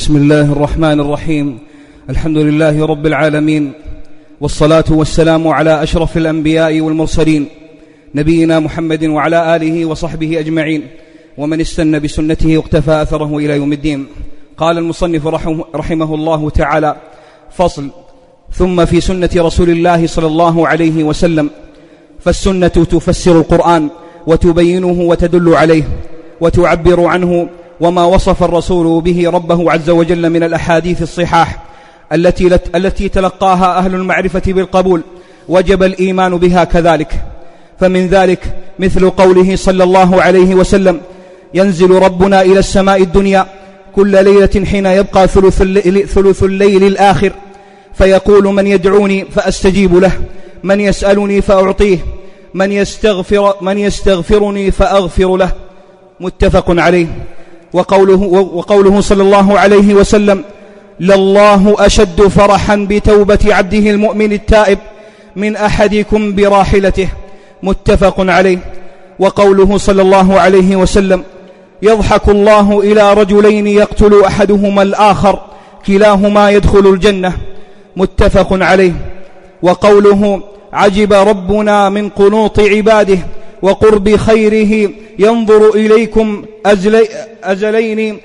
بسم الله الرحمن الرحيم. الحمد لله رب العالمين، والصلاة والسلام على أشرف الأنبياء والمرسلين، نبينا محمد وعلى آله وصحبه أجمعين، ومن استنى بسنته واقتفى أثره إلى يوم الدين. قال المصنف رحمه الله تعالى: فصل. ثم في سنة رسول الله صلى الله عليه وسلم، فالسنة تفسر القرآن وتبينه وتدل عليه وتعبر عنه، وما وصف الرسول به ربه عز وجل من الأحاديث الصحاح التي تلقاها أهل المعرفة بالقبول، وجب الإيمان بها كذلك. فمن ذلك مثل قوله صلى الله عليه وسلم: ينزل ربنا إلى السماء الدنيا كل ليلة حين يبقى ثلث الليل الآخر، فيقول: من يدعوني فأستجيب له، من يسألني فأعطيه، من يستغفرني فأغفر له. متفق عليه. وقوله صلى الله عليه وسلم: لله أشد فرحا بتوبة عبده المؤمن التائب من أحدكم براحلته. متفق عليه. وقوله صلى الله عليه وسلم: يضحك الله إلى رجلين يقتل أحدهما الآخر كلاهما يدخل الجنة. متفق عليه. وقوله: عجب ربنا من قنوط عباده وقرب خيره ينظر إليكم أزلين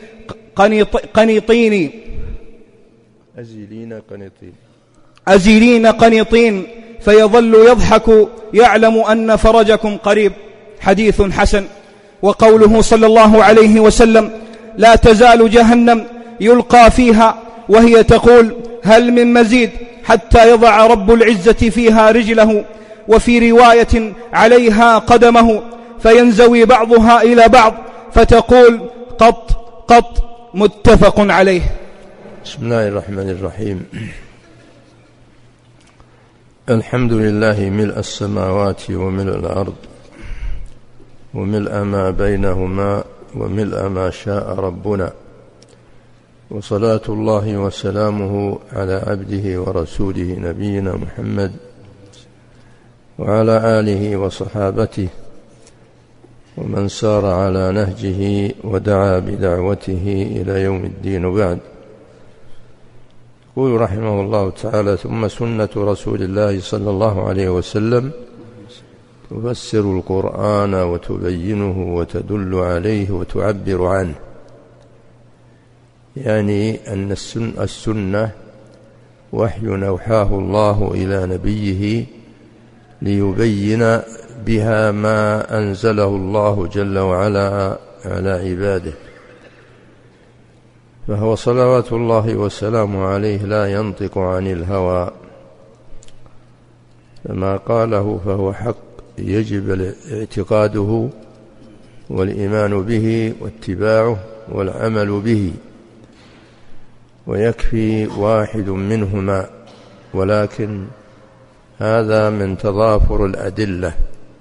أزلين قنطين فيظل يضحك يعلم أن فرجكم قريب. حديث حسن. وقوله صلى الله عليه وسلم: لا تزال جهنم يلقى فيها وهي تقول: هل من مزيد، حتى يضع رب العزة فيها رجله، وفي رواية: عليها قدمه، فينزوي بعضها إلى بعض فتقول: قط قط. متفق عليه. بسم الله الرحمن الرحيم. الحمد لله ملء السماوات وملء الأرض وملء ما بينهما وملء ما شاء ربنا، وصلاة الله وسلامه على عبده ورسوله نبينا محمد وعلى آله وصحابته ومن سار على نهجه ودعا بدعوته إلى يوم الدين. وبعد، يقول رحمه الله تعالى: ثم سنة رسول الله صلى الله عليه وسلم تفسر القرآن وتبينه وتدل عليه وتعبر عنه. يعني أن السنة وحي أوحاه الله إلى نبيه ليبين بها ما أنزله الله جل وعلا على عباده، فهو صلوات الله وسلامه عليه لا ينطق عن الهوى، فما قاله فهو حق يجب اعتقاده والإيمان به واتباعه والعمل به، ويكفي واحد منهما، ولكن هذا من تضافر الأدلة،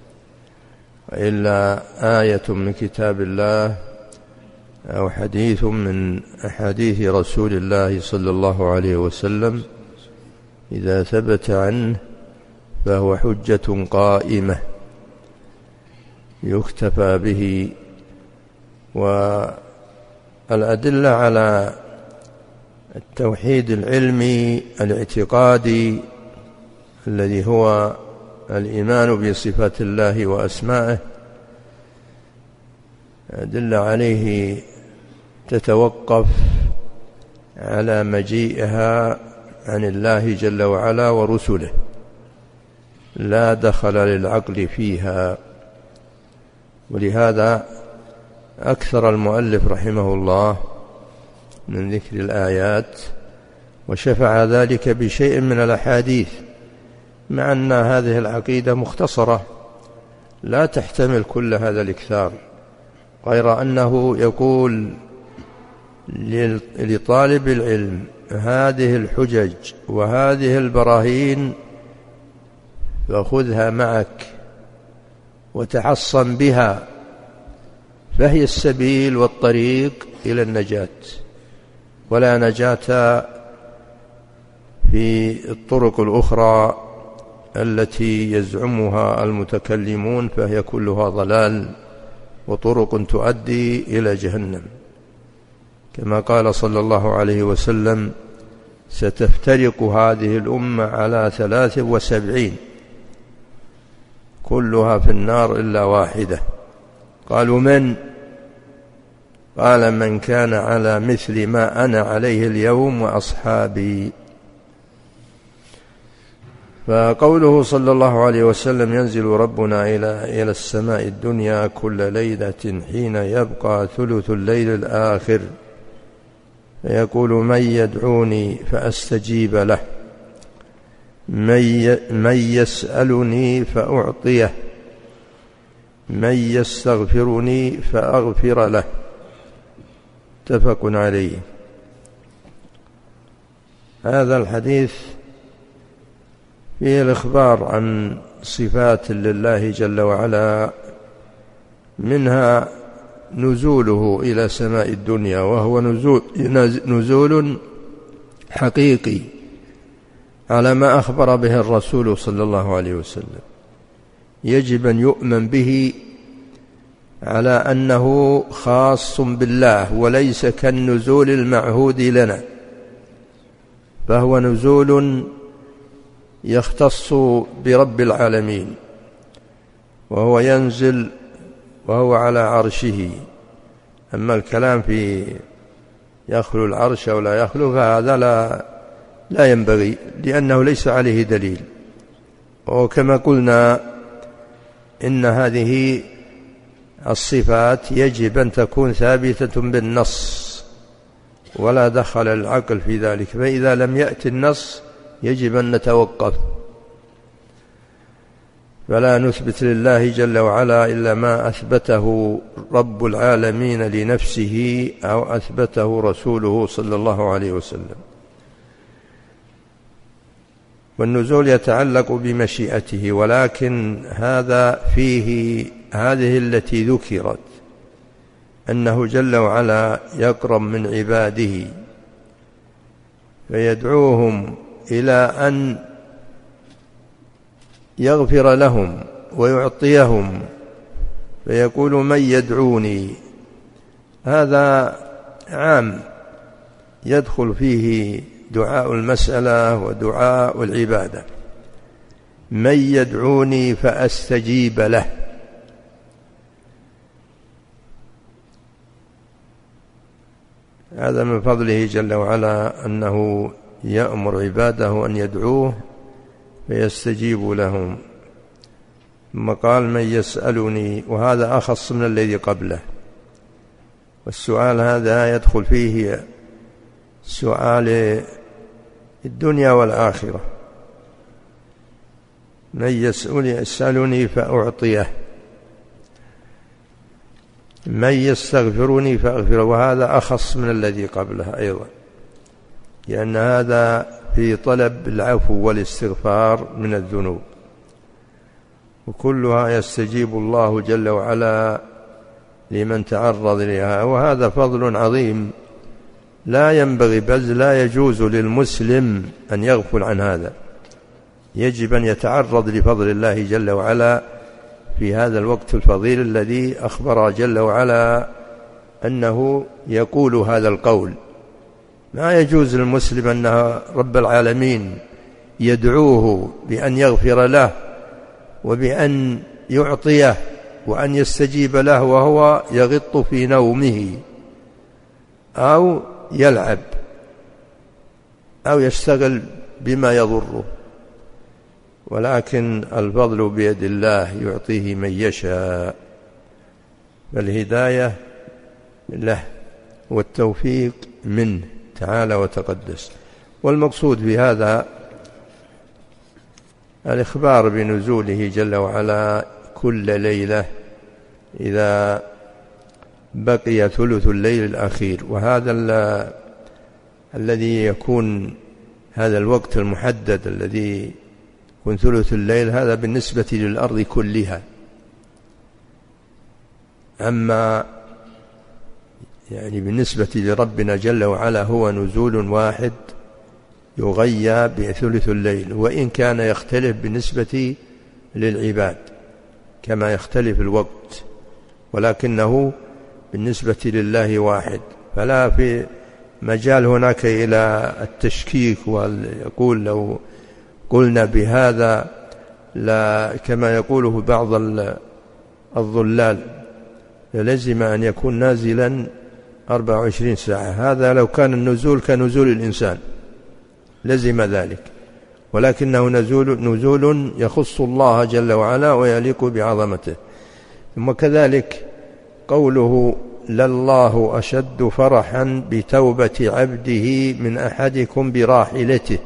وإلا آية من كتاب الله أو حديث من أحاديث رسول الله صلى الله عليه وسلم إذا ثبت عنه فهو حجة قائمة يكتفى به. والأدلة على التوحيد العلمي الاعتقادي الذي هو الإيمان بصفات الله وأسمائه، أدل عليه تتوقف على مجيئها عن الله جل وعلا ورسله، لا دخل للعقل فيها. ولهذا أكثر المؤلف رحمه الله من ذكر الآيات، وشفع ذلك بشيء من الأحاديث، مع أن هذه العقيدة مختصرة لا تحتمل كل هذا الإكثار، غير أنه يقول لطالب العلم: هذه الحجج وهذه البراهين فخذها معك وتحصن بها، فهي السبيل والطريق إلى النجاة، ولا نجاة في الطرق الأخرى التي يزعمها المتكلمون، فهي كلها ضلال وطرق تؤدي إلى جهنم، كما قال صلى الله عليه وسلم: ستفترق هذه الأمة على 73 كلها في النار إلا واحدة. قالوا: من؟ قال: من كان على مثل ما أنا عليه اليوم وأصحابي. فقوله صلى الله عليه وسلم: ينزل ربنا إلى السماء الدنيا كل ليلة حين يبقى ثلث الليل الآخر فيقول: من يدعوني فأستجيب له، من يسألني فأعطيه، من يستغفرني فأغفر له. متفق عليه. هذا الحديث فيه الإخبار عن صفات لله جل وعلا، منها نزوله إلى سماء الدنيا، وهو نزول حقيقي على ما أخبر به الرسول صلى الله عليه وسلم. يجب أن يؤمن به على أنه خاص بالله وليس كالنزول المعهود لنا، فهو نزول يختص برب العالمين، وهو ينزل وهو على عرشه. أما الكلام في يخلو العرش أو لا يخلو فهذا لا ينبغي، لأنه ليس عليه دليل. وكما قلنا إن هذه الصفات يجب أن تكون ثابتة بالنص ولا دخل العقل في ذلك، فإذا لم يأتي النص يجب أن نتوقف، فلا نثبت لله جل وعلا إلا ما أثبته رب العالمين لنفسه أو أثبته رسوله صلى الله عليه وسلم. والنزول يتعلق بمشيئته، ولكن هذا فيه هذه التي ذكرت، أنه جل وعلا يقرب من عباده فيدعوهم إلى أن يغفر لهم ويعطيهم، فيقول: من يدعوني. هذا عام يدخل فيه دعاء المسألة ودعاء العبادة. من يدعوني فأستجيب له. هذا من فضله جل وعلا أنه يأمر عباده أن يدعوه فيستجيب لهم. ثم قال: من يسألني، وهذا أخص من الذي قبله. والسؤال هذا يدخل فيه سؤال الدنيا والآخرة. من يسألني فأعطيه، من يستغفرني فأغفره، وهذا أخص من الذي قبله أيضا، لأن هذا في طلب العفو والاستغفار من الذنوب، وكلها يستجيب الله جل وعلا لمن تعرض لها. وهذا فضل عظيم لا ينبغي بل لا يجوز للمسلم أن يغفل عن هذا. يجب أن يتعرض لفضل الله جل وعلا في هذا الوقت الفضيل الذي أخبر جل وعلا أنه يقول هذا القول. ما يجوز للمسلم أن رب العالمين يدعوه بأن يغفر له وبأن يعطيه وأن يستجيب له وهو يغط في نومه أو يلعب أو يشتغل بما يضره، ولكن الفضل بيد الله يعطيه من يشاء، فالهداية له والتوفيق منه تعالى وتقدس. والمقصود بهذا الإخبار بنزوله جل وعلا كل ليلة إذا بقي ثلث الليل الأخير، وهذا الذي يكون هذا الوقت المحدد الذي يكون ثلث الليل، هذا بالنسبة للأرض كلها. أما يعني بالنسبة لربنا جل وعلا هو نزول واحد يغيى بثلث الليل، وإن كان يختلف بالنسبة للعباد كما يختلف الوقت، ولكنه بالنسبة لله واحد. فلا في مجال هناك إلى التشكيك، ويقول لو قلنا بهذا لا كما يقوله بعض الضلال لازم أن يكون نازلا 24 ساعة. هذا لو كان النزول كنزول الإنسان لزم ذلك، ولكنه نزول يخص الله جل وعلا ويليق بعظمته. ثم كذلك قوله لله أشد فرحا بتوبة عبده من أحدكم براحلته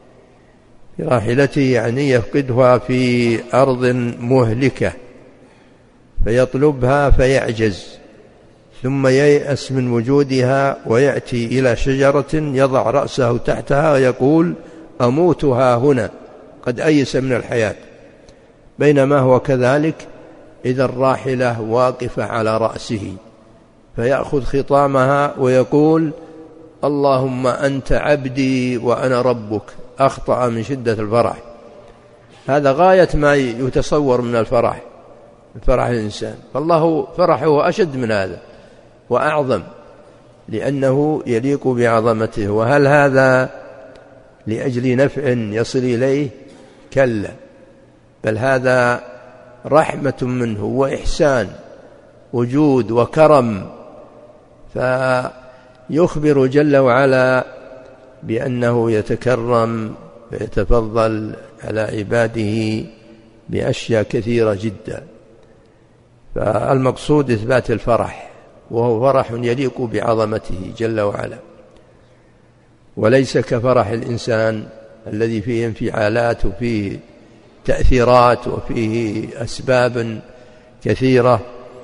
يعني يفقدها في أرض مهلكة فيطلبها فيعجز، ثم ييأس من وجودها ويأتي إلى شجرة يضع رأسه تحتها ويقول أموتها هنا، قد أيس من الحياة، بينما هو كذلك إذا الراحلة واقفة على رأسه فيأخذ خطامها ويقول اللهم أنت عبدي وأنا ربك، أخطأ من شدة الفرح. هذا غاية ما يتصور من الفرح الإنسان، فالله فرحه أشد من هذا وأعظم لأنه يليق بعظمته. وهل هذا لأجل نفع يصل إليه؟ كلا، بل هذا رحمة منه وإحسان وجود وكرم، فيخبر جل وعلا بأنه يتكرم ويتفضل على عباده بأشياء كثيرة جدا. فالمقصود إثبات الفرح، وهو فرح يليق بعظمته جل وعلا، وليس كفرح الإنسان الذي فيه انفعالات وفيه تأثيرات وفيه أسباب كثيرة.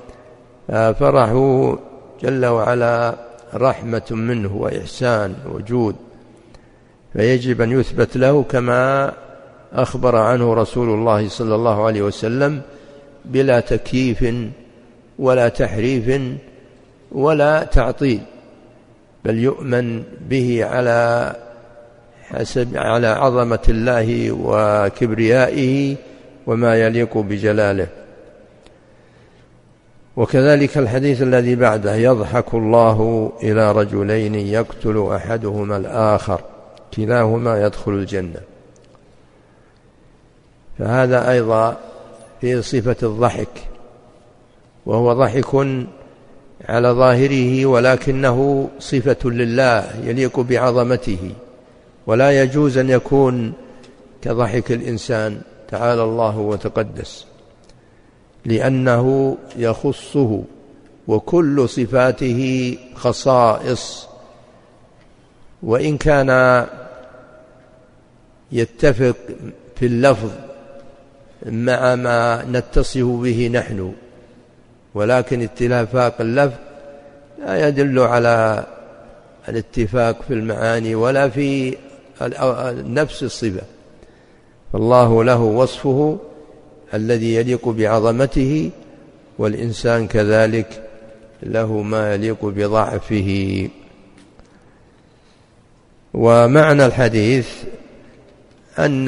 فرحه جل وعلا رحمة منه وإحسان وجود، فيجب أن يثبت له كما أخبر عنه رسول الله صلى الله عليه وسلم بلا تكييف ولا تحريف ولا تعطيل، بل يؤمن به على عظمة الله وكبريائه وما يليق بجلاله. وكذلك الحديث الذي بعده يضحك الله إلى رجلين يقتل أحدهما الآخر كلاهما يدخل الجنة، فهذا أيضا في صفة الضحك، وهو ضحك على ظاهره ولكنه صفة لله يليق بعظمته، ولا يجوز أن يكون كضحك الإنسان تعالى الله وتقدس، لأنه يخصه، وكل صفاته خصائص، وإن كان يتفق في اللفظ مع ما نتصف به نحن، ولكن اتفاق اللفظ لا يدل على الاتفاق في المعاني ولا في نفس الصفة. فالله له وصفه الذي يليق بعظمته، والإنسان كذلك له ما يليق بضعفه. ومعنى الحديث أن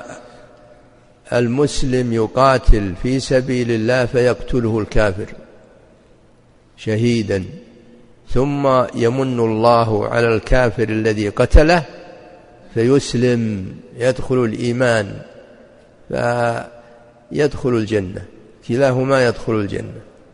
المسلم يقاتل في سبيل الله فيقتله الكافر شهيدا، ثم يمن الله على الكافر الذي قتله فيسلم يدخل الإيمان فيدخل الجنة، كلاهما يدخل الجنة.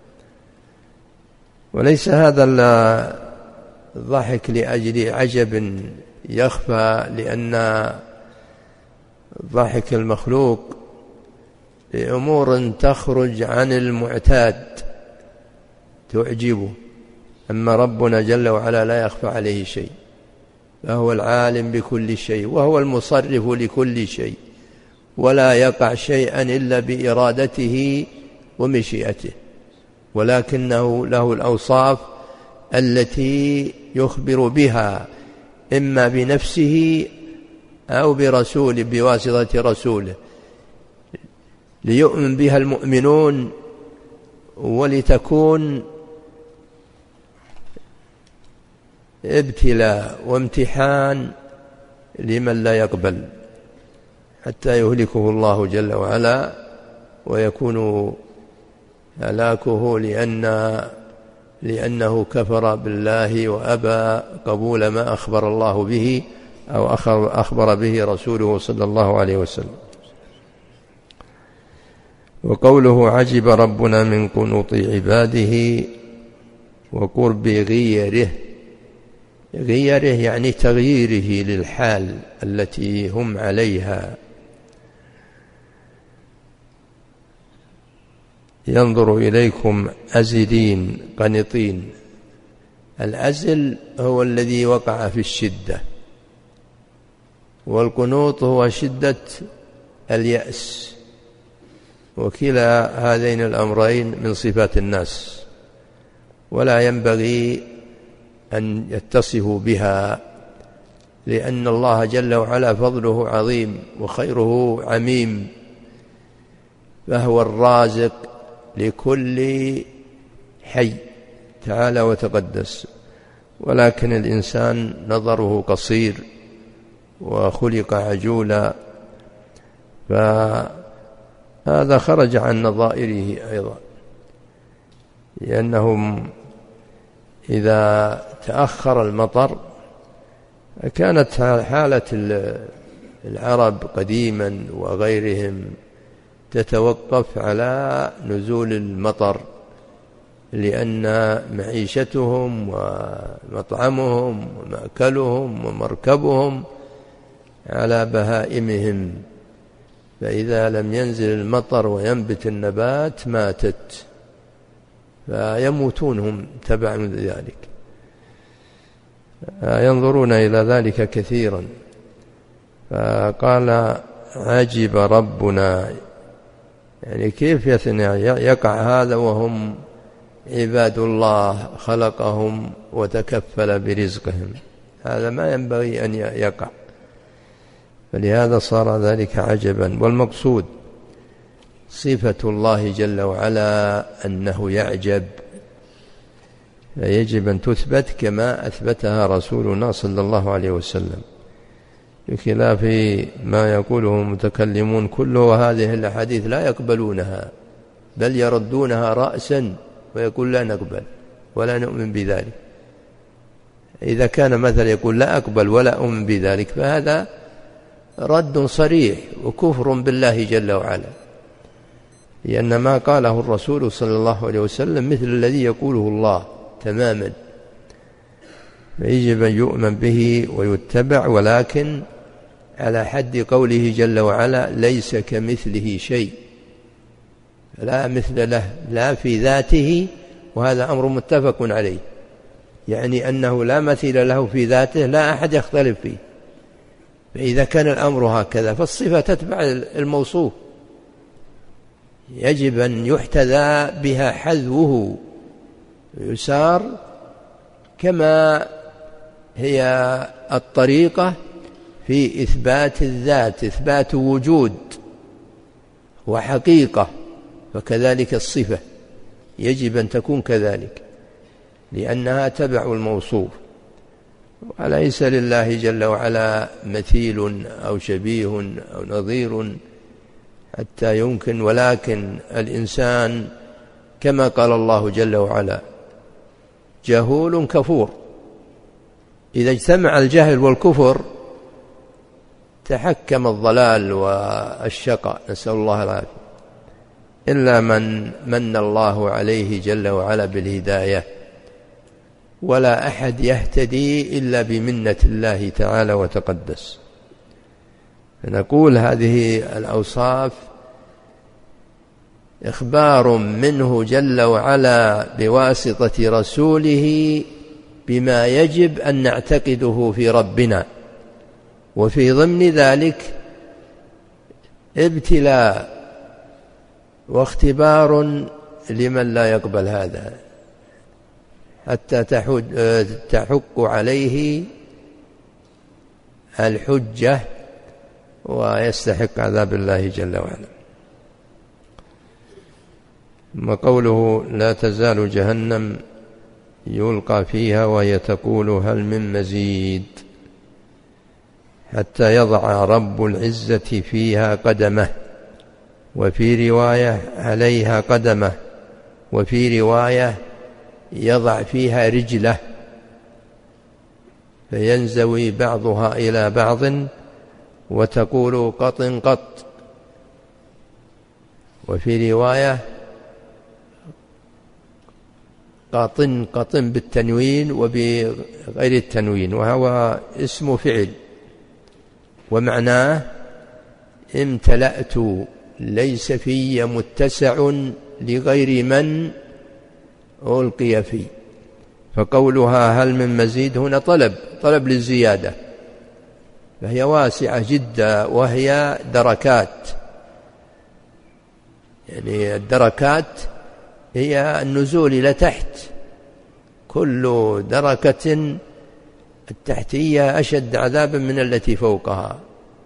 وليس هذا الضحك لأجل عجب يخفى، لأن ضحك المخلوق لأمور تخرج عن المعتاد تعجبه، أما ربنا جل وعلا لا يخفى عليه شيء، فهو العالم بكل شيء وهو المصرف لكل شيء، ولا يقع شيئا إلا بإرادته ومشيئته، ولكنه له الأوصاف التي يخبر بها إما بنفسه أو برسوله بواسطة رسوله، ليؤمن بها المؤمنون ولتكون ابتلاء وامتحان لمن لا يقبل، حتى يهلكه الله جل وعلا ويكون هلاكه، لأن لأنه كفر بالله وأبى قبول ما أخبر الله به أو أخبر به رسوله صلى الله عليه وسلم. وقوله عجب ربنا من قنوط عباده وقرب غيره، غيره يعني تغييره للحال التي هم عليها، ينظر إليكم أزلين قنطين. الأزل هو الذي وقع في الشدة، والقنوط هو شدة اليأس، وكلا هذين الأمرين من صفات الناس ولا ينبغي أن يتصفوا بها، لأن الله جل وعلا فضله عظيم وخيره عميم، فهو الرازق لكل حي تعالى وتقدس، ولكن الإنسان نظره قصير وخلق عجولا، فهذا خرج عن نظائره أيضا، لأنهم إذا تأخر المطر كانت حالة العرب قديما وغيرهم تتوقف على نزول المطر، لأن معيشتهم ومطعمهم ومأكلهم ومركبهم على بهائمهم، فإذا لم ينزل المطر وينبت النبات ماتت، فيموتون هم تبعا من ذلك. ينظرون إلى ذلك كثيرا. فقال عجب ربنا، يعني كيف يقع هذا وهم عباد الله خلقهم وتكفل برزقهم؟ هذا ما ينبغي أن يقع، فلهذا صار ذلك عجبا. والمقصود صفة الله جل وعلا أنه يعجب، فيجب أن تثبت كما أثبتها رسولنا صلى الله عليه وسلم، بخلاف ما يقوله المتكلمون كله، وهذه الأحاديث لا يقبلونها بل يردونها رأسا ويقول لا نقبل ولا نؤمن بذلك. إذا كان مثلا يقول لا أقبل ولا أؤمن بذلك فهذا رد صريح وكفر بالله جل وعلا، لأن ما قاله الرسول صلى الله عليه وسلم مثل الذي يقوله الله تماما، فيجب أن يؤمن به ويتبع، ولكن على حد قوله جل وعلا ليس كمثله شيء، لا مثل له لا في ذاته، وهذا أمر متفق عليه، يعني أنه لا مثيل له في ذاته لا أحد يختلف فيه. فإذا كان الأمر هكذا فالصفة تتبع الموصوف، يجب أن يحتذى بها حذوه، يسار كما هي الطريقة في إثبات الذات، إثبات وجود وحقيقة، فكذلك الصفة يجب أن تكون كذلك، لأنها تبع الموصوف، وليس لله جل وعلا مثيل أو شبيه أو نظير حتى يمكن. ولكن الإنسان كما قال الله جل وعلا جهول كفور، إذا اجتمع الجهل والكفر تحكم الضلال والشقاء، نسأل الله العافية، إلا من من الله عليه جل وعلا بالهداية، ولا أحد يهتدي إلا بمنة الله تعالى وتقدس. فنقول هذه الأوصاف إخبار منه جل وعلا بواسطة رسوله بما يجب أن نعتقده في ربنا، وفي ضمن ذلك ابتلاء واختبار لمن لا يقبل هذا حتى تحق عليه الحجة ويستحق عذاب الله جل وعلا. ثم قوله لا تزال جهنم يلقى فيها وهي تقول هل من مزيد، حتى يضع رب العزة فيها قدمه، وفي رواية عليها قدمه، وفي رواية يضع فيها رجله فينزوي بعضها إلى بعض وتقول قط قط، وفي رواية قطن قطن بالتنوين وبغير التنوين، وهو اسم فعل ومعناه امتلأت ليس في متسع لغير من ألقي فيه. فقولها هل من مزيد هنا طلب للزيادة، فهي واسعة جدا، وهي دركات، يعني الدركات هي النزول إلى تحت، كل دركة التحتية أشد عذابا من التي فوقها.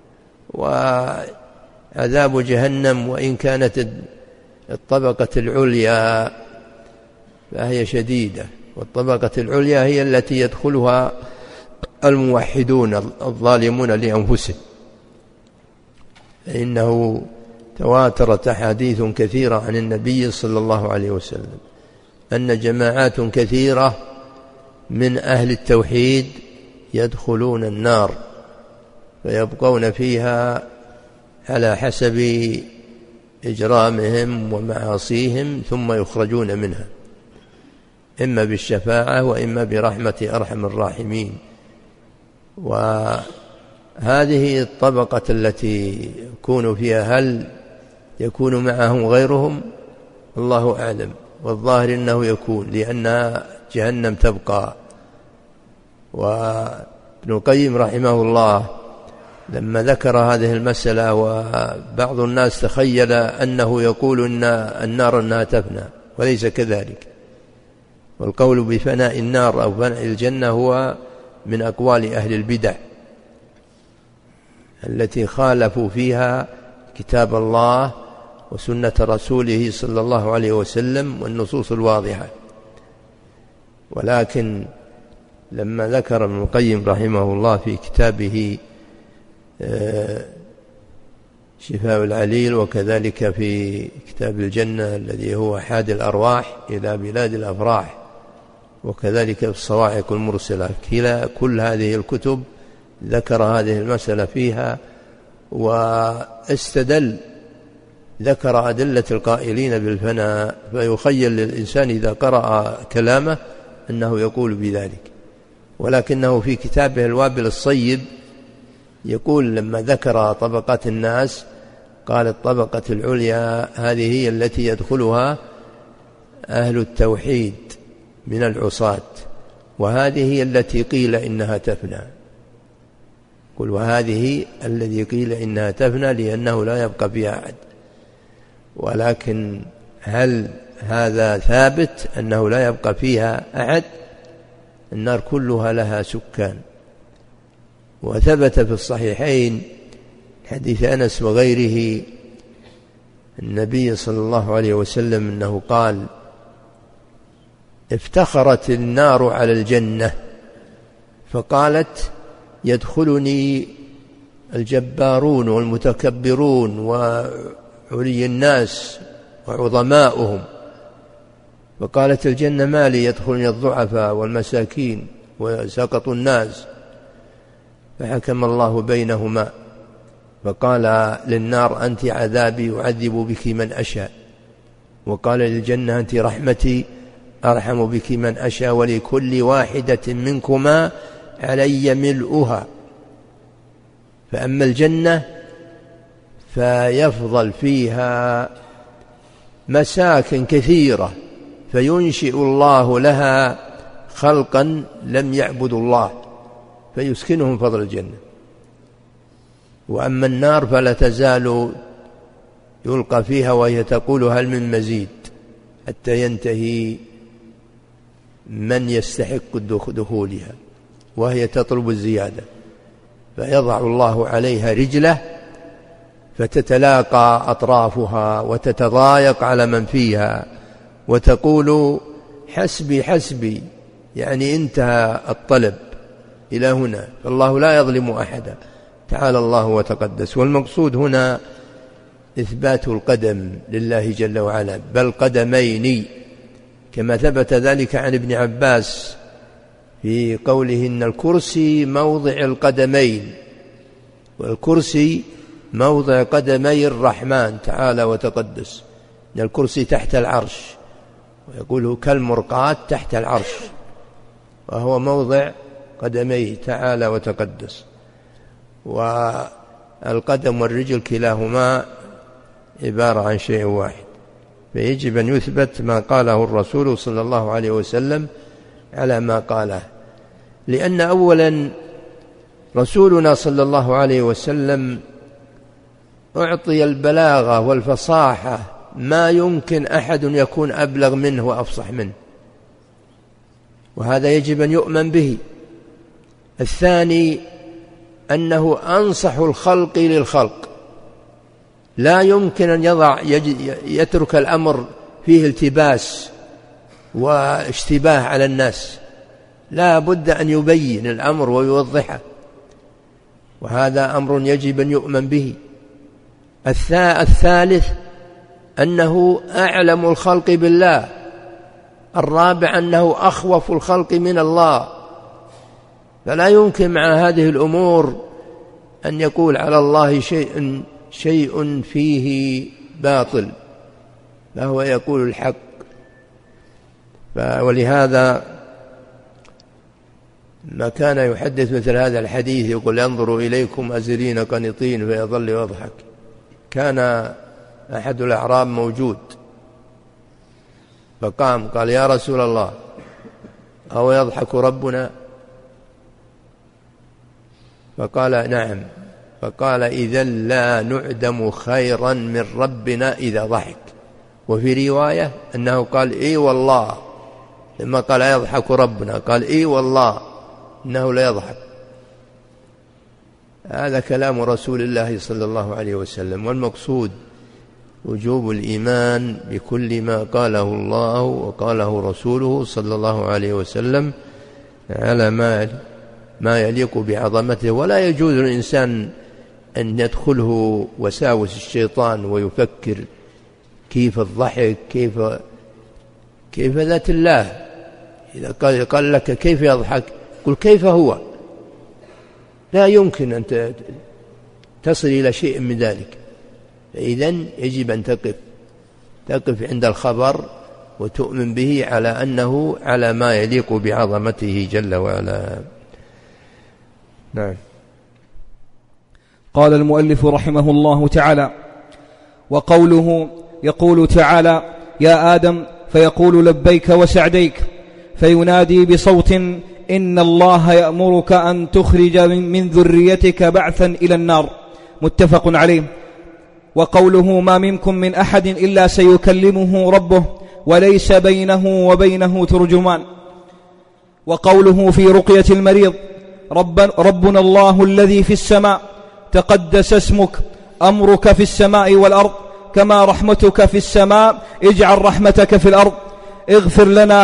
وعذاب جهنم وإن كانت الطبقة العليا فهي شديدة، والطبقة العليا هي التي يدخلها الموحدون الظالمون لأنفسهم، فإنه تواترت أحاديث كثيرة عن النبي صلى الله عليه وسلم أن جماعات كثيرة من أهل التوحيد يدخلون النار فيبقون فيها على حسب إجرامهم ومعاصيهم، ثم يخرجون منها إما بالشفاعة وإما برحمة أرحم الراحمين. وهذه الطبقة التي يكون فيها هل يكون معهم غيرهم؟ الله أعلم، والظاهر أنه يكون، لأن جهنم تبقى. وابن القيم رحمه الله لما ذكر هذه المسألة، وبعض الناس تخيل أنه يقول أن النار أنها تفنى، وليس كذلك. والقول بفناء النار أو فناء الجنة هو من أقوال أهل البدع التي خالفوا فيها كتاب الله وسنة رسوله صلى الله عليه وسلم والنصوص الواضحة. ولكن لما ذكر ابن القيم رحمه الله في كتابه شفاء العليل، وكذلك في كتاب الجنة الذي هو حاد الأرواح إلى بلاد الأفراح، وكذلك في الصواعق المرسلة، كل هذه الكتب ذكر هذه المسألة فيها واستدل، ذكر أدلة القائلين بالفناء، فيخيل للإنسان إذا قرأ كلامه أنه يقول بذلك. ولكنه في كتابه الوابل الصيب يقول لما ذكر طبقات الناس قال الطبقة العليا هذه هي التي يدخلها أهل التوحيد من العصاة، وهذه هي التي قيل إنها تفنى. قل وهذه الذي قيل إنها تفنى لأنه لا يبقى فيها أحد. ولكن هل هذا ثابت أنه لا يبقى فيها أحد؟ النار كلها لها سكان. وثبت في الصحيحين حديث أنس وغيره النبي صلى الله عليه وسلم أنه قال افتخرت النار على الجنة فقالت يدخلني الجبارون والمتكبرون وعلي الناس وعظماؤهم، وقالت الجنة ما لي يدخلني الضعفاء والمساكين وسقط الناس، فحكم الله بينهما فقال للنار أنت عذابي أعذب بك من أشاء، وقال للجنة أنت رحمتي أرحم بك من أشاء، ولكل واحدة منكما علي ملؤها. فأما الجنة فيفضل فيها مساكن كثيرة فينشئ الله لها خلقا لم يعبدوا الله فيسكنهم فضل الجنة. وأما النار فلا تزال يلقى فيها وهي تقول هل من مزيد، حتى ينتهي من يستحق دخولها وهي تطلب الزيادة، فيضع الله عليها رجله فتتلاقى أطرافها وتتضايق على من فيها وتقول حسبي حسبي، يعني انتهى الطلب إلى هنا. فالله لا يظلم أحدا تعالى الله وتقدس. والمقصود هنا إثبات القدم لله جل وعلا، بل قدمين، كما ثبت ذلك عن ابن عباس في قوله إن الكرسي موضع القدمين، والكرسي موضع قدمي الرحمن تعالى وتقدس، إن الكرسي تحت العرش، ويقوله كالمرقاة تحت العرش، وهو موضع قدميه تعالى وتقدس. والقدم والرجل كلاهما عبارة عن شيء واحد، فيجب أن يثبت ما قاله الرسول صلى الله عليه وسلم على ما قاله، لأن أولا رسولنا صلى الله عليه وسلم أعطي البلاغة والفصاحة ما يمكن أحد يكون أبلغ منه وأفصح منه، وهذا يجب أن يؤمن به. الثاني أنه أنصح الخلق للخلق، لا يمكن أن يترك الأمر فيه التباس واشتباه على الناس، لا بد أن يبين الأمر ويوضحه، وهذا أمر يجب أن يؤمن به. الثالث أنه أعلم الخلق بالله. الرابع أنه أخوف الخلق من الله، فلا يمكن مع هذه الأمور أن يقول على الله شيء فيه باطل، فهو يقول الحق. ولهذا ما كان يحدث مثل هذا الحديث يقول ينظر إليكم أزرين قنطين فيظل يضحك. كان أحد الأعراب موجود فقام قال يا رسول الله أو يضحك ربنا؟ فقال نعم. فقال إذا لا نعدم خيرا من ربنا إذا ضحك. وفي رواية أنه قال إي والله، لما قال يضحك ربنا قال إي والله إنه لا يضحك. هذا كلام رسول الله صلى الله عليه وسلم، والمقصود وجوب الإيمان بكل ما قاله الله وقاله رسوله صلى الله عليه وسلم على ما يليق بعظمته. ولا يجوز للإنسان أن يدخله وساوس الشيطان ويفكر كيف الضحك، كيف ذات الله. إذا قال لك كيف يضحك قل كيف هو، لا يمكن أن تصل إلى شيء من ذلك. فإذن يجب أن تقف عند الخبر وتؤمن به على أنه على ما يليق بعظمته جل وعلا. نعم. قال المؤلف رحمه الله تعالى: وقوله يقول تعالى: يا آدم فيقول لبيك وسعديك، فينادي بصوت: إن الله يأمرك أن تخرج من ذريتك بعثا إلى النار. متفق عليه. وقوله: ما منكم من أحد إلا سيكلمه ربه وليس بينه وبينه ترجمان. وقوله في رقية المريض: ربنا الله الذي في السماء تقدس اسمك، أمرك في السماء والأرض كما رحمتك في السماء، اجعل رحمتك في الأرض، اغفر لنا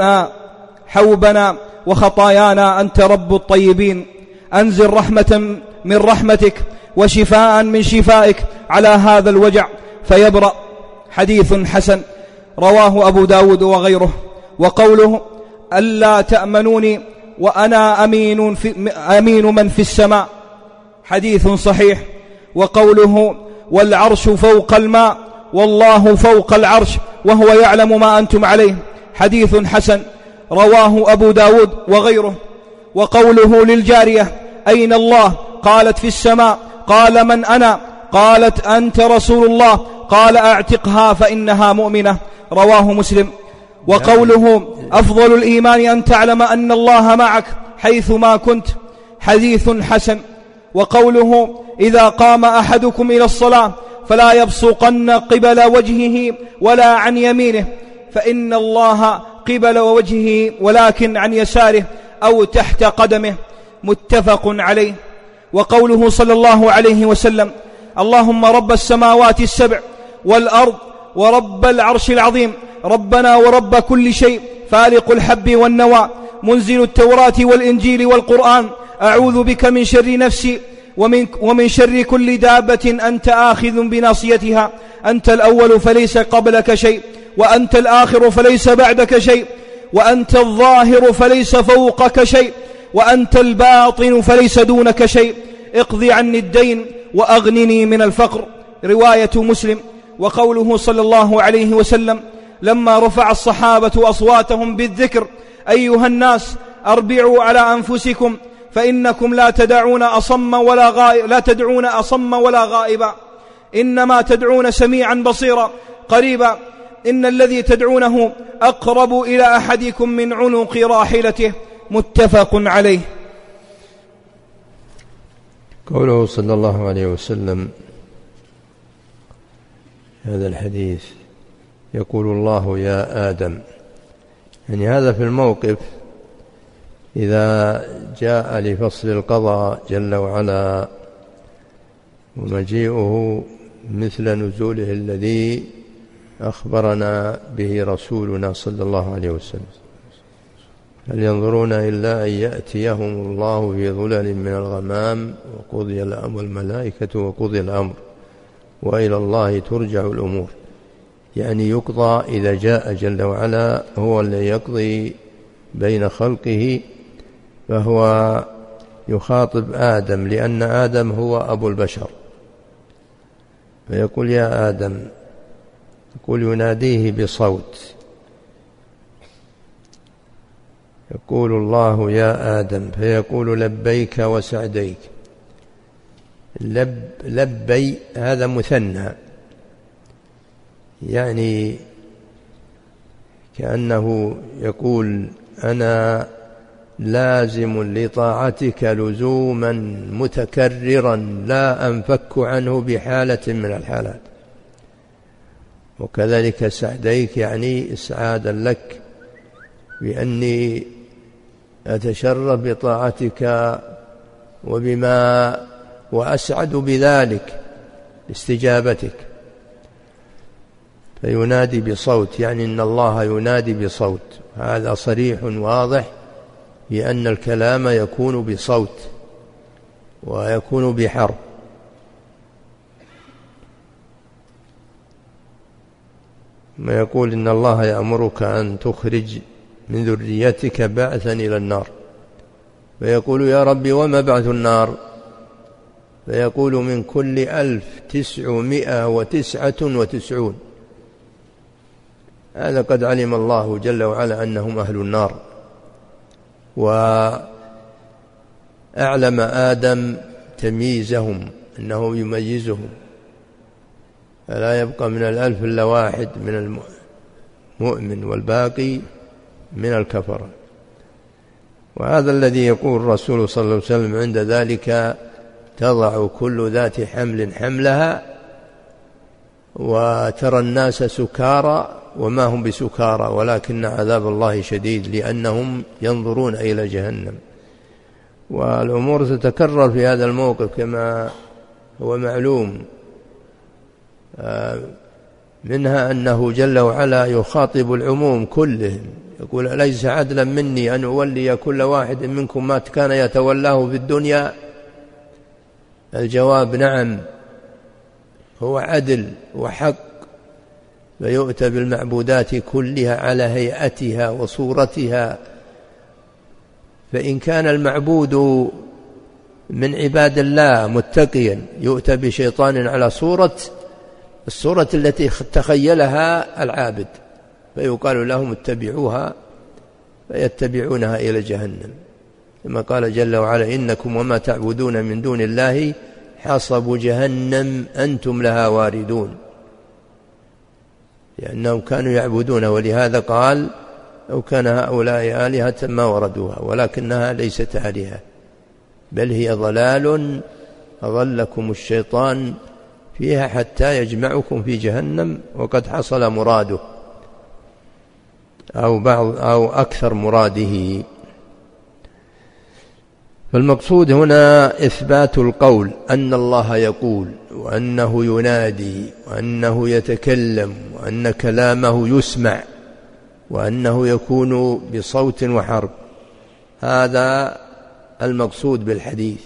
حوبنا وخطايانا، أنت رب الطيبين، أنزل رحمة من رحمتك وشفاء من شفائك على هذا الوجع فيبرأ. حديث حسن رواه أبو داود وغيره. وقوله: ألا تأمنوني وأنا أمين من في السماء، حديث صحيح. وقوله: والعرش فوق الماء والله فوق العرش وهو يعلم ما أنتم عليه، حديث حسن رواه أبو داود وغيره. وقوله للجارية: أين الله؟ قالت: في السماء. قال: من أنا؟ قالت: أنت رسول الله. قال: أعتقها فإنها مؤمنة، رواه مسلم. وقوله: أفضل الإيمان أن تعلم أن الله معك حيثما كنت، حديث حسن. وقوله: إذا قام أحدكم إلى الصلاة فلا يبصقن قبل وجهه ولا عن يمينه، فإن الله قبل وجهه ولكن عن يساره أو تحت قدمه، متفق عليه. وقوله صلى الله عليه وسلم: اللهم رب السماوات السبع والأرض ورب العرش العظيم، ربنا ورب كل شيء، فالق الحب والنوى، منزل التوراة والإنجيل والقرآن، أعوذ بك من شر نفسي ومن شر كل دابة أنت آخذ بناصيتها، أنت الأول فليس قبلك شيء وأنت الآخر فليس بعدك شيء، وأنت الظاهر فليس فوقك شيء، وأنت الباطن فليس دونك شيء، اقضي عني الدين وأغنني من الفقر. رواية مسلم. وقوله صلى الله عليه وسلم لما رفع الصحابة أصواتهم بالذكر: أيها الناس أربعوا على أنفسكم فإنكم لا تدعون أصم ولا غائبا، إنما تدعون سميعا بصيرا قريبا، إن الذي تدعونه أقرب إلى أحدكم من عنق راحلته. متفق عليه. قوله صلى الله عليه وسلم هذا الحديث يقول الله يا آدم، يعني هذا في الموقف إذا جاء لفصل القضاء جل وعلا ومجيئه مثل نزوله الذي أخبرنا به رسولنا صلى الله عليه وسلم: هل ينظرون إلا أن يأتيهم الله في ظلل من الغمام وقضي الأمر الملائكة وقضي الأمر وإلى الله ترجع الأمور. يعني يقضى إذا جاء جل وعلا، هو الذي يقضي بين خلقه، فهو يخاطب آدم لأن آدم هو أبو البشر، فيقول يا آدم، يقول يناديه بصوت، يقول الله يا آدم فيقول لبيك وسعديك. لبي هذا مثنى، يعني كأنه يقول أنا لازم لطاعتك لزوما متكررا لا أنفك عنه بحالة من الحالات. وكذلك سعديك يعني إسعادا لك بأني أتشرف بطاعتك وأسعد بذلك استجابتك. فينادي بصوت، يعني إن الله ينادي بصوت، هذا صريح واضح بأن الكلام يكون بصوت ويكون بحرف. ما يقول إن الله يأمرك أن تخرج من ذريتك بعثا إلى النار، فيقول يا ربي وما بعث النار؟ فيقول من كل 1999. هذا قد علم الله جل وعلا أنهم أهل النار، وأعلم آدم تمييزهم، أنه يميزهم، فلا يبقى من 1000 إلا واحد من المؤمن والباقي من الكفرة. وهذا الذي يقول الرسول صلى الله عليه وسلم عند ذلك: تضع كل ذات حمل حملها وترى الناس سكارى وما هم بسكارى ولكن عذاب الله شديد، لأنهم ينظرون إلى جهنم. والأمور تتكرر في هذا الموقف كما هو معلوم، منها أنه جل وعلا يخاطب العموم كلهم، يقول أليس عدلا مني أن أولي كل واحد منكم ما كان يتولاه في الدنيا؟ الجواب نعم، هو عدل وحق، فيؤتى بالمعبودات كلها على هيئتها وصورتها. فإن كان المعبود من عباد الله متقيا يؤتى بشيطان على الصورة التي تخيلها العابد، فيقال لهم اتبعوها، فيتبعونها إلى جهنم، كما قال جل وعلا: إنكم وما تعبدون من دون الله حصب جهنم أنتم لها واردون. لأنهم كانوا يعبدون، ولهذا قال: لو كان هؤلاء آلهة ما وردوها، ولكنها ليست آلهة بل هي ضلال أضلكم الشيطان فيها حتى يجمعكم في جهنم، وقد حصل مراده أو أكثر مراده. فالمقصود هنا إثبات القول، أن الله يقول، وأنه ينادي، وأنه يتكلم، وأن كلامه يسمع، وأنه يكون بصوت وحرف. هذا المقصود بالحديث،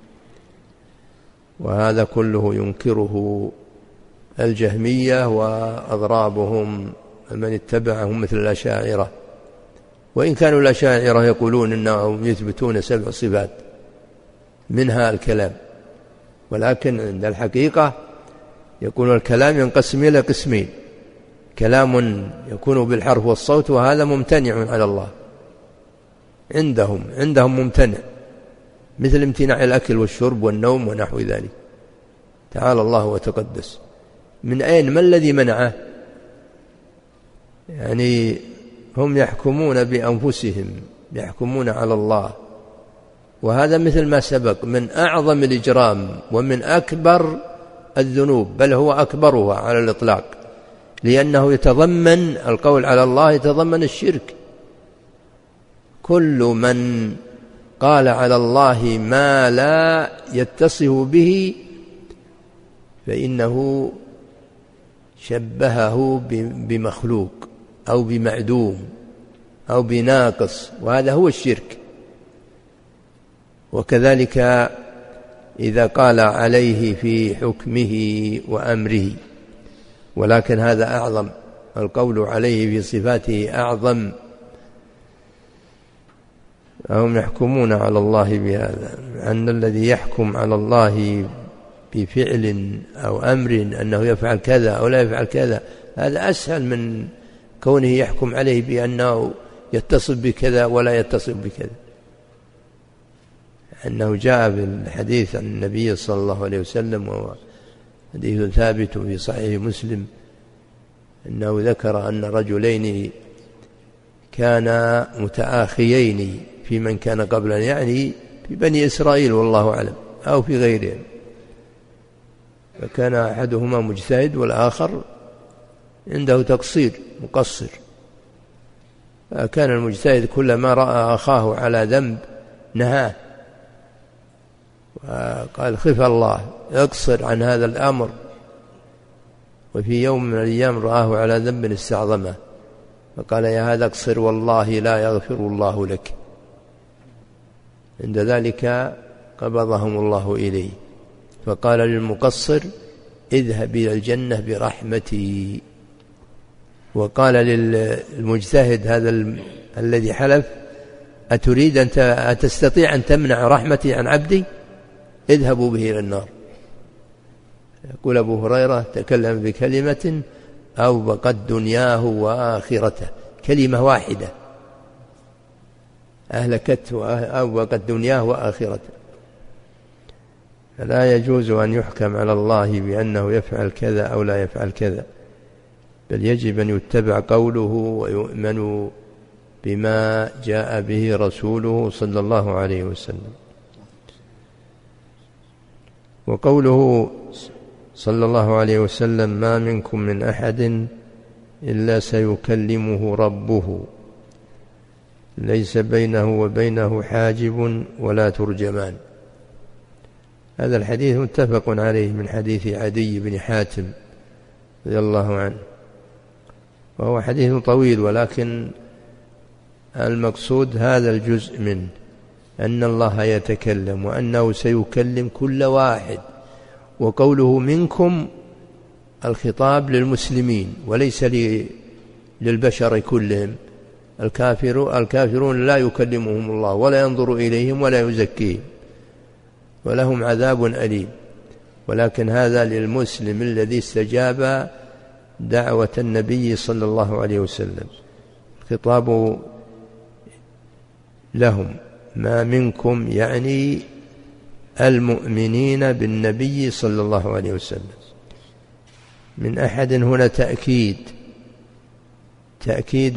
وهذا كله ينكره الجهمية وأضرابهم من اتبعهم مثل الأشاعرة، وإن كانوا الأشاعرة يقولون أنهم يثبتون 7 صفات منها الكلام، ولكن عند الحقيقة يقول الكلام ينقسم إلى قسمين: كلام يكون بالحرف والصوت، وهذا ممتنع على الله عندهم ممتنع، مثل امتناع الأكل والشرب والنوم ونحو ذلك، تعالى الله وتقدس. من أين؟ ما الذي منعه؟ يعني هم يحكمون بأنفسهم، يحكمون على الله، وهذا مثل ما سبق من أعظم الإجرام ومن أكبر الذنوب، بل هو أكبرها على الإطلاق، لأنه يتضمن القول على الله، يتضمن الشرك. كل من قال على الله ما لا يتصف به فإنه شبهه بمخلوق أو بمعدوم أو بناقص، وهذا هو الشرك. وكذلك إذا قال عليه في حكمه وأمره، ولكن هذا أعظم، القول عليه في صفاته أعظم. هم يحكمون على الله بهذا، أن الذي يحكم على الله بفعل أو أمر أنه يفعل كذا أو لا يفعل كذا، هذا أسهل من كونه يحكم عليه بأنه يتصف بكذا ولا يتصف بكذا. أنه جاء بالحديث عن النبي صلى الله عليه وسلم، وهو حديث ثابت في صحيح مسلم، أنه ذكر أن رجلين كانا متآخيين في من كان قبلنا، يعني في بني إسرائيل والله أعلم، أو في غيرهم، فكان أحدهما مجتهد والآخر عنده تقصير مقصر. فكان المجتهد كلما رأى أخاه على ذنب نهاه وقال: خف الله، اقصر عن هذا الأمر. وفي يوم من الأيام رآه على ذنب استعظمه، فقال: يا هذا اقصر والله لا يغفر الله لك. عند ذلك قبضهم الله إليه، فقال للمقصر: اذهب إلى الجنة برحمتي. وقال للمجتهد هذا الذي حلف: أتريد أتستطيع أن تمنع رحمتي عن عبدي؟ اذهبوا به إلى النار. يقول أبو هريرة: تكلم بكلمة أوبقت دنياه وآخرته، كلمة واحدة أهلكته، أوبقت دنياه وآخرته. فلا يجوز أن يحكم على الله بأنه يفعل كذا أو لا يفعل كذا، بل يجب أن يتبع قوله ويؤمن بما جاء به رسوله صلى الله عليه وسلم. وقوله صلى الله عليه وسلم: ما منكم من أحد إلا سيكلمه ربه ليس بينه وبينه حاجب ولا ترجمان. هذا الحديث متفق عليه من حديث عدي بن حاتم رضي الله عنه، وهو حديث طويل، ولكن المقصود هذا الجزء منه، أن الله يتكلم وأنه سيكلم كل واحد. وقوله منكم الخطاب للمسلمين وليس للبشر كلهم. الكافرون لا يكلمهم الله ولا ينظر إليهم ولا يزكيهم ولهم عذاب أليم، ولكن هذا للمسلم الذي استجاب دعوة النبي صلى الله عليه وسلم. الخطاب لهم، ما منكم يعني المؤمنين بالنبي صلى الله عليه وسلم. من أحد هنا تأكيد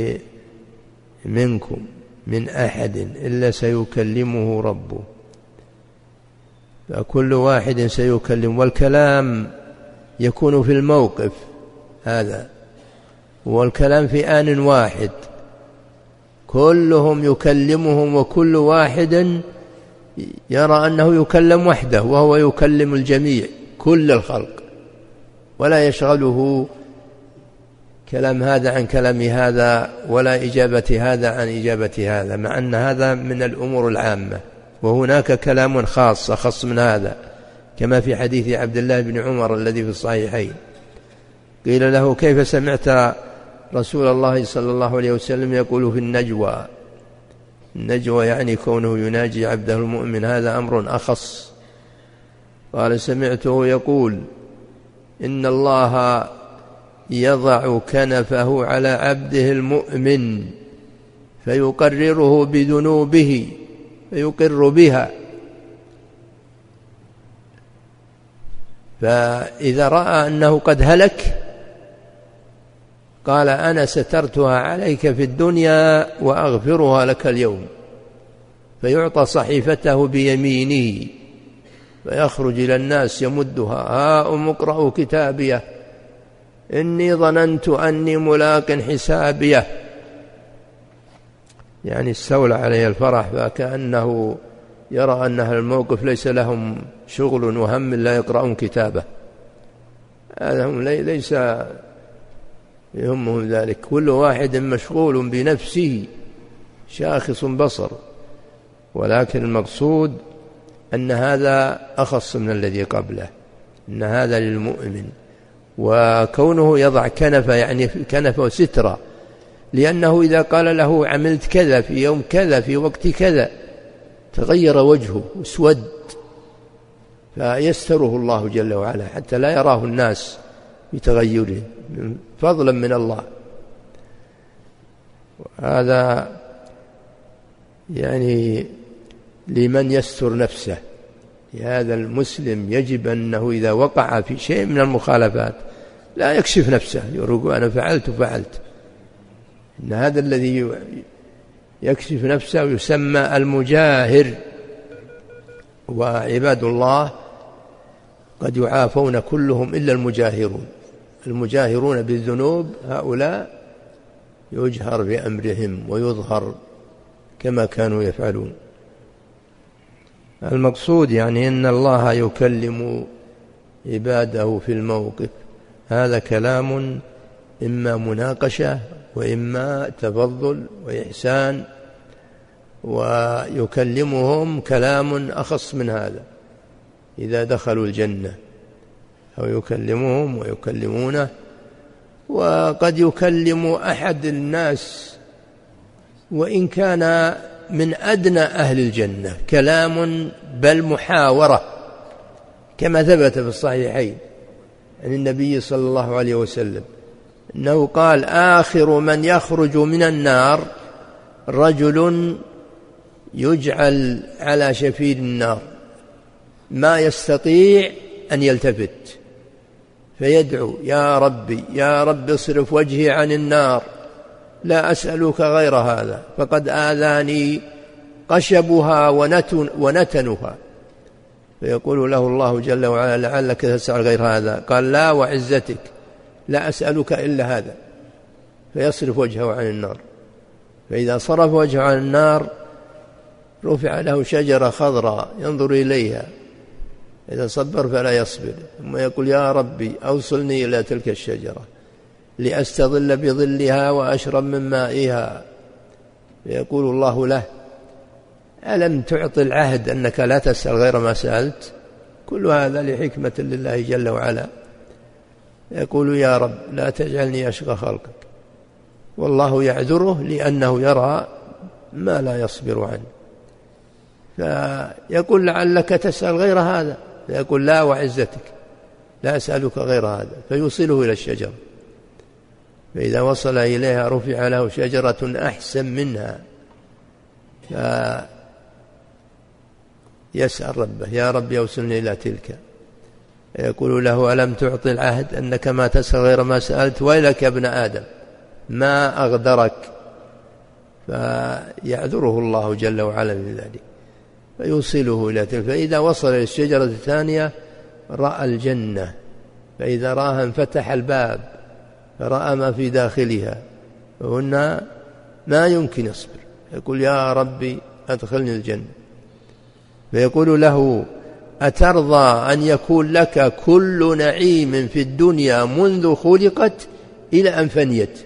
منكم من أحد إلا سيكلمه ربه، فكل واحد سيكلم، والكلام يكون في الموقف هذا، والكلام في آن واحد، كلهم يكلمهم، وكل واحد يرى أنه يكلم وحده وهو يكلم الجميع كل الخلق، ولا يشغله كلام هذا عن كلام هذا ولا إجابة هذا عن إجابة هذا، مع أن هذا من الأمور العامة، وهناك كلام خاص أخص من هذا، كما في حديث عبد الله بن عمر الذي في الصحيحين، قيل له: كيف سمعت رسول الله صلى الله عليه وسلم يقول في النجوى يعني كونه يناجي عبده المؤمن، هذا أمر أخص. قال سمعته يقول إن الله يضع كنفه على عبده المؤمن فيقرره بذنوبه فيقر بها، فإذا رأى أنه قد هلك قال أنا سترتها عليك في الدنيا وأغفرها لك اليوم، فيعطى صحيفته بيمينه فيخرج إلى الناس يمدها، هاؤم اقرأوا كتابيه إني ظننت أني ملاق حسابيه، يعني استولى عليه الفرح، فكأنه يرى أن الموقف ليس لهم شغل وهم لا يقرؤون كتابه، هذا ليس يهمهم ذلك، كل واحد مشغول بنفسه شاخص بصر، ولكن المقصود أن هذا أخص من الذي قبله، أن هذا للمؤمن. وكونه يضع كنفه يعني كنفه سترة، لأنه إذا قال له عملت كذا في يوم كذا في وقت كذا تغير وجهه واسود، فيستره الله جل وعلا حتى لا يراه الناس بتغيره فضلا من الله. هذا يعني لمن يستر نفسه، هذا المسلم يجب أنه إذا وقع في شيء من المخالفات لا يكشف نفسه يقول أنا فعلت، إن هذا الذي يكشف نفسه يسمى المجاهر. وعباد الله قد يعافون كلهم إلا المجاهرون بالذنوب، هؤلاء يجهر بأمرهم ويظهر كما كانوا يفعلون. المقصود يعني أن الله يكلم عباده في الموقف، هذا كلام إما مناقشة وإما تفضل وإحسان، ويكلمهم كلام أخص من هذا إذا دخلوا الجنة، أو يكلمهم ويكلمونه. وقد يكلم أحد الناس وإن كان من أدنى أهل الجنة كلام بل محاورة، كما ثبت في الصحيحين عن النبي صلى الله عليه وسلم أنه قال آخر من يخرج من النار رجل يجعل على شفير النار ما يستطيع أن يلتفت فيدعو يا ربي اصرف وجهي عن النار لا أسألك غير هذا فقد آذاني قشبها ونتنها، فيقول له الله جل وعلا لعلك تسأل غير هذا، قال لا وعزتك لا أسألك إلا هذا، فيصرف وجهه عن النار، فإذا صرف وجهه عن النار رفع له شجرة خضراء ينظر إليها، إذا صبر فلا يصبر، ثم يقول يا ربي أوصلني إلى تلك الشجرة لأستظل بظلها وأشرب من مائها، فيقول الله له ألم تعطي العهد أنك لا تسأل غير ما سألت؟ كل هذا لحكمة لله جل وعلا. يقول يا رب لا تجعلني أشقى خلقك، والله يعذره لأنه يرى ما لا يصبر عنه، فيقول لعلك تسأل غير هذا، فيقول لا وعزتك لا أسألك غير هذا، فيوصله إلى الشجرة، فإذا وصل إليها رفع له شجرة أحسن منها، فيسأل ربه يا رب يوصلني إلى تلك، يقول له ألم تعطي العهد أنك ما تسأل غير ما سألت؟ ويلك يا ابن آدم ما أغدرك، فيعذره الله جل وعلا لذلك فيوصله إلى تلك، فإذا وصل إلى الشجرة الثانية رأى الجنة، فإذا رآها انفتح الباب فرأى ما في داخلها، فهنا ما يمكن يصبر، يقول يا ربي أدخلني الجنة، فيقول له أترضى أن يكون لك كل نعيم في الدنيا منذ خلقت إلى أن فنيت؟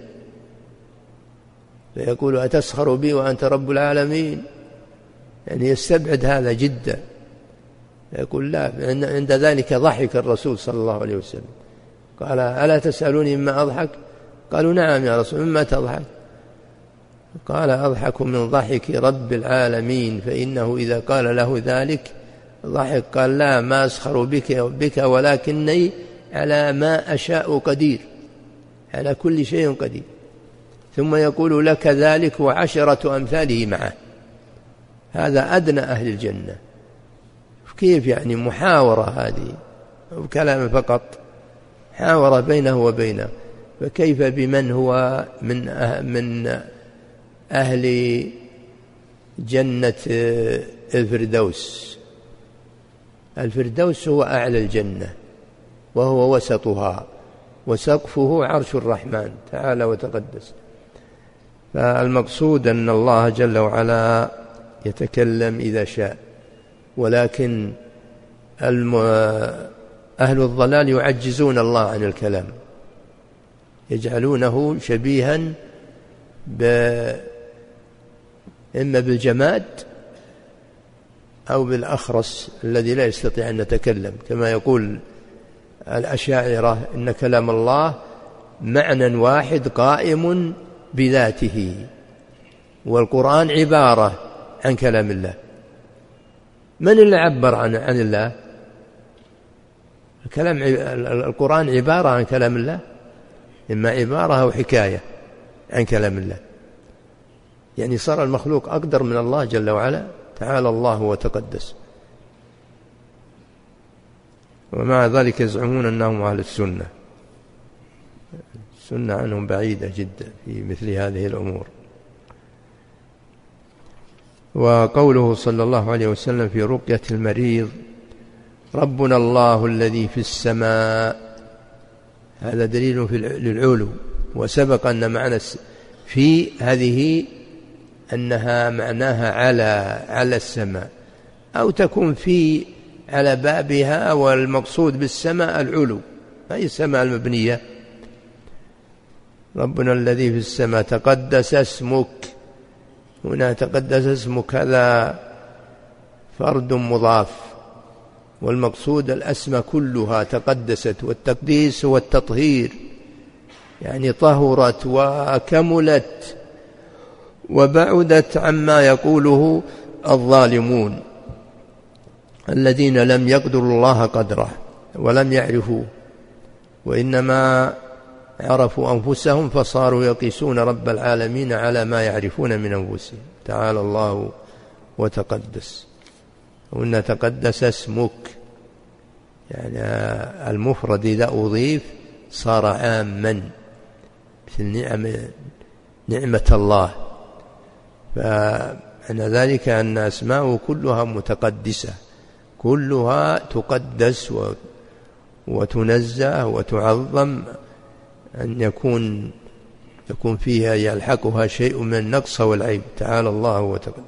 فيقول أتسخر بي وأنت رب العالمين، يعني يستبعد هذا جدا، يقول لا. عند ذلك ضحك الرسول صلى الله عليه وسلم قال ألا تسألوني مما أضحك؟ قالوا نعم يا رسول، مما تضحك؟ قال أضحك من ضحك رب العالمين، فإنه إذا قال له ذلك ضحك. قال لا، ما أسخر بك ولكني على ما أشاء قدير، على كل شيء قدير. ثم يقول لك ذلك وعشرة أمثاله معه. هذا أدنى أهل الجنة. كيف يعني محاورة هذه وكلام فقط، محاورة بينه وبينه. فكيف بمن هو من أهل جنة الفردوس؟ الفردوس هو أعلى الجنة وهو وسطها، وسقفه عرش الرحمن تعالى وتقدس. فالمقصود أن الله جل وعلا يتكلم إذا شاء، ولكن أهل الضلال يعجزون الله عن الكلام، يجعلونه شبيها إما بالجماد أو بالأخرس الذي لا يستطيع أن يتكلم، كما يقول الأشاعرة إن كلام الله معنى واحد قائم بذاته، والقرآن عبارة عن كلام الله. من اللي عبر عن الله؟ القرآن عبارة عن كلام الله، إما عبارة أو حكاية عن كلام الله. يعني صار المخلوق أقدر من الله جل وعلا، تعالى الله وتقدس. ومع ذلك يزعمون أنهم أهل السنة. السنة عنهم بعيدة جدا في مثل هذه الأمور. وقوله صلى الله عليه وسلم في رقية المريض ربنا الله الذي في السماء، هذا دليل للعلو. وسبق أن معنى في هذه أنها معناها على السماء، أو تكون في على بابها، والمقصود بالسماء العلو، أي السماء المبنية. ربنا الذي في السماء تقدس اسمك. هنا تقدس اسمك هذا فرد مضاف، والمقصود الأسماء كلها تقدست، والتقديس هو التطهير، يعني طهرت وكملت وبعدت عما يقوله الظالمون الذين لم يقدروا الله قدره ولم يعرفوه، وإنما عرفوا أنفسهم فصاروا يقيسون رب العالمين على ما يعرفون من أنفسهم، تعالى الله وتقدس. وإن تقدس اسمك، يعني المفرد إذا أضيف صار عاما، مثل نعمة الله. فمعنى ذلك أن أسماءه كلها متقدسة، كلها تقدس وتنزه وتعظم، أن يكون فيها يلحقها شيء من النقص والعيب، تعالى الله وتقدس.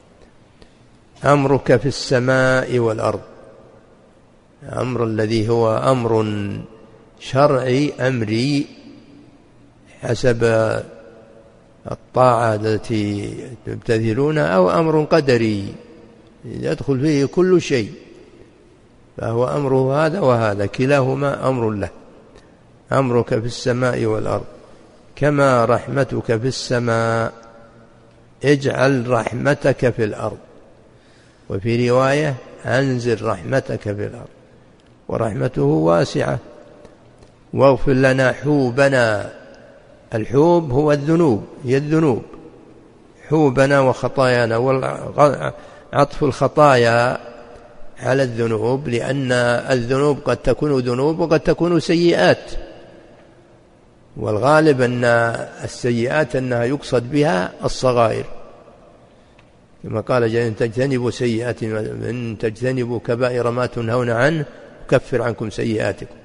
أمرك في السماء والأرض، أمر الذي هو أمر شرعي أمري حسب الطاعة التي تبتذلونها، أو أمر قدري يدخل فيه كل شيء، فهو أمره هذا وهذا، كلاهما أمر له. أمرك في السماء والأرض كما رحمتك في السماء اجعل رحمتك في الأرض، وفي رواية أنزل رحمتك في الأرض، ورحمته واسعة. واغفر لنا حوبنا، الحوب هو الذنوب، هي الذنوب، حوبنا وخطايانا، وعطف الخطايا على الذنوب، لأن الذنوب قد تكون ذنوب وقد تكون سيئات، والغالب أن السيئات أنها يقصد بها الصغائر، كما قال إن تجتنبوا سيئات، إن تجتنبوا كبائر ما تنهون عنه يكفر عنكم سيئاتكم.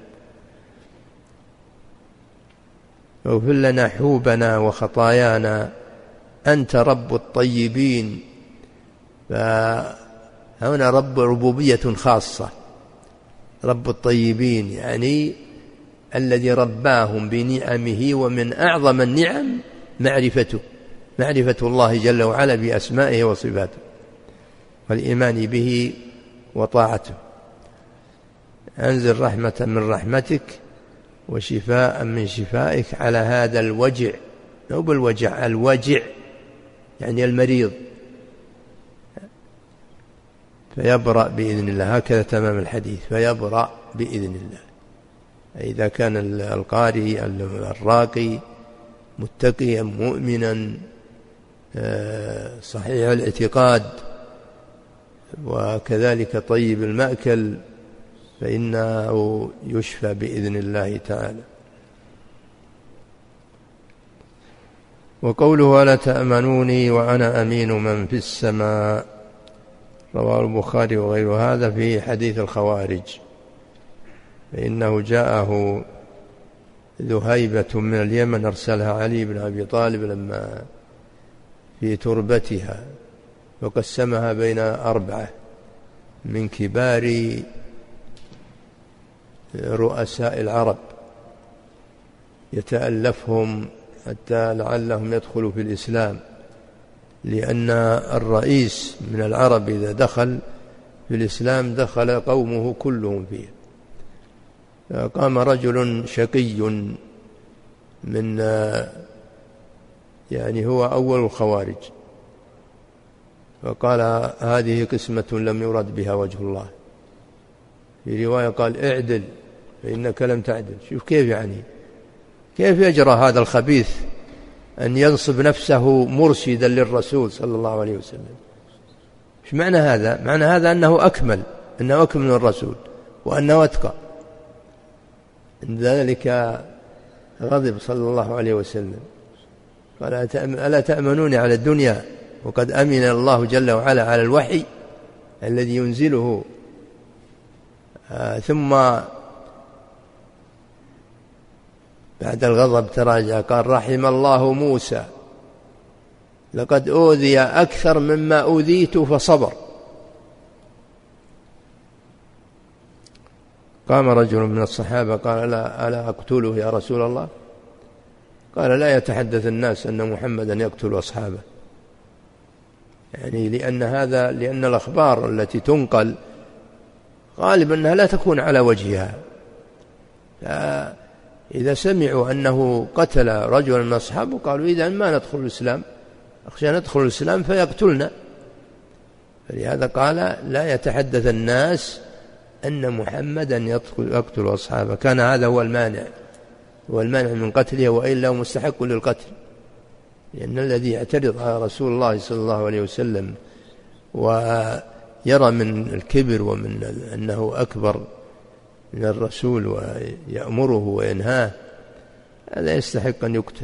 واغفر لنا حوبنا وخطايانا أنت رب الطيبين. فهنا رب ربوبية خاصة، رب الطيبين يعني الذي رباهم بنعمه، ومن أعظم النعم معرفة الله جل وعلا بأسمائه وصفاته والإيمان به وطاعته. أنزل رحمة من رحمتك وشفاء من شفائك على هذا الوجع، مو بالوجع، الوجع يعني المريض، فيبرأ بإذن الله. هكذا تمام الحديث، فيبرأ بإذن الله. إذا كان القارئ الراقي متقيا مؤمنا صحيح الاعتقاد وكذلك طيب المأكل فإنه يشفى بإذن الله تعالى. وقوله ألا تأمنوني وأنا أمين من في السماء، رواه البخاري وغير هذا في حديث الخوارج، فإنه جاءه ذو هيبة من اليمن أرسلها علي بن أبي طالب لما في تربتها، وقسمها بين 4 من كبار رؤساء العرب يتألفهم حتى لعلهم يدخلوا في الإسلام، لأن الرئيس من العرب إذا دخل في الإسلام دخل قومه كلهم فيه. قام رجل شقي من يعني هو أول الخوارج فقال هذه قسمة لم يرد بها وجه الله. في رواية قال اعدل فإنك لم تعدل. شوف كيف يعني، كيف يجرى هذا الخبيث أن ينصب نفسه مرشدا للرسول صلى الله عليه وسلم. ايش معنى هذا؟ معنى هذا أنه أكمل من الرسول وأنه أتقى. عند ذلك غضب صلى الله عليه وسلم قال ألا تأمنوني على الدنيا وقد أمن الله جل وعلا على الوحي الذي ينزله. ثم بعد الغضب تراجع قال رحم الله موسى لقد أوذي أكثر مما أوذيت فصبر. قام رجل من الصحابة قال ألا أقتله يا رسول الله؟ قال لا يتحدث الناس أن محمدا يقتل أصحابه، يعني لأن الأخبار التي تنقل غالبا أنها لا تكون على وجهها. إذا سمعوا أنه قتل رجلا من أصحابه قالوا إذا ما ندخل الإسلام، أخشى ندخل الإسلام فيقتلنا. فلهذا قال لا يتحدث الناس أن محمدا يقتل أصحابه. كان هذا هو المانع من قتله، وإلا مستحق للقتل، لأن الذي يعترض على رسول الله صلى الله عليه وسلم ويرى من الكبر ومن أنه أكبر من الرسول ويأمره وينهاه هذا يستحق أن يقتل.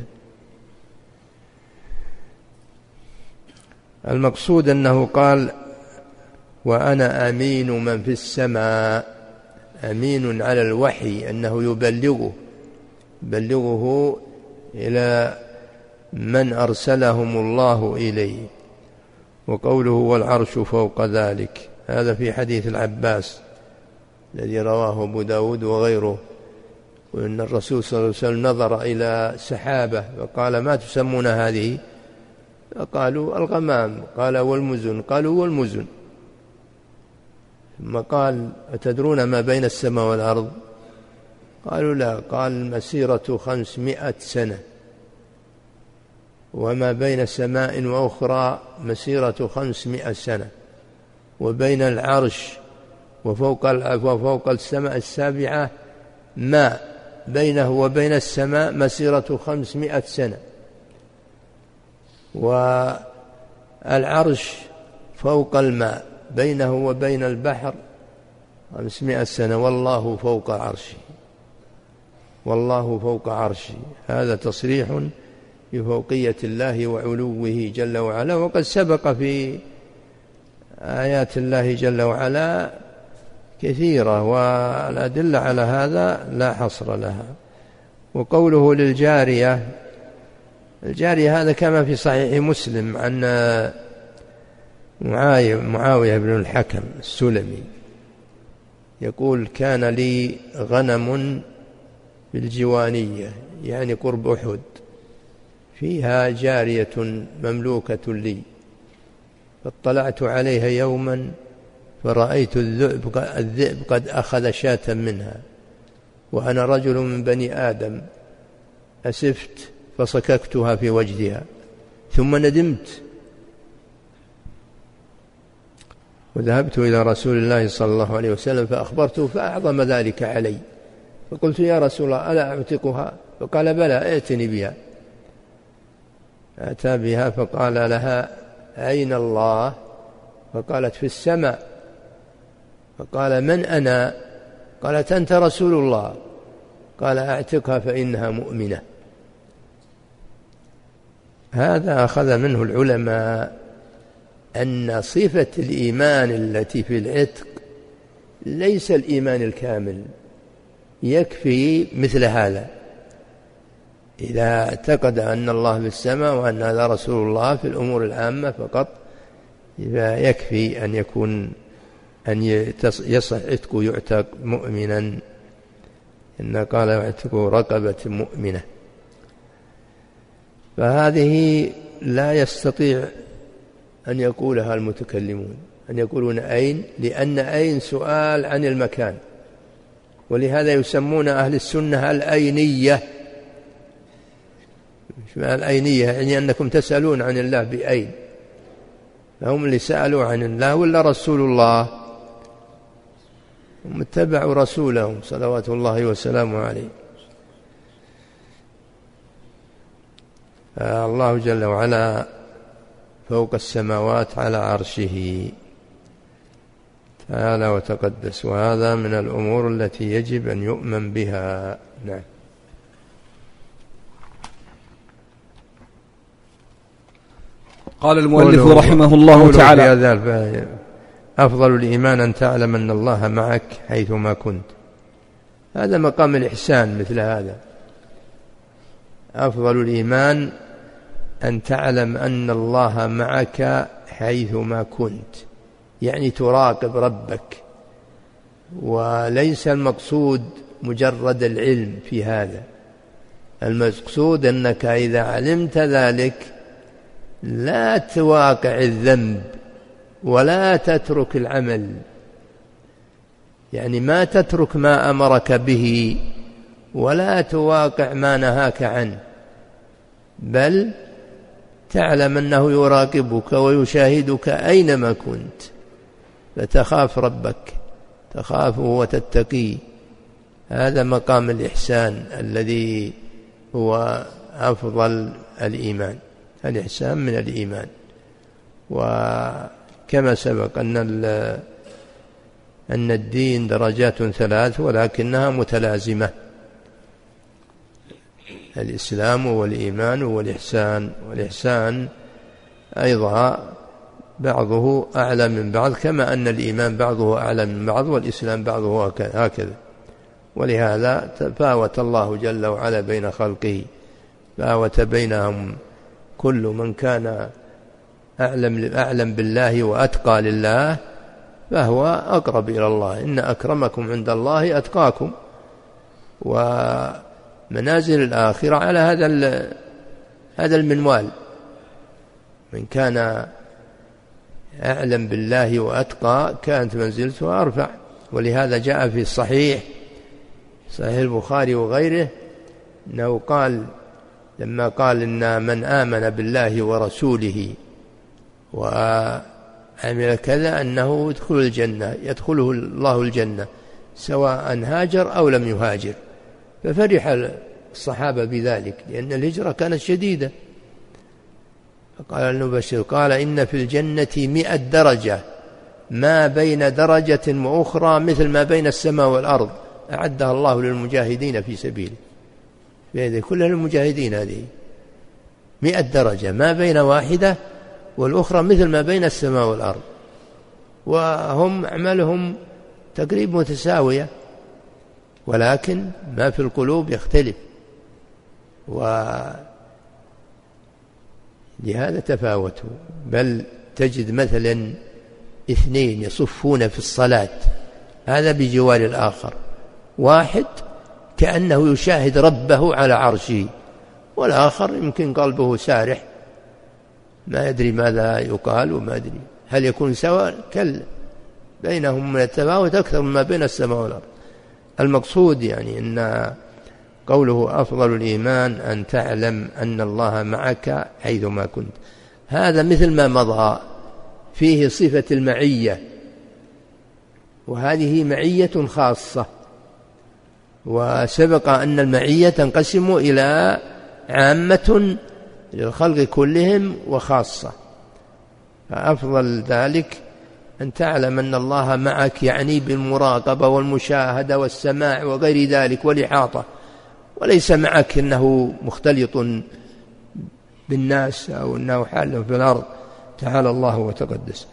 المقصود أنه قال وأنا أمين من في السماء، أمين على الوحي أنه يبلغه إلى من أرسلهم الله إليه. وقوله والعرش فوق ذلك هذا في حديث العباس الذي رواه أبو داود وغيره، وأن الرسول صلى الله عليه وسلم نظر إلى سحابة فقال ما تسمون هذه؟ قالوا الغمام. قال والمزن؟ قالوا والمزن. ثم قال أتدرون ما بين السماء والأرض؟ قالوا لا. قال مسيرة 500 سنة، وما بين سماء وأخرى مسيرة 500 سنة، وبين العرش وفوق السماء السابعة ما بينه وبين السماء مسيرة 500 سنة، والعرش فوق الماء بينه وبين البحر 500 سنة، والله فوق عرشه. هذا تصريح بفوقية الله وعلوه جل وعلا، وقد سبق في آيات الله جل وعلا كثيرة، والأدلة على هذا لا حصر لها. وقوله للجارية، الجارية هذا كما في صحيح مسلم عن معاوية بن الحكم السلمي يقول كان لي غنم بالجوانية يعني قرب أحد، فيها جارية مملوكة لي، فاطلعت عليها يوما فرأيت الذئب قد أخذ شاة منها، وأنا رجل من بني آدم أسفت فصككتها في وجدها ثم ندمت وذهبت إلى رسول الله صلى الله عليه وسلم فأخبرته فأعظم ذلك علي، فقلت يا رسول الله ألا أعتقها؟ فقال بلى ائتني بها. أتى بها فقال لها أين الله؟ فقالت في السماء. فقال من أنا؟ قالت أنت رسول الله. قال أعتقها فإنها مؤمنة. هذا أخذ منه العلماء أن صفة الإيمان التي في العتق ليس الإيمان الكامل، يكفي مثل هذا إذا اعتقد أن الله في السماء وأن هذا رسول الله في الأمور العامة فقط، يكفي أن يكون أن يصح عتق يعتق مؤمنا، إن قال اعتق رقبة مؤمنة. فهذه لا يستطيع أن يقولها المتكلمون، أن يقولون أين، لأن أين سؤال عن المكان، ولهذا يسمون أهل السنة الأينية. الأينية يعني أنكم تسألون عن الله بأين، فهم اللي سألوا عن الله ولا رسول الله؟ هم اتبعوا رسولهم صلوات الله وسلامه عليه. الله جل وعلا فوق السماوات على عرشه تعالى وتقدس، وهذا من الأمور التي يجب أن يؤمن بها. نعم. قال المؤلف رحمه الله تعالى: أفضل الإيمان أن تعلم أن الله معك حيثما كنت. هذا مقام الإحسان. مثل هذا أفضل الإيمان أن تعلم أن الله معك حيثما كنت، يعني تراقب ربك، وليس المقصود مجرد العلم في هذا، المقصود أنك إذا علمت ذلك لا تواقع الذنب ولا تترك العمل، يعني ما تترك ما أمرك به ولا تواقع ما نهاك عنه، بل تعلم أنه يراقبك ويشاهدك أينما كنت، فتخاف ربك، تخافه وتتقيه. هذا مقام الإحسان الذي هو أفضل الإيمان. الإحسان من الإيمان. وكما سبق أن الدين درجات 3 ولكنها متلازمة: الإسلام والإيمان والإحسان. والإحسان أيضا بعضه أعلى من بعض، كما أن الإيمان بعضه أعلى من بعض والإسلام بعضه هكذا. ولهذا تفاوت الله جل وعلا بين خلقه، فاوت بينهم كل من كان أعلم بالله وأتقى لله فهو أقرب إلى الله. إن أكرمكم عند الله أتقاكم. ومنازل الآخرة على هذا المنوال: من كان أعلم بالله وأتقى كانت منزلته أرفع. ولهذا جاء في صحيح البخاري وغيره أنه قال لما قال إن من آمن بالله ورسوله وعمل كذا أنه يدخل الجنة، يدخله الله الجنة سواء هاجر أو لم يهاجر. ففرح الصحابة بذلك لأن الهجرة كانت شديدة. فقال المبشر قال إن في الجنة 100 درجة، ما بين درجة وأخرى مثل ما بين السماء والأرض، أعدها الله للمجاهدين في سبيله. هذه كلها للمجاهدين. هذه 100 درجة ما بين واحدة والأخرى مثل ما بين السماء والأرض، وهم أعمالهم تقريبا متساوية، ولكن ما في القلوب يختلف، ولهذا تفاوتوا. بل تجد مثلا 2 يصفون في الصلاة، هذا بجوار الآخر، واحد كأنه يشاهد ربه على عرشه، والآخر يمكن قلبه سارح ما يدري ماذا يقال وما يدري. هل يكون سواء؟ كلا، بينهم من التفاوت أكثر مما بين السماء والأرض. المقصود يعني أن قوله أفضل الإيمان أن تعلم أن الله معك حيثما كنت، هذا مثل ما مضى فيه صفة المعية، وهذه معية خاصة، وسبق أن المعية تنقسم إلى عامة للخلق كلهم وخاصة، فأفضل ذلك أن تعلم أن الله معك، يعني بالمراقبة والمشاهدة والسماع وغير ذلك والإحاطة، وليس معك أنه مختلط بالناس أو أنه حال في الأرض، تعالى الله وتقدس.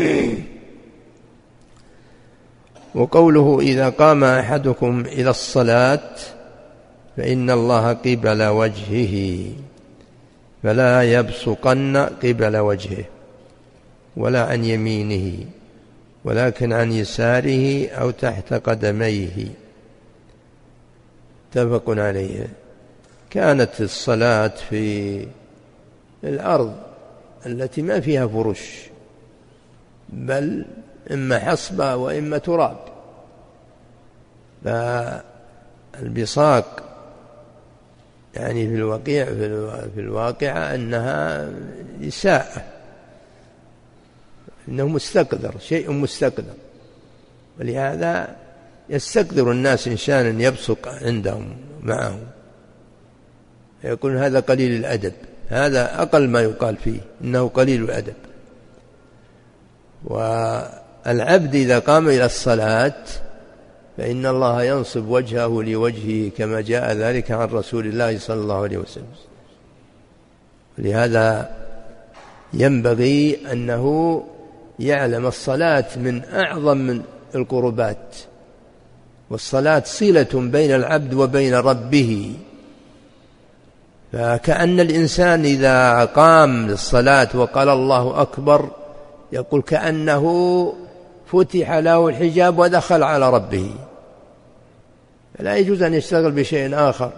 وقوله إذا قام أحدكم إلى الصلاة فإن الله قبل وجهه فلا يبصقن قبل وجهه ولا عن يمينه ولكن عن يساره أو تحت قدميه، متفق عليه. كانت الصلاة في الأرض التي ما فيها فرش، بل إما حصبة وإما تراب، فالبصاق يعني في الواقع أنها إساءة، إنه مستقدر، شيء مستقدر، ولهذا يستقدر الناس إنسانا يبصق عندهم معهم، يقول هذا قليل الأدب، هذا أقل ما يقال فيه، إنه قليل الأدب. والعبد إذا قام إلى الصلاة فإن الله ينصب وجهه لوجهه كما جاء ذلك عن رسول الله صلى الله عليه وسلم. لهذا ينبغي أنه يعلم الصلاة من أعظم القربات، والصلاة صلة بين العبد وبين ربه، فكأن الإنسان إذا قام للصلاة وقال الله أكبر يقول كأنه فتح له الحجاب ودخل على ربه، لا يجوز أن يشتغل بشيء آخر.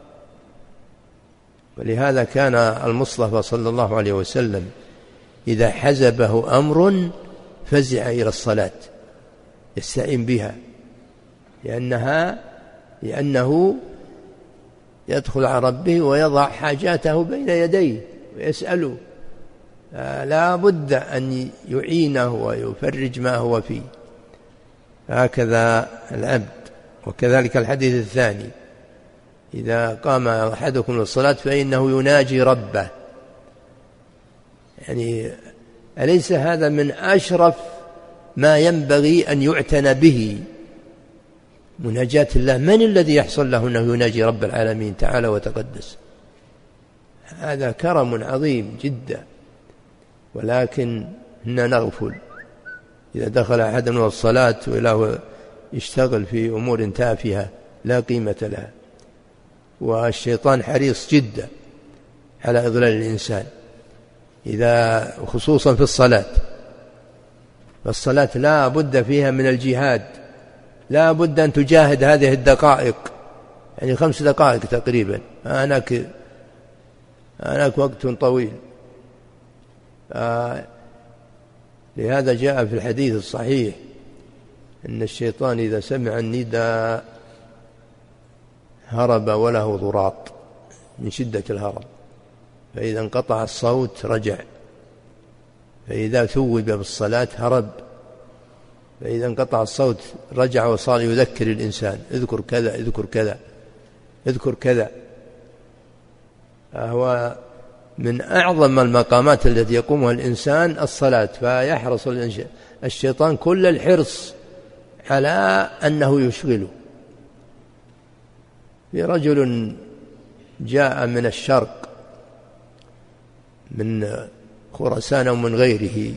ولهذا كان المصطفى صلى الله عليه وسلم إذا حزبه أمر فزع إلى الصلاة يستعين بها، لأنه يدخل على ربه ويضع حاجاته بين يديه ويسأله، لا بد أن يعينه ويفرج ما هو فيه. هكذا العبد. وكذلك الحديث الثاني إذا قام أحدكم للصلاة فإنه يناجي ربه، يعني أليس هذا من أشرف ما ينبغي أن يعتنى به؟ مناجاة الله، من الذي يحصل له أنه يناجي رب العالمين تعالى وتقدس؟ هذا كرم عظيم جدا، ولكن إننا نغفل. إذا دخل أحدنا الصلاة وإله يشتغل في أمور تافهة لا قيمة لها، والشيطان حريص جدا على إضلال الإنسان، خصوصا في الصلاة. فالصلاة لا بد فيها من الجهاد، لا بد أن تجاهد هذه الدقائق، يعني 5 دقائق تقريبا، هناك وقت طويل. لهذا جاء في الحديث الصحيح أن الشيطان إذا سمع النداء هرب وله ضراط من شدة الهرب، فإذا انقطع الصوت رجع، فإذا ثوب بالصلاة هرب، فإذا انقطع الصوت رجع وصار يذكر الإنسان اذكر كذا اذكر كذا اذكر كذا. هو من أعظم المقامات التي يقومها الإنسان الصلاة، فيحرص الشيطان كل الحرص على أنه يشغله. في رجل جاء من الشرق من خراسان ومن غيره،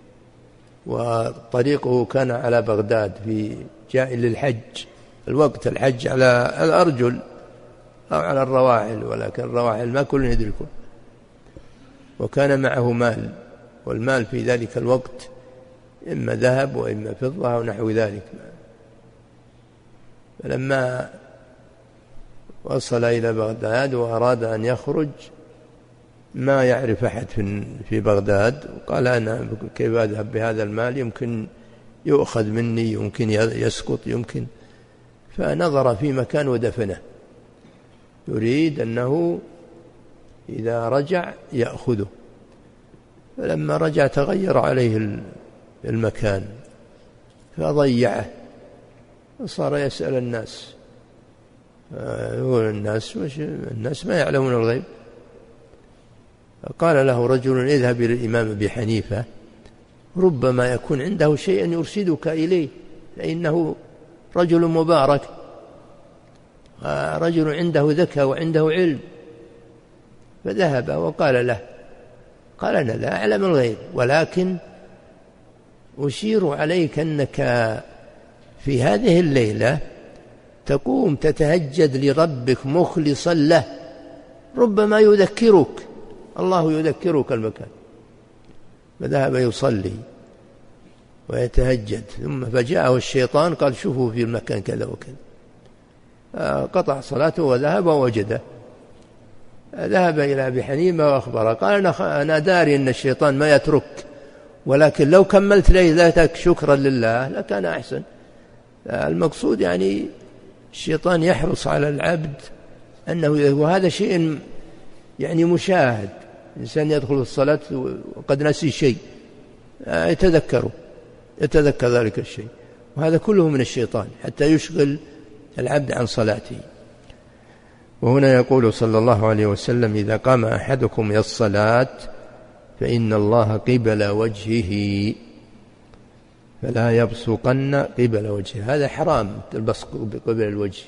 وطريقه كان على بغداد، جاء للحج، الوقت الحج على الأرجل أو على الرواحل، ولكن الرواحل ما كل يدركون، وكان معه مال، والمال في ذلك الوقت إما ذهب وإما فضة أو نحو ذلك. فلما وصل إلى بغداد وأراد أن يخرج ما يعرف أحد في بغداد، وقال أنا كيف أذهب بهذا المال؟ يمكن يؤخذ مني، يمكن يسقط، يمكن. فنظر في مكان ودفنه، يريد أنه إذا رجع يأخذه. فلما رجع تغير عليه المكان فضيعه، وصار يسأل الناس، الناس ما يعلمون الغيب. قال له رجل: اذهب إلى الإمام أبي حنيفة، ربما يكون عنده شيء يرشدك إليه، فإنه رجل مبارك، رجل عنده ذكاء وعنده علم. فذهب وقال له، قال: أنا لا أعلم الغيب، ولكن أشير عليك أنك في هذه الليلة تقوم تتهجد لربك مخلصا له، ربما يذكرك الله، يذكرك المكان. فذهب يصلي ويتهجد، ثم فجاءه الشيطان قال: شوفوا في المكان كذا وكذا. قطع صلاته وذهب ووجده. ذهب إلى أبي حنيفة وأخبره، قال: أنا داري أن الشيطان ما يترك، ولكن لو كملت ليلتك شكرا لله لكان أحسن. المقصود يعني الشيطان يحرص على العبد أنه، وهذا شيء يعني مشاهد، الإنسان يدخل الصلاة وقد نسي شيء يتذكر ذلك الشيء، وهذا كله من الشيطان حتى يشغل العبد عن صلاته. وهنا يقول صلى الله عليه وسلم: إذا قام أحدكم إلى الصلاة فإن الله قبل وجهه فلا يبصقن قبل وجهه. هذا حرام البصق قبل الوجه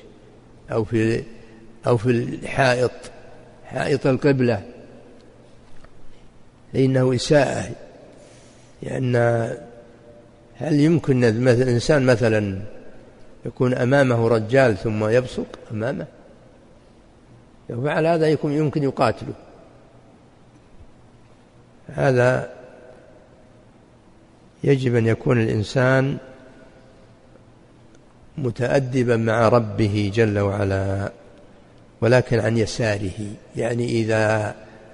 أو في الحائط، حائط القبلة، لأنه إساءة. لأن هل يمكن الإنسان مثلا يكون أمامه رجال ثم يبصق أمامه؟ لو فعل هذا يمكن يقاتله. هذا يجب أن يكون الإنسان متأدبا مع ربه جل وعلا، ولكن عن يساره. يعني إذا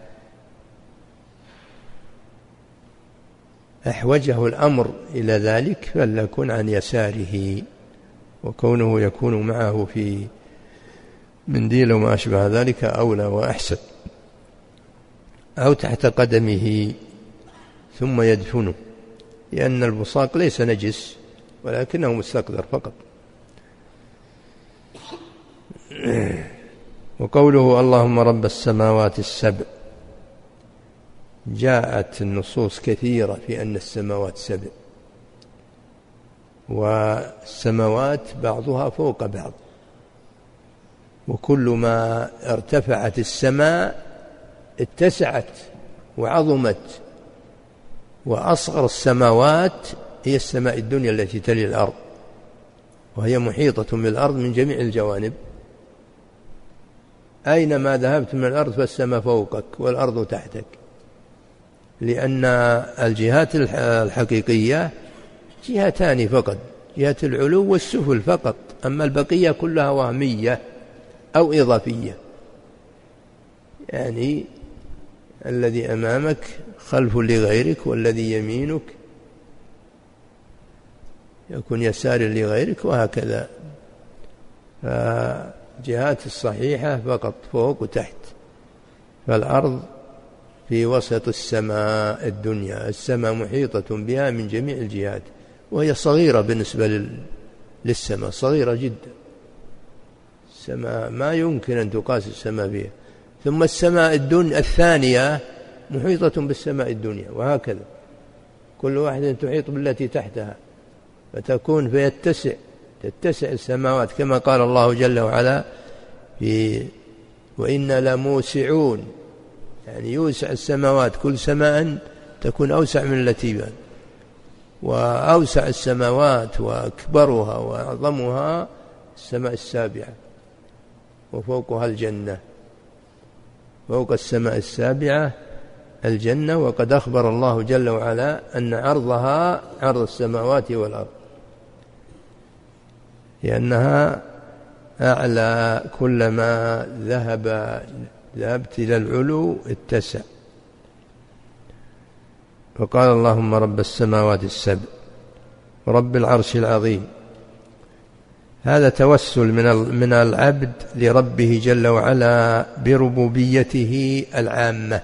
أحوجه الأمر إلى ذلك فليكن عن يساره، وكونه يكون معه في منديل وما أشبه ذلك أولى وأحسن، أو تحت قدمه ثم يدفنه، لأن البصاق ليس نجس ولكنه مستقذر فقط. وقوله: اللهم رب السماوات السبع، جاءت النصوص كثيرة في أن السماوات سبع، والسماوات بعضها فوق بعض، وكل ما ارتفعت السماء اتسعت وعظمت، وأصغر السماوات هي السماء الدنيا التي تلي الأرض، وهي محيطة بالأرض من جميع الجوانب. أينما ذهبت من الأرض فالسماء فوقك والأرض تحتك، لأن الجهات الحقيقية جهتان فقط، جهة العلو والسفل فقط، أما البقية كلها وهمية أو إضافية. يعني الذي أمامك خلف لغيرك، والذي يمينك يكون يسار لغيرك، وهكذا. فجهات الصحيحة فقط فوق وتحت، فالأرض في وسط السماء الدنيا، السماء محيطة بها من جميع الجهات، وهي صغيرة بالنسبة للسماء، صغيرة جدا. السماء ما يمكن أن تقاس السماء بها. ثم السماء الدنيا الثانية محيطة بالسماء الدنيا، وهكذا كل واحدة تحيط بالتي تحتها، فتكون تتسع السماوات، كما قال الله جل وعلا وإنا لموسعون، يعني يوسع السماوات، كل سماء تكون أوسع من التي بعد، وأوسع السماوات وأكبرها وأعظمها السماء السابعة، وفوقها الجنة، فوق السماء السابعة الجنة. وقد أخبر الله جل وعلا أن عرضها عرض السماوات والأرض، لأنها أعلى، كلما ذهبت إلى العلو اتسع. وقال: اللهم رب السماوات السبع ورب العرش العظيم. هذا توسل من العبد لربه جل وعلا بربوبيته العامة.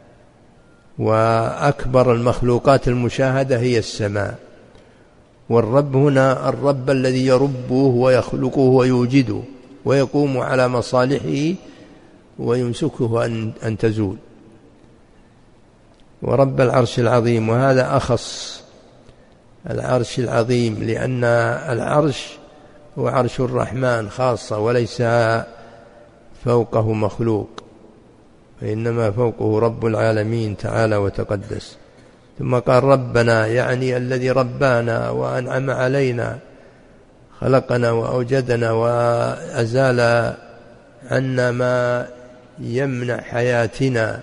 وأكبر المخلوقات المشاهدة هي السماء، والرب هنا الرب الذي يربه ويخلقه ويوجده ويقوم على مصالحه ويمسكه أن تزول. ورب العرش العظيم، وهذا أخص العرش العظيم، لأن العرش هو عرش الرحمن خاصة، وليس فوقه مخلوق، وإنما فوقه رب العالمين تعالى وتقدس. ثم قال ربنا، يعني الذي ربانا وأنعم علينا، خلقنا وأوجدنا وأزال عنا ما يمنع حياتنا،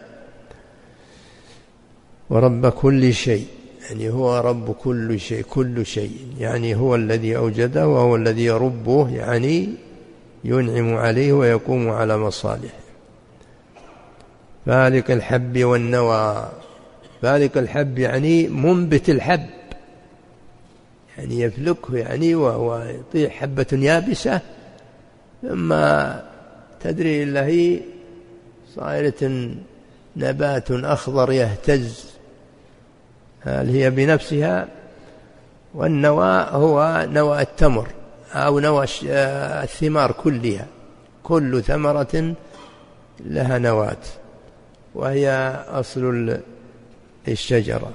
ورب كل شيء، يعني هو رب كل شيء، كل شيء يعني هو الذي أوجده وهو الذي يربه، يعني ينعم عليه ويقوم على مصالحه. فالق الحب والنوى، فالق الحب يعني منبت الحب، يعني يفلقه يعني ويطيح حبة يابسة، ثم تدري إلا هي صائرة نبات أخضر يهتز، هل هي بنفسها. والنوى هو نوى التمر أو نوى الثمار كلها، كل ثمرة لها نواة، وهي أصل الشجرة.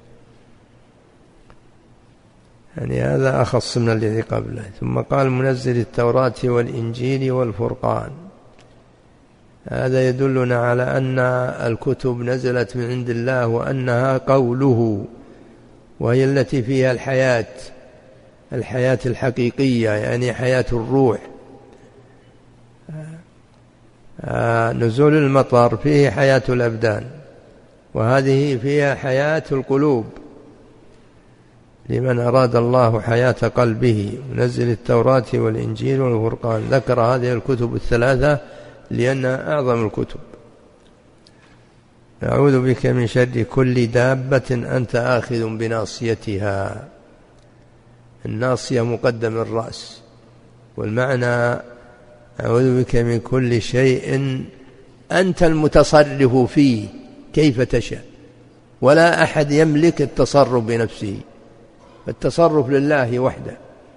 يعني هذا أخص من الذي قبله. ثم قال منزل التوراة والإنجيل والفرقان، هذا يدلنا على أن الكتب نزلت من عند الله، وأنها قوله، وهي التي فيها الحياة الحقيقية، يعني حياة الروح. نزول المطر فيه حياة الأبدان، وهذه فيها حياة القلوب لمن أراد الله حياة قلبه. منزل التوراة والإنجيل والفرقان، ذكر هذه الكتب الثلاثة لأنها أعظم الكتب. أعوذ بك من شر كل دابة أنت آخذ بناصيتها، الناصية مقدم الرأس، والمعنى أعوذ بك من كل شيء أنت المتصرف فيه كيف تشاء، ولا أحد يملك التصرف بنفسه، التصرف لله وحده.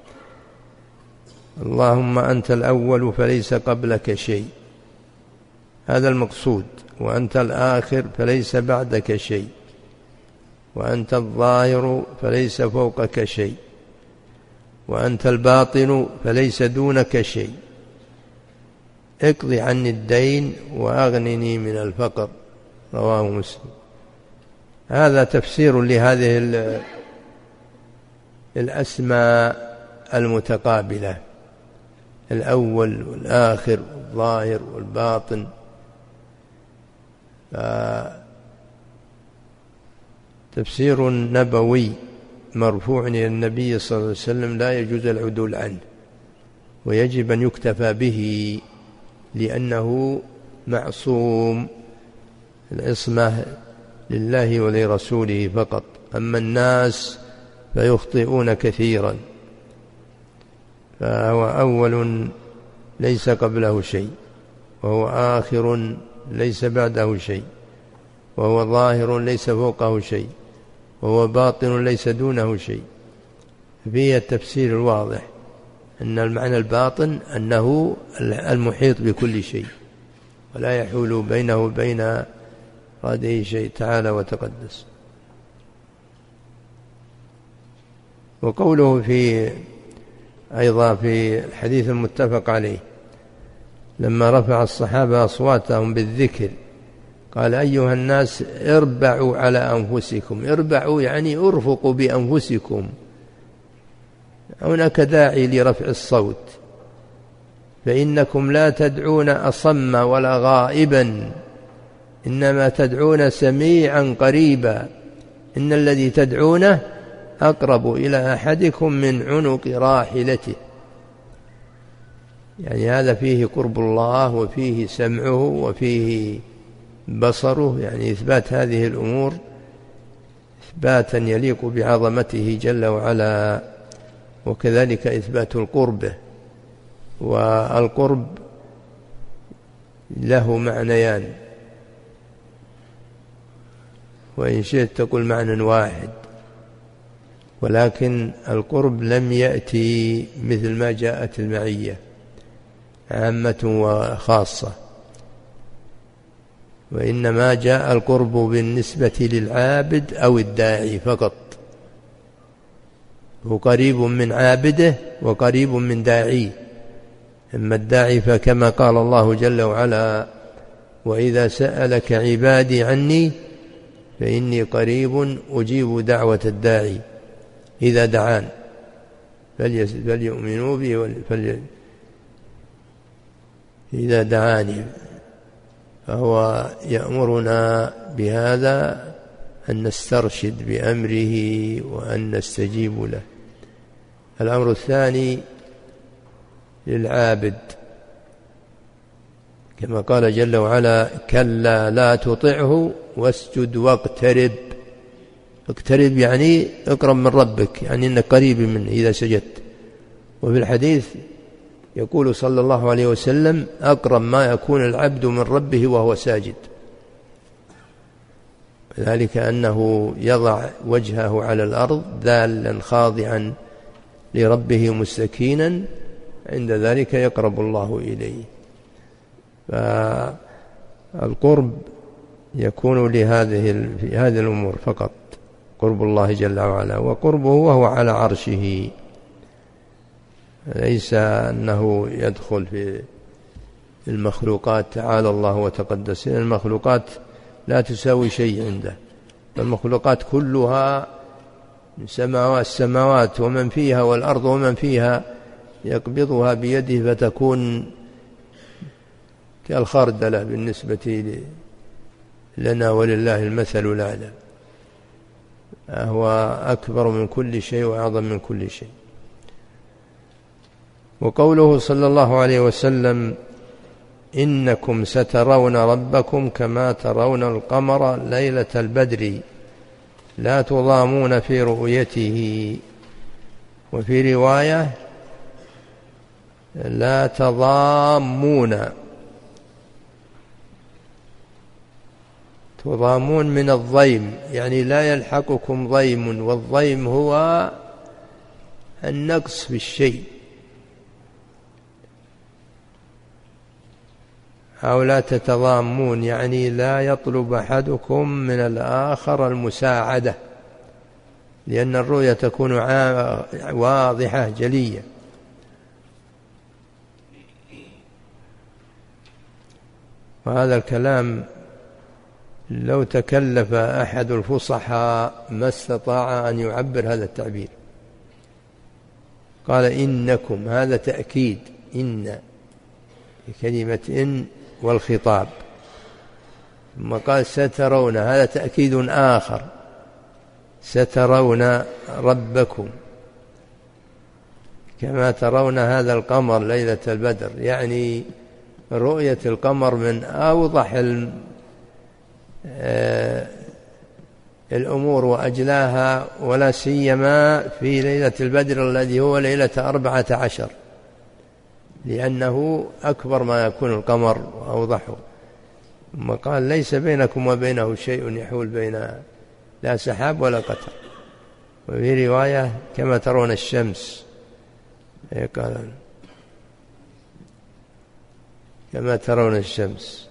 اللهم أنت الأول فليس قبلك شيء، هذا المقصود، وأنت الآخر فليس بعدك شيء، وأنت الظاهر فليس فوقك شيء، وأنت الباطن فليس دونك شيء، اقض عني الدين وأغنني من الفقر. رواه مسلم. هذا تفسير لهذه الأسماء المتقابلة، الأول والآخر والظاهر والباطن. تفسير نبوي مرفوع إلى النبي صلى الله عليه وسلم لا يجوز العدول عنه، ويجب أن يكتفى به لأنه معصوم، العصمة لله ولرسوله فقط، أما الناس فيخطئون كثيرا. فهو أول ليس قبله شيء، وهو آخر ليس بعده شيء، وهو ظاهر ليس فوقه شيء، وهو باطن ليس دونه شيء. فيه التفسير الواضح أن المعنى الباطن أنه المحيط بكل شيء، ولا يحول بينه وبين هذه شيء تعالى وتقدس. وقوله أيضا في الحديث المتفق عليه لما رفع الصحابة أصواتهم بالذكر قال أيها الناس اربعوا على أنفسكم، اربعوا يعني ارفقوا بأنفسكم، هناك داعي لرفع الصوت، فإنكم لا تدعون أصم ولا غائبا، إنما تدعون سميعا قريبا، إن الذي تدعونه أقرب إلى أحدكم من عنق راحلته. يعني هذا فيه قرب الله، وفيه سمعه، وفيه بصره، يعني إثبات هذه الأمور إثباتا يليق بعظمته جل وعلا، وكذلك إثبات القرب والقرب له معنيان، وإن شئت تقول معنى واحد، ولكن القرب لم يأتي مثل ما جاءت المعية عامة وخاصة، وإنما جاء القرب بالنسبة للعابد أو الداعي فقط، هو قريب من عابده وقريب من داعيه. أما الداعي فكما قال الله جل وعلا: وإذا سألك عبادي عني فإني قريب أجيب دعوة الداعي إذا دعان فليؤمنوا بي إذا دعاني. فهو يأمرنا بهذا، أن نسترشد بأمره وأن نستجيب له. الأمر الثاني للعابد، كما قال جل وعلا: كلا لا تطعه واسجد واقترب. اقترب يعني اقرب من ربك، يعني انك قريب منه إذا سجدت. وفي الحديث يقول صلى الله عليه وسلم: أقرب ما يكون العبد من ربه وهو ساجد، ذلك أنه يضع وجهه على الأرض ذالا خاضعا لربه مستكينا، عند ذلك يقرب الله إليه. فالقرب يكون في هذه الأمور فقط، قرب الله جل وعلا، وقربه وهو على عرشه، ليس أنه يدخل في المخلوقات تعالى الله وتقدس. المخلوقات لا تساوي شيء عنده، المخلوقات كلها السماوات ومن فيها والأرض ومن فيها يقبضها بيده فتكون كالخردلة بالنسبة لنا، ولله المثل الأعلى. هو أكبر من كل شيء وأعظم من كل شيء. وقوله صلى الله عليه وسلم: إنكم سترون ربكم كما ترون القمر ليلة البدر لا تضامون في رؤيته، وفي رواية لا تضامون، تضامون من الضيم، يعني لا يلحقكم ضيم، والضيم هو النقص في الشيء، أو لا تتضامون يعني لا يطلب أحدكم من الآخر المساعدة، لأن الرؤية تكون واضحة جلية. وهذا الكلام لو تكلف أحد الفصحاء ما استطاع أن يعبر هذا التعبير. قال إنكم، هذا تأكيد، إن كلمة إن والخطاب، ثم قال سترون، هذا تأكيد آخر، سترون ربكم كما ترون هذا القمر ليلة البدر، يعني رؤية القمر من أوضح الأمور وأجلاها، ولا سيما في ليلة البدر الذي هو ليلة 14، لأنه أكبر ما يكون القمر وأوضحه. ثم قال ليس بينكم وبينه شيء يحول بين لا سحاب ولا قطر. وفي رواية كما ترون الشمس، قال كما ترون الشمس.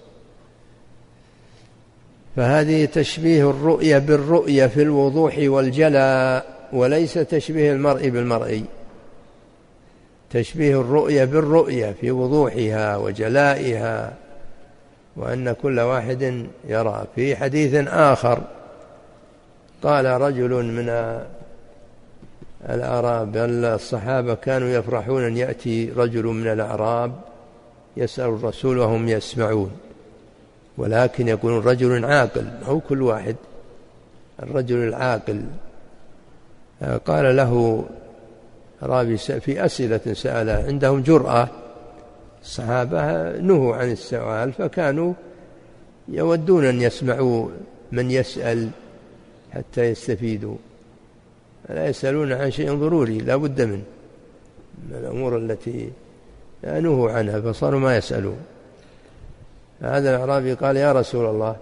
فهذه تشبيه الرؤية بالرؤية في الوضوح والجلاء، وليس تشبيه المرء بالمرء، تشبيه الرؤية بالرؤية في وضوحها وجلائها، وأن كل واحد يرى. في حديث آخر قال رجل من الأعراب، الصحابة كانوا يفرحون أن يأتي رجل من الأعراب يسأل الرسول وهم يسمعون، ولكن يكون رجل عاقل، هو كل واحد، الرجل العاقل. قال له رابي في أسئلة سألها، عندهم جرأة، الصحابة نهوا عن السؤال، فكانوا يودون أن يسمعوا من يسأل حتى يستفيدوا، لا يسألون عن شيء ضروري لا بد منه، من الأمور التي نهوا عنها فصاروا ما يسألون. هذا الأعرابي قال يا رسول الله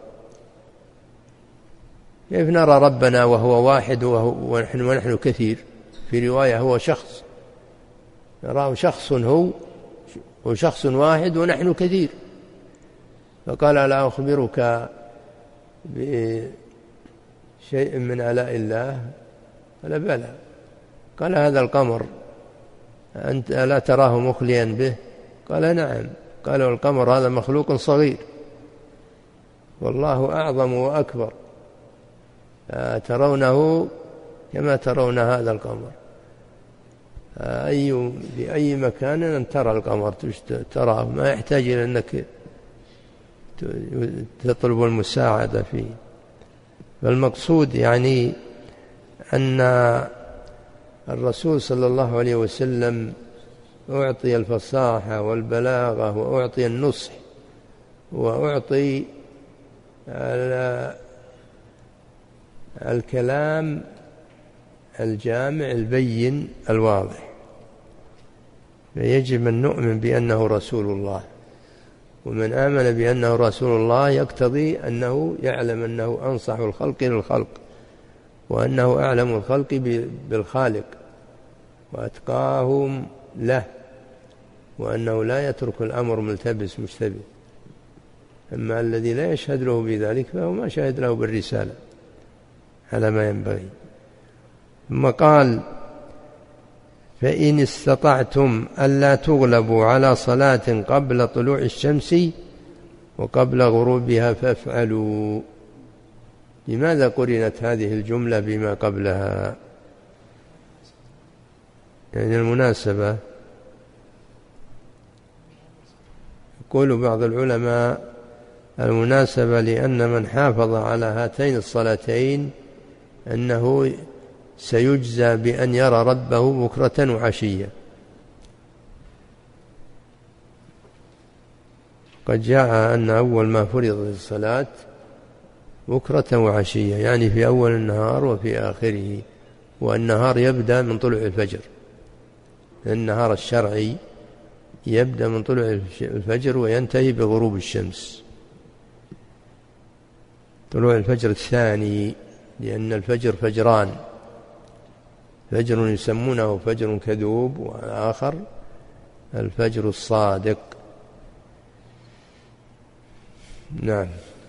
كيف نرى ربنا وهو واحد ونحن كثير؟ في رواية هو شخص، نراه شخص هو وشخص واحد ونحن كثير. فقال ألا أخبرك بشيء من آلاء الله؟ قال بلى. قال هذا القمر أنت ألا تراه مخليا به؟ قال نعم. قال القمر هذا مخلوق صغير والله أعظم وأكبر، ترونه كما ترون هذا القمر، بأي مكان أن ترى القمر تراه، ما يحتاج إلى أنك تطلب المساعدة فيه. فالمقصود يعني أن الرسول صلى الله عليه وسلم أعطي الفصاحة والبلاغة وأعطي النصح وأعطي الكلام الجامع البين الواضح. فيجب أن نؤمن بأنه رسول الله، ومن آمن بأنه رسول الله يقتضي أنه يعلم أنه أنصح الخلق للخلق، وأنه أعلم الخلق بالخالق وأتقاهم له، وأنه لا يترك الأمر ملتبس مشتبه. أما الذي لا يشهد له بذلك فهو ما شهد له بالرسالة على ما ينبغي. ثم قال فإن استطعتم ألا تغلبوا على صلاة قبل طلوع الشمس وقبل غروبها فافعلوا. لماذا قرنت هذه الجملة بما قبلها؟ يعني المناسبة، يقول بعض العلماء المناسبة لأن من حافظ على هاتين الصلاتين أنه سيجزى بأن يرى ربه بكرة وعشية. قد جاء أن أول ما فرض الصلاة بكرة وعشية، يعني في أول النهار وفي آخره، والنهار يبدأ من طلوع الفجر. النهار الشرعي يبدأ من طلوع الفجر وينتهي بغروب الشمس. طلوع الفجر الثاني، لأن الفجر فجران، فجر يسمونه فجر كذوب، والآخر الفجر الصادق. نعم.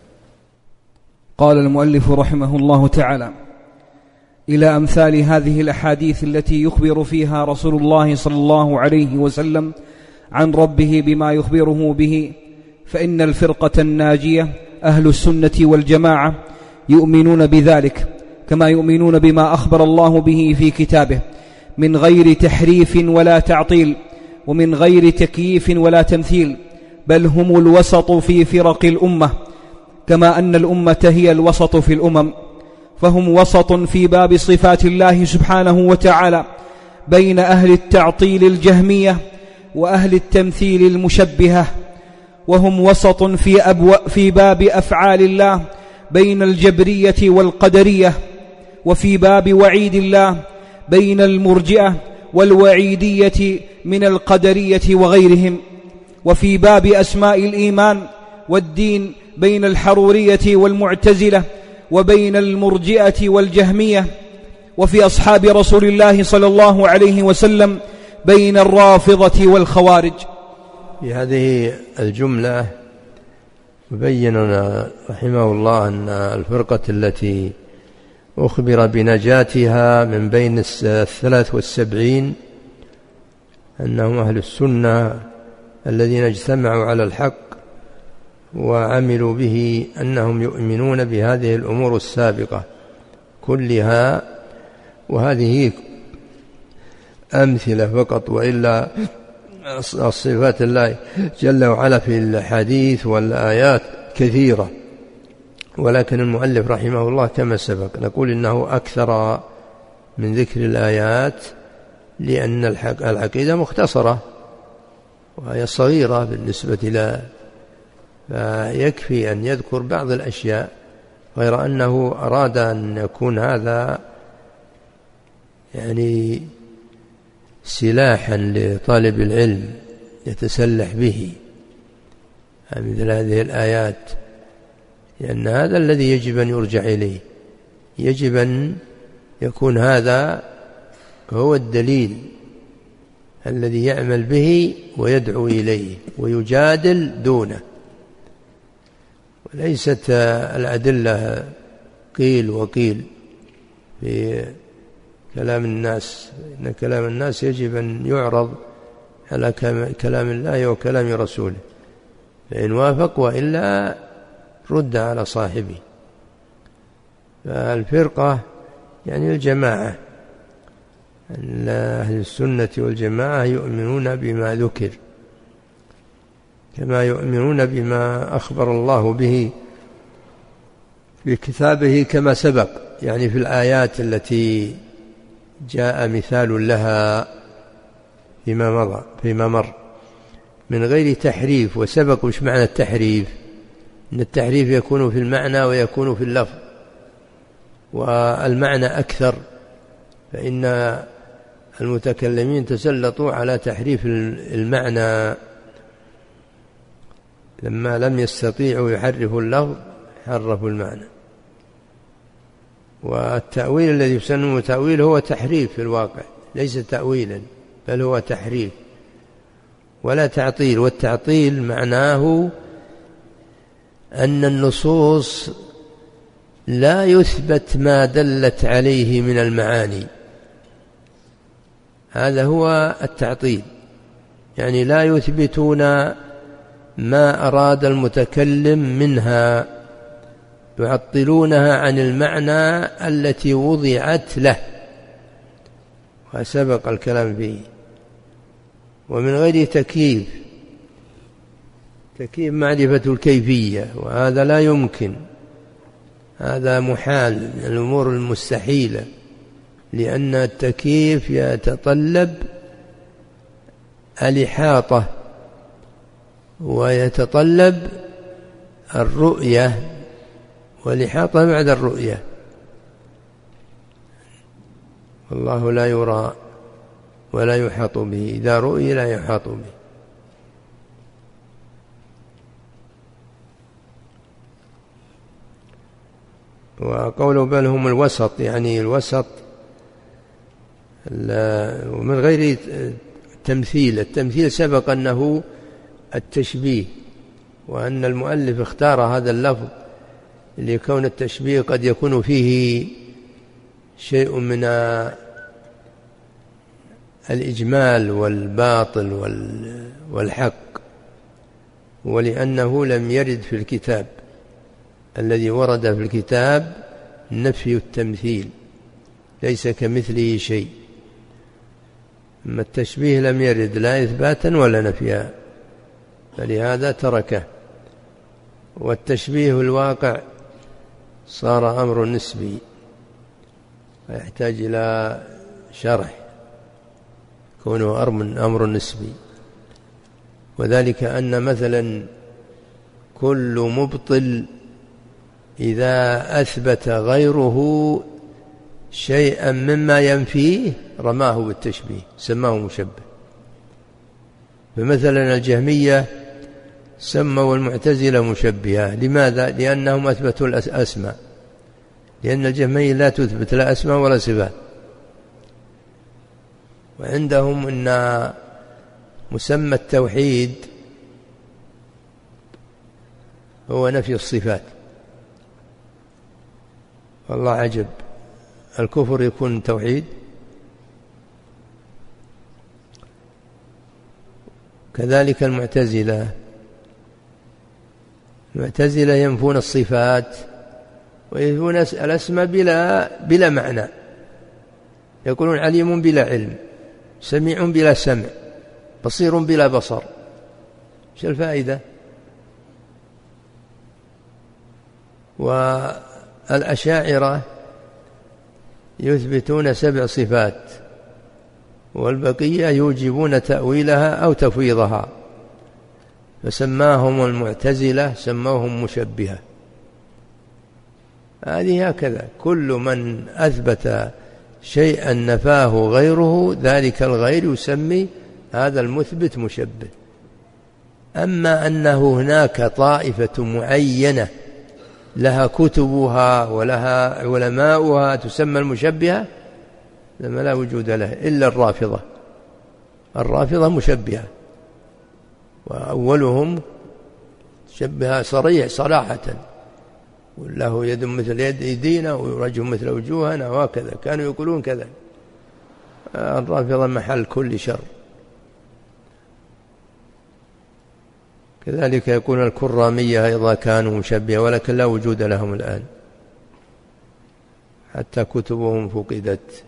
قال المؤلف رحمه الله تعالى: إلى أمثال هذه الأحاديث التي يخبر فيها رسول الله صلى الله عليه وسلم عن ربه بما يخبره به، فإن الفرقة الناجية أهل السنة والجماعة يؤمنون بذلك كما يؤمنون بما أخبر الله به في كتابه، من غير تحريف ولا تعطيل، ومن غير تكييف ولا تمثيل، بل هم الوسط في فرق الأمة، كما أن الأمة هي الوسط في الأمم. فهم وسط في باب صفات الله سبحانه وتعالى بين أهل التعطيل الجهمية وأهل التمثيل المشبهة، وهم وسط في باب أفعال الله بين الجبرية والقدرية، وفي باب وعيد الله بين المرجئة والوعيدية من القدرية وغيرهم، وفي باب أسماء الإيمان والدين بين الحرورية والمعتزلة وبين المرجئة والجهمية، وفي أصحاب رسول الله صلى الله عليه وسلم بين الرافضة والخوارج. في هذه الجملة يبين رحمه الله أن الفرقة التي أخبر بنجاتها من بين 73 أنهم أهل السنة الذين اجتمعوا على الحق وعملوا به، أنهم يؤمنون بهذه الأمور السابقة كلها. وهذه أمثلة فقط، وإلا الصفات الله جل وعلا في الحديث والآيات كثيرة، ولكن المؤلف رحمه الله كما سبق نقول إنه أكثر من ذكر الآيات، لأن العقيدة مختصرة وهي صغيرة بالنسبة له، فيكفي أن يذكر بعض الأشياء، غير أنه أراد أن يكون هذا يعني سلاحا لطالب العلم يتسلح به مثل هذه الآيات، لأن هذا الذي يجب أن يرجع إليه، يجب أن يكون هذا هو الدليل الذي يعمل به ويدعو إليه ويجادل دونه، وليست الأدلة قيل وقيل في كلام الناس، إن كلام الناس يجب أن يعرض على كلام الله وكلام رسوله، فإن وافق وإلا رد على صاحبه. فالفرقة يعني الجماعة، أهل السنة والجماعة يؤمنون بما ذكر كما يؤمنون بما أخبر الله به في كتابه كما سبق، يعني في الآيات التي جاء مثال لها فيما مر من غير تحريف. وسبق وش معنى التحريف؟ إن التحريف يكون في المعنى ويكون في اللفظ، والمعنى أكثر، فإن المتكلمين تسلطوا على تحريف المعنى لما لم يستطيعوا يحرفوا اللفظ حرفوا المعنى. والتأويل الذي يسمى تأويل هو تحريف في الواقع، ليس تأويلا بل هو تحريف ولا تعطيل. والتعطيل معناه أن النصوص لا يثبت ما دلت عليه من المعاني، هذا هو التعطيل، يعني لا يثبتون ما أراد المتكلم منها، يعطلونها عن المعنى التي وضعت له، وسبق الكلام فيه. ومن غير تكييف معرفة الكيفية، وهذا لا يمكن، هذا محال من الأمور المستحيلة، لأن التكييف يتطلب الإحاطة ويتطلب الرؤية، والإحاطة بعد الرؤية، والله لا يرى ولا يحاط به، إذا رؤي لا يحاط به. وقوله بل هم الوسط، يعني الوسط ومن غير تمثيل. التمثيل سبق أنه التشبيه، وأن المؤلف اختار هذا اللفظ لكون التشبيه قد يكون فيه شيء من الإجمال والباطل والحق، ولأنه لم يرد في الكتاب، الذي ورد في الكتاب نفي التمثيل، ليس كمثله شيء، أما التشبيه لم يرد لا إثباتا ولا نفيا، فلهذا تركه. والتشبيه الواقع صار أمر نسبي ويحتاج إلى شرح، كونه أمر نسبي، وذلك أن مثلا كل مبطل إذا أثبت غيره شيئا مما ينفيه رماه بالتشبيه، سماه مشبه. فمثلا الجهمية سموا المعتزلة مشبهة، لماذا؟ لأنهم أثبتوا الأسماء، لأن الجهمية لا تثبت لا أسماء ولا صفات، وعندهم أن مسمى التوحيد هو نفي الصفات. والله عجب، الكفر يكون توحيد؟ كذلك المعتزلة ينفون الصفات وينفون الأسماء بلا معنى، يقولون عليم بلا علم، سميع بلا سمع، بصير بلا بصر، ايش الفائدة؟ والأشاعرة يثبتون 7 صفات، والبقية يوجبون تأويلها أو تفويضها، فسماهم المعتزلة سموهم مشبهة. هذه هكذا، كل من أثبت شيئا نفاه غيره ذلك الغير يسمي هذا المثبت مشبه، أما أنه هناك طائفة معينة لها كتبها ولها علماؤها تسمى المشبهة، لما لا وجود له إلا الرافضة. الرافضة مشبهة، وأولهم شبه صريح صراحة، وله يد مثل يد أيدينا ووجه مثل وجوهنا وهكذا، كانوا يقولون كذا. الرافضة محل كل شر. كذلك يكون الكرامية أيضا كانوا مشبهة، ولكن لا وجود لهم الآن، حتى كتبهم فقدت.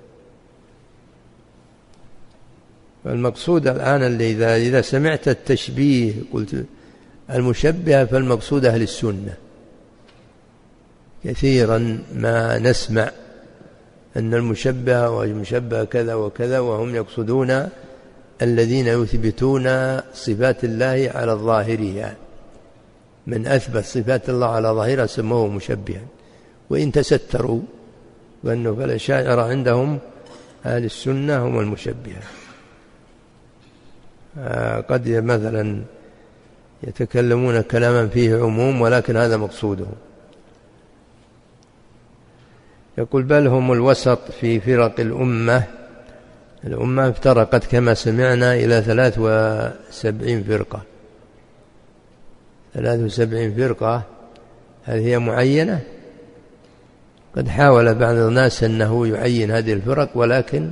فالمقصود الآن اللي إذا سمعت التشبيه قلت المشبهة، فالمقصود أهل السنة. كثيرا ما نسمع أن المشبهة والمشبهة كذا وكذا، وهم يقصدون الذين يثبتون صفات الله على ظاهرها. من أثبت صفات الله على ظاهرها سموه مشبها، وإن تستروا، وأنه فالأشاعرة عندهم أهل السنة هم المشبهة. قد مثلا يتكلمون كلاما فيه عموم، ولكن هذا مقصوده. يقول بل هم الوسط في فرق الأمة. الأمة افترقت كما سمعنا إلى 73 فرقة. 73 فرقة، هل هي معينة؟ قد حاول بعض الناس أنه يعين هذه الفرق، ولكن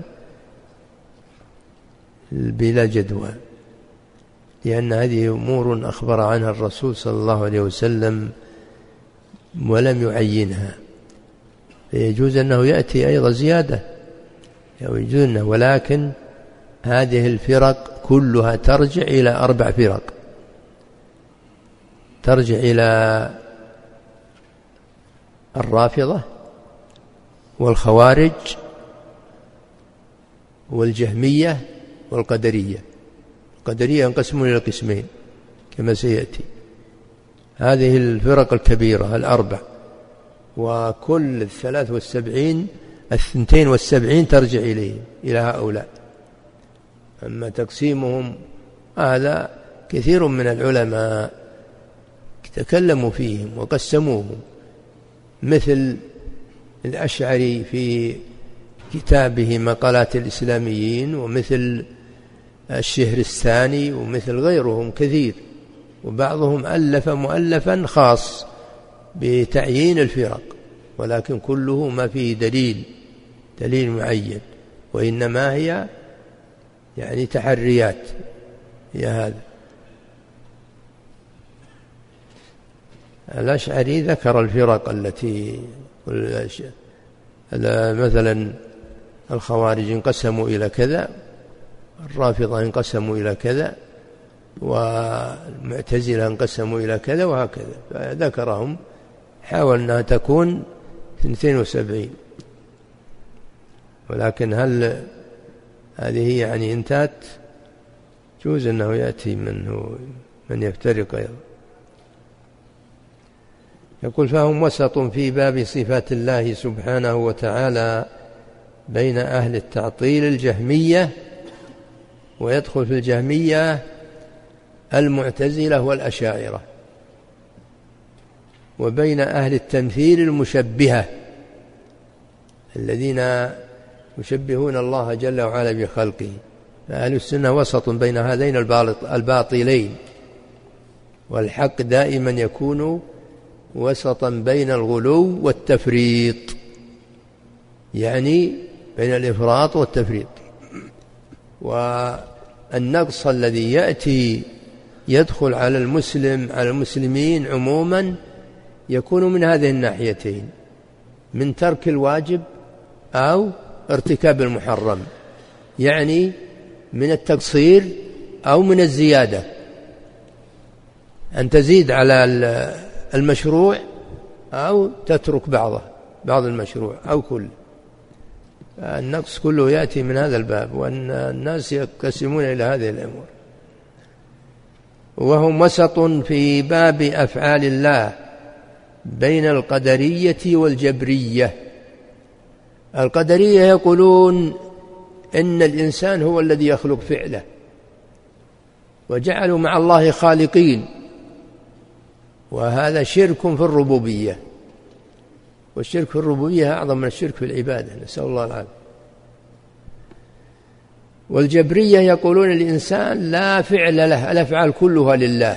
بلا جدوى، لأن هذه أمور أخبر عنها الرسول صلى الله عليه وسلم ولم يعينها، فيجوز أنه يأتي أيضا زيادة يجوزنا، ولكن هذه الفرق كلها ترجع إلى 4 فرق. ترجع إلى الرافضة والخوارج والجهمية والقدرية. القدرية ينقسمون إلى قسمين كما سيأتي. هذه الفرق الكبيرة 4، وكل 72 ترجع إلى هؤلاء. أما تقسيمهم هذا كثير من العلماء تكلموا فيهم وقسموهم، مثل الأشعري في كتابه مقالات الإسلاميين، ومثل الشهرستاني، ومثل غيرهم كثير، وبعضهم ألف مؤلفا خاص بتعيين الفرق، ولكن كله ما فيه دليل معين، وإنما هي يعني تحريات. هي هذا. الأشعري ذكر الفرق التي مثلا الخوارج انقسموا إلى كذا، الرافضة انقسموا إلى كذا، والمعتزلة انقسموا إلى كذا، وهكذا. فذكرهم، حاول أنها تكون 72. ولكن هل هذه يعني انتهت؟ جوز أنه يأتي من يفترق أيضا. يقول فهم وسط في باب صفات الله سبحانه وتعالى بين أهل التعطيل الجهمية، ويدخل في الجهمية المعتزلة والأشاعرة، وبين أهل التمثيل المشبهة الذين يشبهون الله جل وعلا بخلقه. فأهل السنة وسط بين هذين الباطلين، والحق دائما يكون وسطا بين الغلو والتفريط، يعني بين الإفراط والتفريط. والنقص الذي يأتي يدخل على المسلمين عموما يكون من هذه الناحيتين، من ترك الواجب أو ارتكاب المحرم، يعني من التقصير أو من الزيادة، أن تزيد على المشروع أو تترك بعض المشروع أو كل. النقص كله يأتي من هذا الباب، وأن الناس يقسمون إلى هذه الأمور. وهم وسط في باب أفعال الله بين القدرية والجبرية. القدرية يقولون إن الإنسان هو الذي يخلق فعله، وجعلوا مع الله خالقين، وهذا شرك في الربوبية، والشرك في الربوبية أعظم من الشرك في العبادة، نسأل الله العافية. والجبرية يقولون الإنسان لا فعل له، الأفعال كلها لله،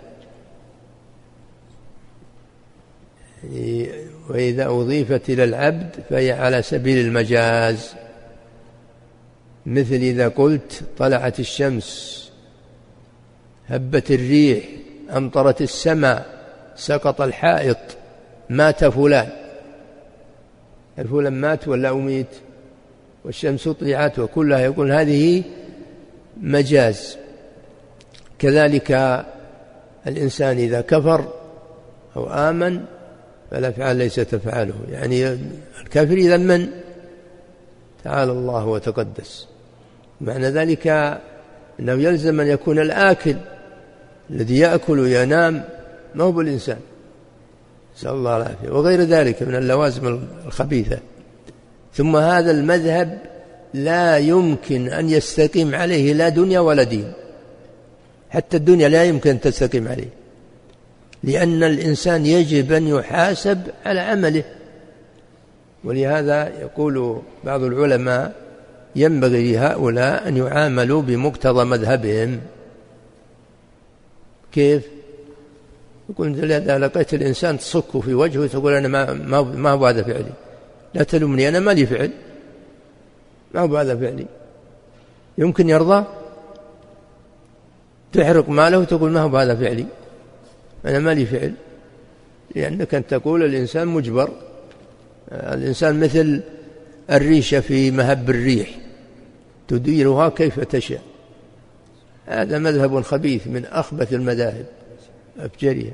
وإذا أضيفت إلى العبد فهي على سبيل المجاز، مثل إذا قلت طلعت الشمس، هبت الريح، أمطرت السماء، سقط الحائط، مات فلان، الفلان مات ولا أميت، والشمس طلعت، وكلها يقول هذه مجاز. كذلك الإنسان إذا كفر أو آمن فالأفعال ليست تفعله، يعني الكافر إذا من تعالى الله وتقدس، معنى ذلك أنه يلزم أن يكون الآكل الذي يأكل وينام ما هو بالإنسان، نسأل الله العافية، وغير ذلك من اللوازم الخبيثة. ثم هذا المذهب لا يمكن أن يستقيم عليه لا دنيا ولا دين، حتى الدنيا لا يمكن أن تستقيم عليه، لأن الإنسان يجب أن يحاسب على عمله. ولهذا يقول بعض العلماء ينبغي لهؤلاء أن يعاملوا بمقتضى مذهبهم. كيف؟ يقول إذا لقيت الإنسان تصك في وجهه تقول أنا ما هو هذا فعلي، لا تلومني أنا ما لي فعل، ما هو هذا فعلي. يمكن يرضى؟ تحرق ماله وتقول ما هو هذا فعلي، أنا ما لي فعل، لأنك أن تقول الإنسان مجبر. الإنسان مثل الريشة في مهب الريح تديرها كيف تشاء. هذا مذهب خبيث من أخبث المذاهب أفجرها.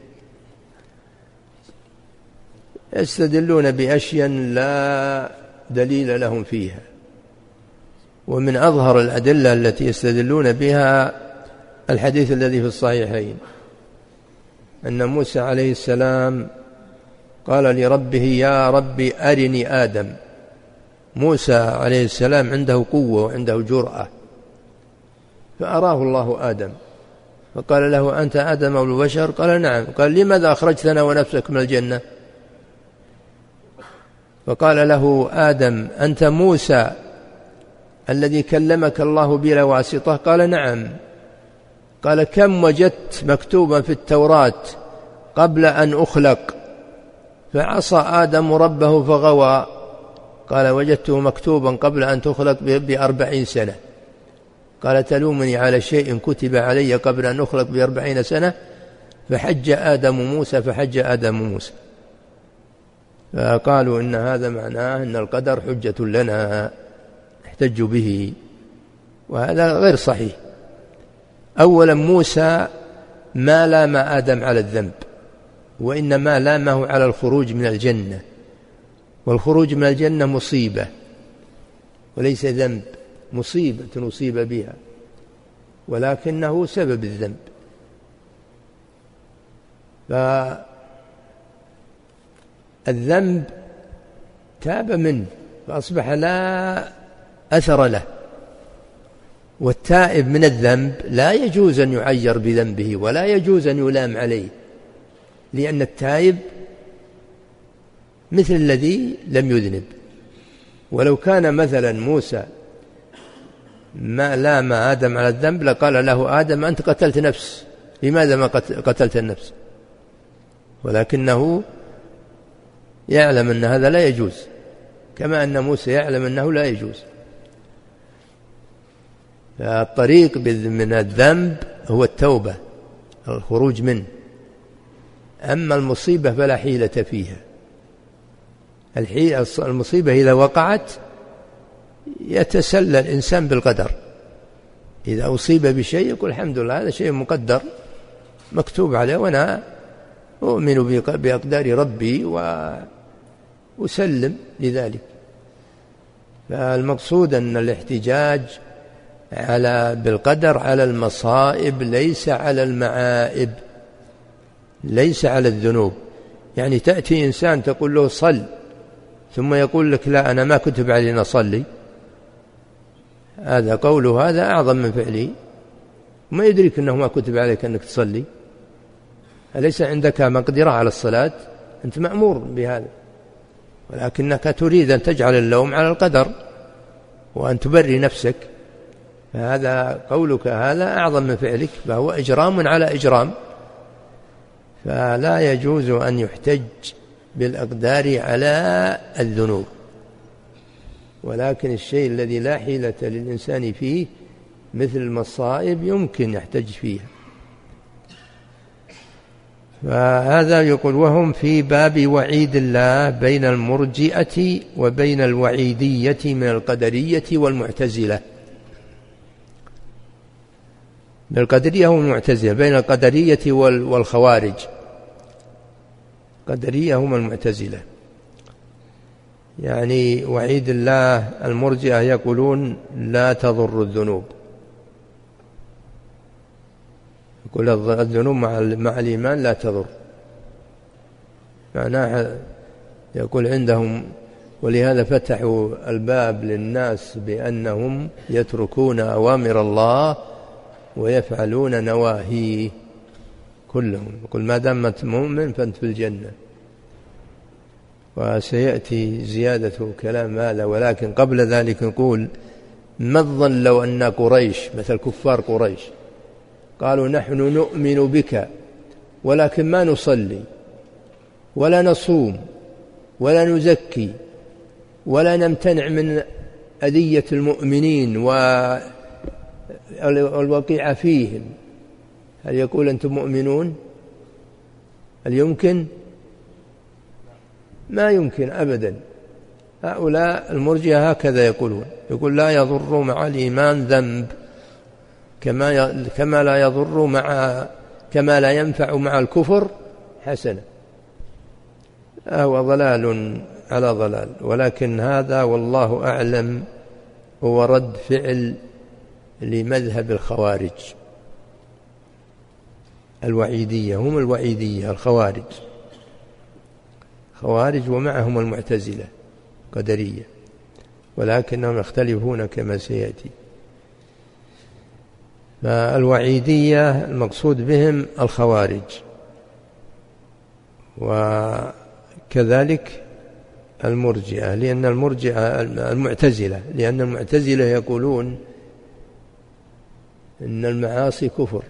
يستدلون بأشياء لا دليل لهم فيها، ومن أظهر الأدلة التي يستدلون بها الحديث الذي في الصحيحين أن موسى عليه السلام قال لربه يا ربي أرني آدم. موسى عليه السلام عنده قوة وعنده جرأة، فأراه الله آدم فقال له أنت آدم أو البشر؟ قال نعم. قال لماذا أخرجتنا ونفسك من الجنة؟ فقال له آدم أنت موسى الذي كلمك الله بلا واسطة؟ قال نعم. قال كم وجدت مكتوبا في التوراة قبل أن أخلق فعصى آدم ربه فغوى؟ قال وجدته مكتوبا قبل أن تخلق ب40 سنة. قال تلومني على شيء كتب علي قبل أن أخلق ب40 سنة؟ فحج آدم موسى فحج آدم موسى. فقالوا إن هذا معناه أن القدر حجة لنا نحتج به، وهذا غير صحيح. أولا موسى ما لام آدم على الذنب، وإنما لامه على الخروج من الجنة، والخروج من الجنة مصيبة وليس ذنب، مصيبة أصيب بها ولكنه سبب الذنب. فالذنب تاب منه فأصبح لا أثر له، والتائب من الذنب لا يجوز أن يعير بذنبه ولا يجوز أن يلام عليه، لأن التائب مثل الذي لم يذنب. ولو كان مثلا موسى ما لام آدم على الذنب لقال له آدم أنت قتلت نفس، لماذا ما قتلت النفس؟ ولكنه يعلم أن هذا لا يجوز، كما أن موسى يعلم أنه لا يجوز. فالطريق من الذنب هو التوبة، الخروج منه. أما المصيبة فلا حيلة فيها. المصيبة إذا وقعت يتسلى الإنسان بالقدر، إذا أصيب بشيء يقول الحمد لله هذا شيء مقدر مكتوب عليه، وأنا أؤمن بأقدار ربي وأسلم لذلك. فالمقصود أن الاحتجاج بالقدر على المصائب ليس على المعائب، ليس على الذنوب. يعني تأتي إنسان تقول له صل ثم يقول لك لا أنا ما كتب علينا صلي، هذا قوله هذا أعظم من فعله، ما يدرك أنه ما كتب عليك أنك تصلي، أليس عندك مقدرة على الصلاة؟ أنت مأمور بهذا، ولكنك تريد أن تجعل اللوم على القدر وأن تبري نفسك، فهذا قولك هذا أعظم من فعلك، فهو إجرام على إجرام. فلا يجوز أن يحتج بالأقدار على الذنوب، ولكن الشيء الذي لا حيلة للإنسان فيه مثل المصائب يمكن يحتج فيها. فهذا يقول وهم في باب وعيد الله بين المرجئة وبين الوعيدية من القدرية والمعتزلة. القدرية والمعتزلة، بين القدرية والخوارج. قدرية هم المعتزلة، يعني وعيد الله. المرجئة يقولون لا تضر الذنوب، يقول الذنوب مع الإيمان لا تضر، معناها يقول عندهم، ولهذا فتحوا الباب للناس بأنهم يتركون أوامر الله ويفعلون نواهيه كلهم. يقول ما دامت مؤمن فأنت في الجنة. وسيأتي زيادة كلام هذا، ولكن قبل ذلك نقول ما الظن لو أن قريش مثل كفار قريش قالوا نحن نؤمن بك ولكن ما نصلي ولا نصوم ولا نزكي ولا نمتنع من أذية المؤمنين والوقيع فيهم، هل يقول أنتم مؤمنون؟ هل يمكن؟ ما يمكن أبدا. هؤلاء المرجئة هكذا يقولون، يقول لا يضر مع الإيمان ذنب كما لا يضر كما لا ينفع مع الكفر حسنة. هو ضلال على ضلال، ولكن هذا والله أعلم هو رد فعل لمذهب الخوارج. الوعيدية هم الوعيدية الخوارج، خوارج ومعهم المعتزلة قدرية، ولكنهم يختلفون كما سيأتي. فالوعيدية المقصود بهم الخوارج، وكذلك المرجئة، لأن المعتزلة، لأن المعتزلة يقولون إن المعاصي كفر،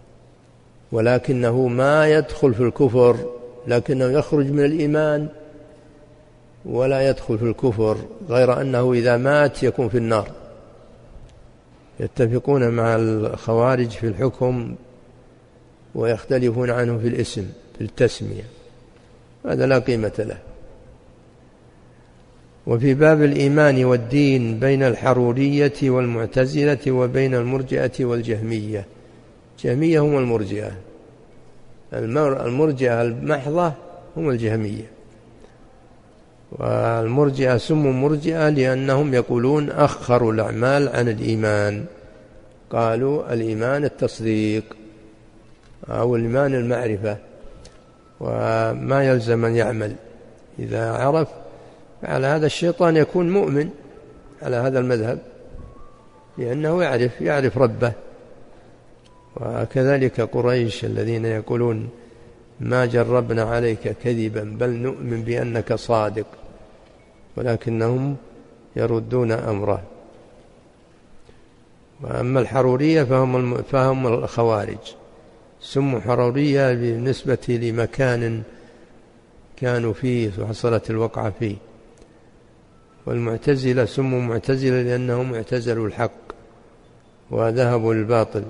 ولكنه ما يدخل في الكفر، لكنه يخرج من الإيمان ولا يدخل في الكفر، غير أنه إذا مات يكون في النار. يتفقون مع الخوارج في الحكم ويختلفون عنه في الاسم، في التسمية، هذا لا قيمة له. وفي باب الإيمان والدين بين الحرورية والمعتزلة وبين المرجئة والجهمية. الجهمية هم المرجئة، المرجئة المحضة هم الجهمية. والمرجئة سموا مرجئة لأنهم يقولون أخروا الأعمال عن الإيمان، قالوا الإيمان التصديق أو الإيمان المعرفة، وما يلزم أن يعمل. إذا عرف على هذا الشيطان يكون مؤمن على هذا المذهب، لأنه يعرف ربه. وكذلك قريش الذين يقولون ما جربنا عليك كذبا بل نؤمن بأنك صادق، ولكنهم يردون أمره. وأما الحرورية فهم الخوارج، سموا حرورية بالنسبة لمكان كانوا فيه وحصلت الوقعة فيه. والمعتزلة سموا معتزلة لأنهم اعتزلوا الحق وذهبوا للباطل.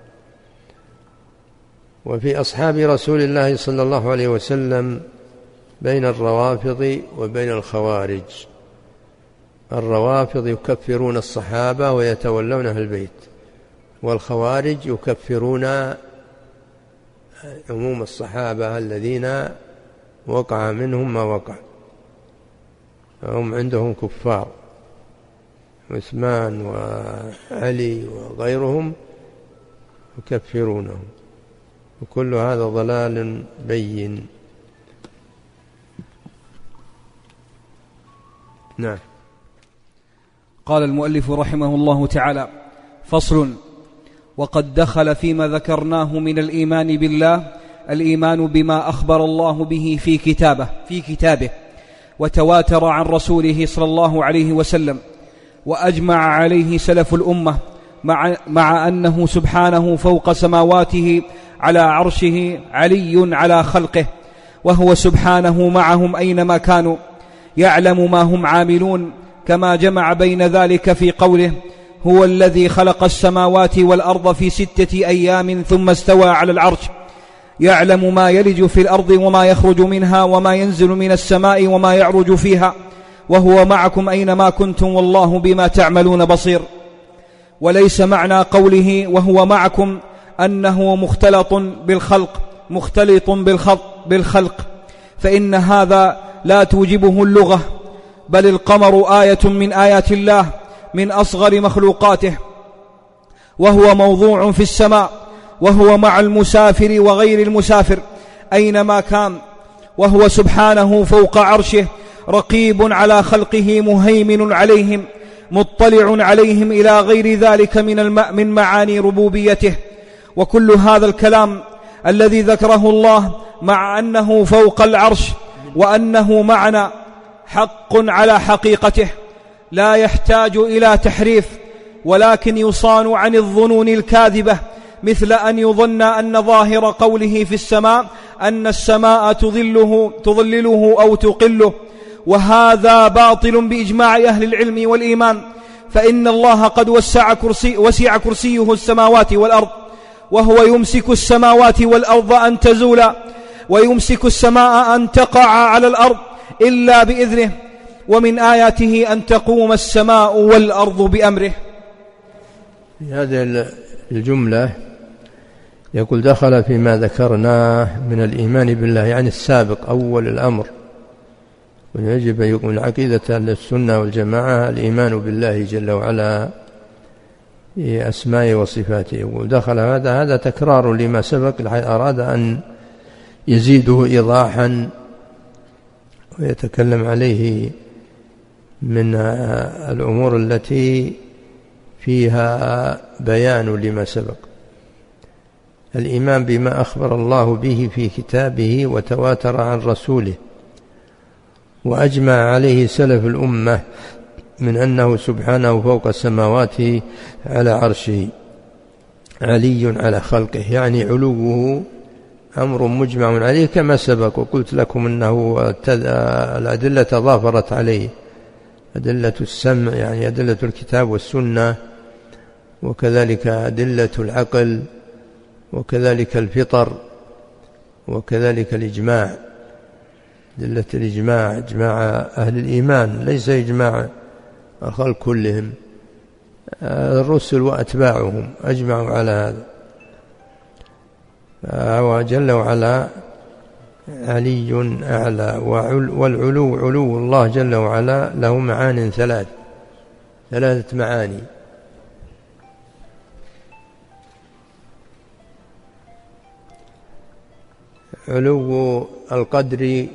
وفي أصحاب رسول الله صلى الله عليه وسلم بين الروافض وبين الخوارج. الروافض يكفرون الصحابة ويتولون أهل البيت، والخوارج يكفرون عموم الصحابة الذين وقع منهم ما وقع، هم عندهم كفار، عثمان وعلي وغيرهم يكفرونهم، وكل هذا ضلال بين. نعم. قال المؤلف رحمه الله تعالى: فصل: وقد دخل فيما ذكرناه من الإيمان بالله الإيمان بما أخبر الله به في كتابه وتواتر عن رسوله صلى الله عليه وسلم وأجمع عليه سلف الأمة، مع أنه سبحانه فوق سماواته على عرشه علي على خلقه، وهو سبحانه معهم أينما كانوا يعلم ما هم عاملون، كما جمع بين ذلك في قوله: هو الذي خلق السماوات والأرض في 6 أيام ثم استوى على العرش، يعلم ما يلج في الأرض وما يخرج منها وما ينزل من السماء وما يعرج فيها، وهو معكم أينما كنتم والله بما تعملون بصير. وليس معنى قوله وهو معكم أنه مختلط بالخلق، فإن هذا لا توجبه اللغة، بل القمر آية من آيات الله من أصغر مخلوقاته، وهو موضوع في السماء، وهو مع المسافر وغير المسافر أينما كان، وهو سبحانه فوق عرشه رقيب على خلقه مهيمن عليهم مطلع عليهم إلى غير ذلك من معاني ربوبيته. وكل هذا الكلام الذي ذكره الله مع أنه فوق العرش وأنه معنا حق على حقيقته، لا يحتاج إلى تحريف، ولكن يصان عن الظنون الكاذبة، مثل أن يظن أن ظاهر قوله في السماء أن السماء تظلله أو تقله، وهذا باطل بإجماع أهل العلم والإيمان، فإن الله قد وسع كرسيه السماوات والأرض، وهو يمسك السماوات والأرض أن تزولا، ويمسك السماء أن تقع على الأرض إلا بإذنه، ومن آياته أن تقوم السماء والأرض بأمره. في هذه الجملة يقول دخل فيما ذكرناه من الإيمان بالله، يعني السابق أول الأمر، ويجب أن يكون عقيدة السنة والجماعة الإيمان بالله جل وعلا في أسمائه وصفاته. ودخل هذا تكرار لما سبق، أراد أن يزيده إيضاحا ويتكلم عليه من الأمور التي فيها بيان لما سبق. الإيمان بما أخبر الله به في كتابه وتواتر عن رسوله وأجمع عليه سلف الأمة من أنه سبحانه فوق السماوات على عرشه علي على خلقه، يعني علوه أمر مجمع عليه كما سبق. وقلت لكم أنه الأدلة تضافرت عليه، أدلة السمع يعني أدلة الكتاب والسنة، وكذلك أدلة العقل، وكذلك الفطر، وكذلك الإجماع، أدلة الإجماع إجماع أهل الإيمان، ليس إجماع الخلق كلهم، الرسل وأتباعهم أجمعوا على هذا. فهو جل وعلا علي أعلى، والعلو علو الله جل وعلا له معان ثلاثة معاني. علو القدر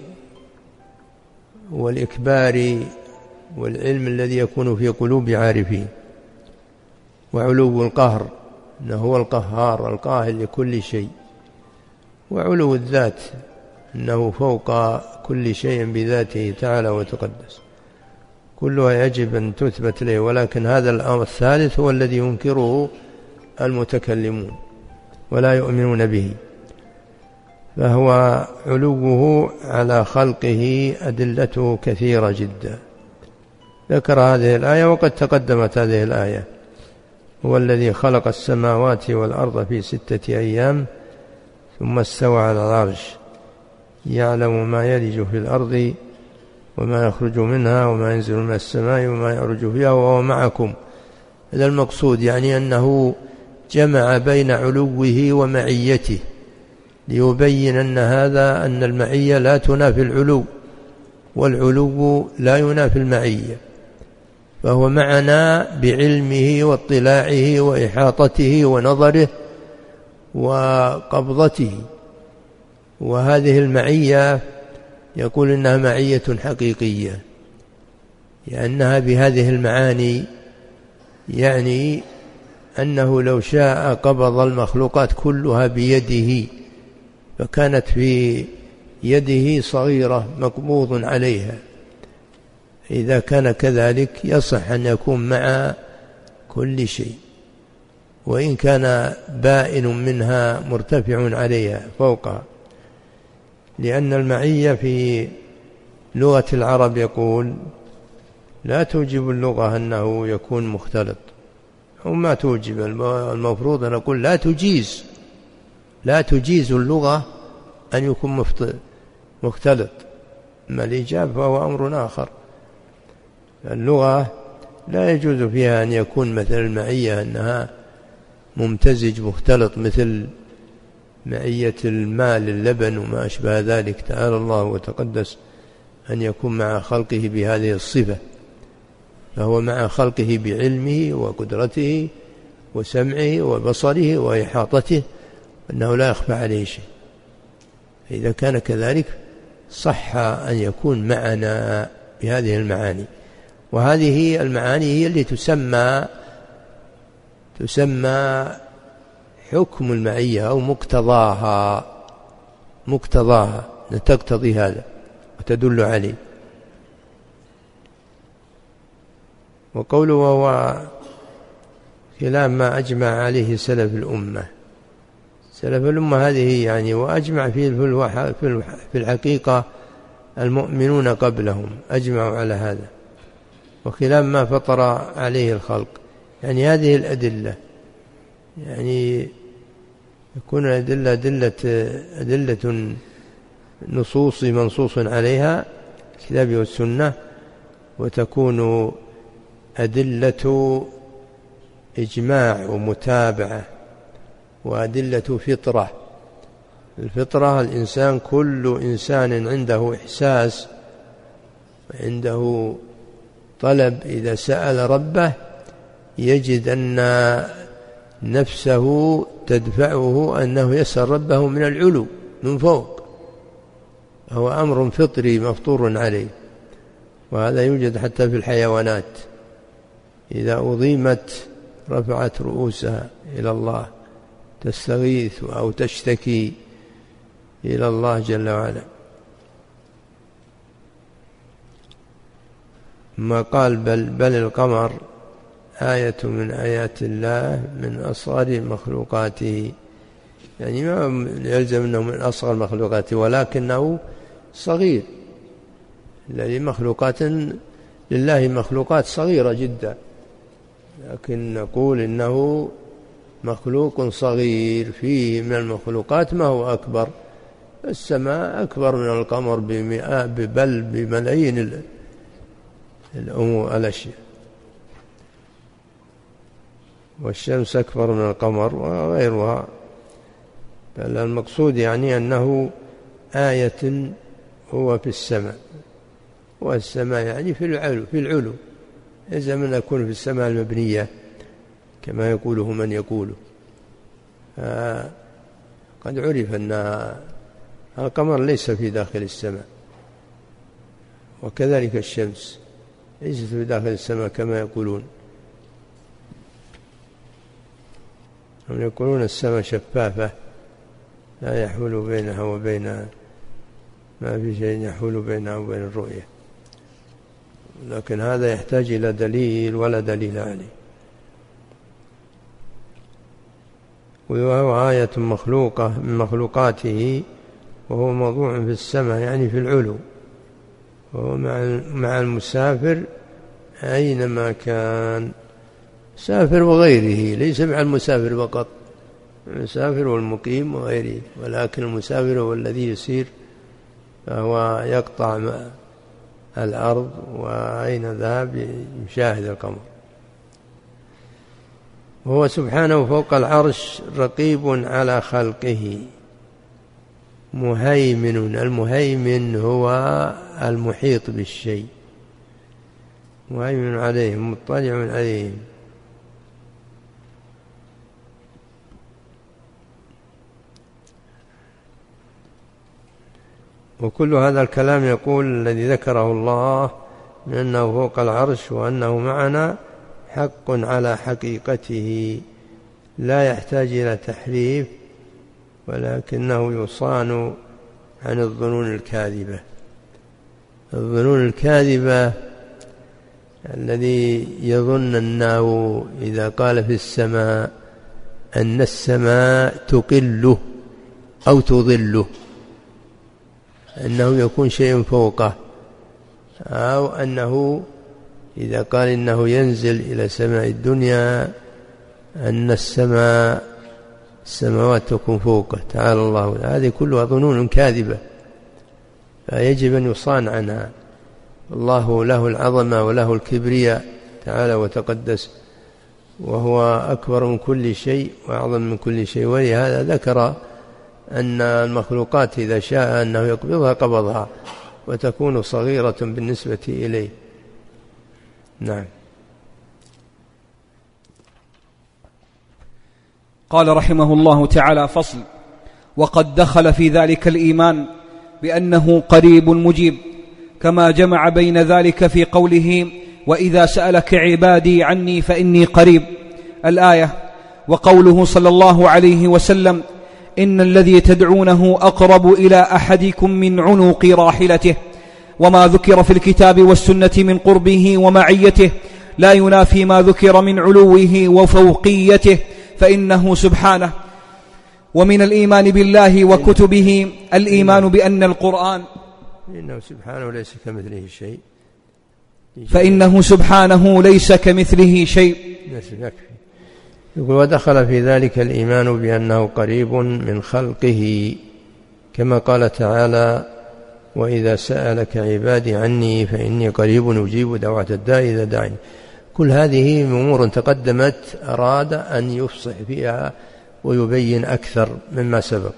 والإكبار والعلم الذي يكون في قلوب عارفين، وعلو القهر أنه هو القهار القاهر لكل شيء، وعلو الذات أنه فوق كل شيء بذاته تعالى وتقدس، كلها يجب أن تثبت له. ولكن هذا الأمر الثالث هو الذي ينكره المتكلمون ولا يؤمنون به، فهو علوه على خلقه أدلته كثيرة جدا. ذكر هذه الآية وقد تقدمت هذه الآية: هو الذي خلق السماوات والأرض في 6 أيام ثم استوى على العرش يعلم ما يلج في الأرض وما يخرج منها وما ينزل من السماء وما يعرج فيها وهو معكم. هذا المقصود، يعني أنه جمع بين علوه ومعيته ليبين أن المعية لا تنافي العلو، والعلو لا ينافي المعية، فهو معنا بعلمه واطلاعه وإحاطته ونظره وقبضته. وهذه المعية يقول إنها معية حقيقية، لأنها بهذه المعاني يعني أنه لو شاء قبض المخلوقات كلها بيده، فكانت في يده صغيرة مقبوض عليها. إذا كان كذلك يصح أن يكون مع كل شيء، وإن كان بائن منها مرتفع عليها فوقها، لأن المعية في لغة العرب يقول لا توجب اللغة أنه يكون مختلط، وما توجب، المفروض أن نقول لا تجيز اللغة أن يكون مختلط. أما الإيجاب فهو أمر آخر. اللغة لا يجوز فيها أن يكون مثل المعية أنها ممتزج مختلط، مثل معية الماء للبن وما أشبه ذلك. تعالى الله وتقدس أن يكون مع خلقه بهذه الصفة، فهو مع خلقه بعلمه وقدرته وسمعه وبصره وإحاطته، أنه لا يخفى عليه شيء. إذا كان كذلك صح أن يكون معنا بهذه المعاني، وهذه المعاني هي اللي تسمى حكم المعية أو مقتضاها تقتضي هذا وتدل عليه. وقوله وهو خلاف ما أجمع عليه سلف الأمة. سلف الأمة هذه يعني وأجمع فيه في الحقيقة المؤمنون قبلهم أجمعوا على هذا، وخلاف ما فطر عليه الخلق. يعني هذه الأدلة يعني يكون أدلة نصوص منصوص عليها الكتاب والسنة، وتكون أدلة إجماع ومتابعة، وأدلة فطرة. الفطرة الإنسان، كل إنسان عنده إحساس وعنده طلب، إذا سأل ربه يجد أن نفسه تدفعه أنه يسأل ربه من العلو من فوق، هو أمر فطري مفطور عليه. وهذا يوجد حتى في الحيوانات، إذا أضيمت رفعت رؤوسها إلى الله تستغيث أو تشتكي إلى الله جل وعلا. ما قال بل القمر آية من آيات الله من أصغر مخلوقاته، يعني ما يلزم أنه من أصغر مخلوقاته، ولكنه صغير. لله مخلوقات صغيرة جدا، لكن نقول إنه مخلوق صغير. فيه من المخلوقات ما هو أكبر. السماء أكبر من القمر بل بملايين الأشياء، والشمس أكبر من القمر وغيرها. بل المقصود يعني أنه آية هو في السماء، والسماء يعني في العلو إذا من يكون في السماء المبنية كما يقوله من يقوله. قد عرف أن القمر ليس في داخل السماء، وكذلك الشمس ليست في داخل السماء كما يقولون. هم يقولون السماء شفافة لا يحول بينها وبينها، ما في شيء يحول بينها وبين الرؤية، لكن هذا يحتاج إلى دليل ولا دليل عليه. وهو آية مخلوقة من مخلوقاته، وهو موضوع في السماء يعني في العلو، وهو مع المسافر أينما كان، مسافر وغيره، ليس مع المسافر فقط، المسافر والمقيم وغيره، ولكن المسافر هو الذي يسير، فهو يقطع الأرض وأين ذهب يشاهد القمر. وهو سبحانه فوق العرش رقيب على خلقه مهيمن. المهيمن هو المحيط بالشيء، مهيمن عليهم مطلع عليهم. وكل هذا الكلام يقول الذي ذكره الله من أنه فوق العرش وأنه معنا حق على حقيقته، لا يحتاج إلى تحريف، ولكنه يصان عن الظنون الكاذبة. الظنون الكاذبة الذي يظن أنه إذا قال في السماء أن السماء تقله أو تظله، أنه يكون شيء فوقه، أو أنه إذا قال إنه ينزل إلى سماء الدنيا أن السماوات تكون فوقه، تعالى الله. هذه كلها ظنون كاذبة، فيجب أن يصان عنها. الله له العظمة وله الكبرياء تعالى وتقدس، وهو أكبر من كل شيء وأعظم من كل شيء. ولهذا ذكر أن المخلوقات إذا شاء أنه يقبضها قبضها، وتكون صغيرة بالنسبة إليه. نعم. قال رحمه الله تعالى: فصل. وقد دخل في ذلك الإيمان بأنه قريب مجيب، كما جمع بين ذلك في قوله: وإذا سألك عبادي عني فإني قريب، الآية، وقوله صلى الله عليه وسلم: إن الذي تدعونه أقرب إلى أحدكم من عنق راحلته. وما ذكر في الكتاب والسنة من قربه ومعيته لا ينافي ما ذكر من علوه وفوقيته، فإنه سبحانه. ومن الإيمان بالله وكتبه الإيمان بأن القرآن، فإنه سبحانه ليس كمثله شيء، فإنه سبحانه ليس كمثله شيء. يقول: ودخل في ذلك الإيمان بأنه قريب من خلقه، كما قال تعالى: وإذا سألك عبادي عني فإني قريب أجيب دعوة الداع إذا دعاني. كل هذه أمور تقدمت أراد أن يفصح فيها ويبين أكثر مما سبق،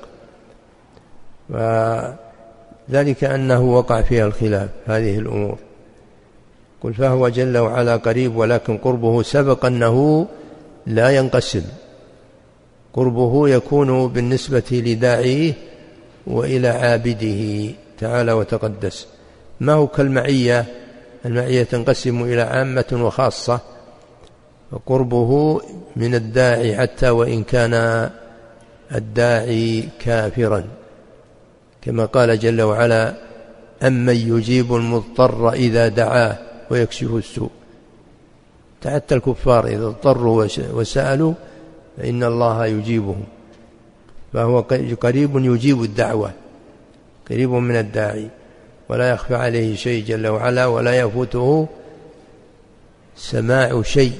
وذلك أنه وقع فيها الخلاف هذه الأمور. قل: فهو جل وعلا قريب، ولكن قربه سبق أنه لا ينقسم. قربه يكون بالنسبة لداعيه وإلى عابده تعالى وتقدس، ما هو كالمعية. المعية تنقسم إلى عامة وخاصة، وقربه من الداعي حتى وإن كان الداعي كافرا، كما قال جل وعلا: أمن يجيب المضطر إذا دعاه ويكشف السوء. حتى الكفار إذا اضطروا وسألوا فإن الله يجيبهم، فهو قريب يجيب الدعوة، قريب من الداعي، ولا يخفى عليه شيء جل وعلا، ولا يفوته سماع شيء.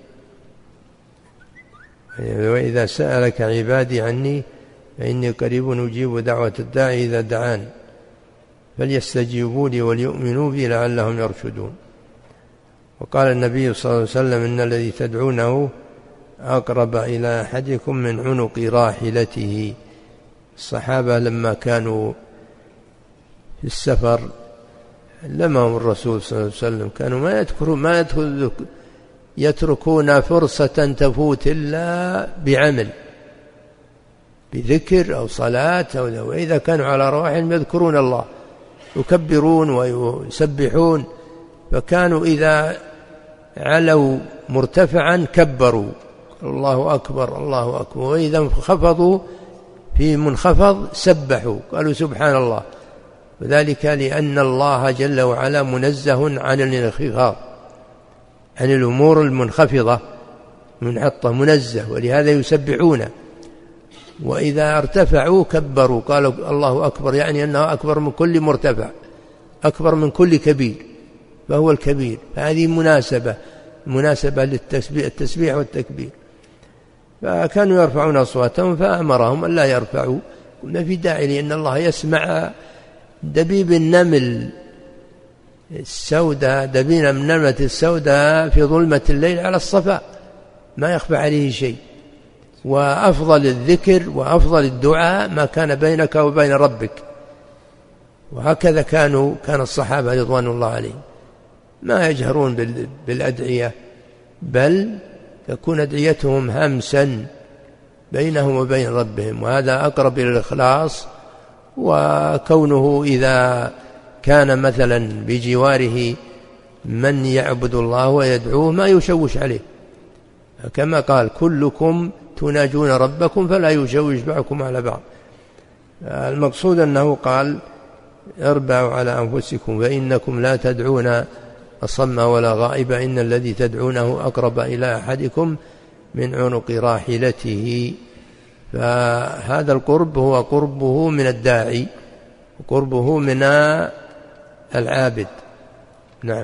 وإذا سألك عبادي عني فإني قريب أجيب دعوة الداعي إذا دعان فليستجيبوا لي وليؤمنوا بي لعلهم يرشدون. وقال النبي صلى الله عليه وسلم: إن الذي تدعونه أقرب إلى أحدكم من عنق راحلته. الصحابة لما كانوا في السفر لمهم الرسول صلى الله عليه وسلم، كانوا ما يتركون فرصة تفوت إلا بعمل، بذكر أو صلاة وإذا كانوا على رواحلهم يذكرون الله، يكبرون ويسبحون. فكانوا إذا علوا مرتفعا كبروا الله أكبر الله أكبر، وإذا انخفضوا في منخفض سبحوا قالوا سبحان الله. وذلك لأن الله جل وعلا منزه عن الانخفاض، عن الأمور المنخفضة منحطة، منزه، ولهذا يسبحون. وإذا ارتفعوا كبروا قالوا الله أكبر، يعني أنه أكبر من كل مرتفع، أكبر من كل كبير، فهو الكبير. فهذه مناسبة للتسبيح والتكبير. فكانوا يرفعون أصواتهم فأمرهم أن لا يرفعوا. قلنا في داعي، لأن الله يسمع دبيب النمل السوداء، دبيب النملة السوداء في ظلمة الليل على الصفا، ما يخفى عليه شيء. وأفضل الذكر وأفضل الدعاء ما كان بينك وبين ربك. وهكذا كان الصحابة رضوان الله عليهم، ما يجهرون بالأدعية، بل تكون أدعيتهم همسا بينهم وبين ربهم، وهذا أقرب إلى الإخلاص. وكونه إذا كان مثلا بجواره من يعبد الله ويدعوه ما يشوش عليه، كما قال: كلكم تناجون ربكم فلا يشوش بعضكم على بعض. المقصود أنه قال اربعوا على أنفسكم فإنكم لا تدعون أصم ولا غائب، إن الذي تدعونه أقرب إلى أحدكم من عنق راحلته. فهذا القرب هو قربه من الداعي وقربه من العابد. نعم.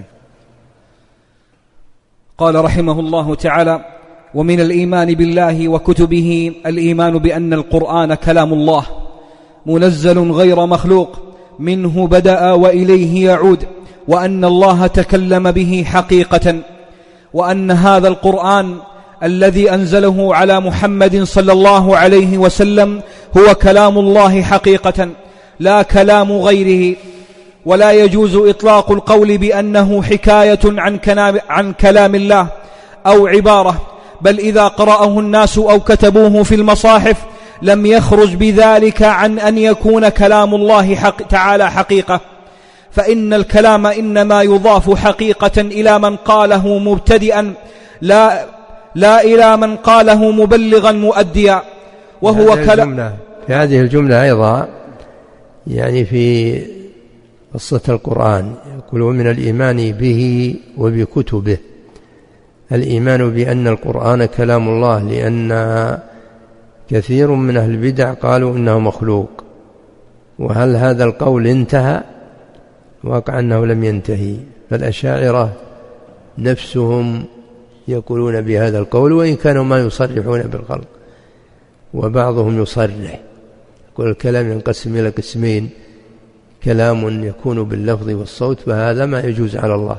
قال رحمه الله تعالى: ومن الإيمان بالله وكتبه الإيمان بأن القرآن كلام الله منزل غير مخلوق، منه بدأ وإليه يعود، وأن الله تكلم به حقيقة، وأن هذا القرآن الذي أنزله على محمد صلى الله عليه وسلم هو كلام الله حقيقة لا كلام غيره. ولا يجوز إطلاق القول بأنه حكاية عن كلام الله أو عبارة، بل إذا قرأه الناس أو كتبوه في المصاحف لم يخرج بذلك عن أن يكون كلام الله تعالى حقيقة، فإن الكلام إنما يضاف حقيقة إلى من قاله مبتدئا لا إلى من قاله مبلغا مؤديا. وهو كلام. في هذه الجملة أيضا يعني في قصة القرآن يقول: ومن الإيمان به وبكتبه. الإيمان بأن القرآن كلام الله، لأن كثير من أهل البدع قالوا إنه مخلوق. وهل هذا القول انتهى؟ واقع أنه لم ينتهي، فالأشاعرة نفسهم يقولون بهذا القول وإن كانوا ما يصرحون بالخلق، وبعضهم يصرح يقول الكلام ينقسم إلى قسمين: كلام يكون باللفظ والصوت فهذا ما يجوز على الله،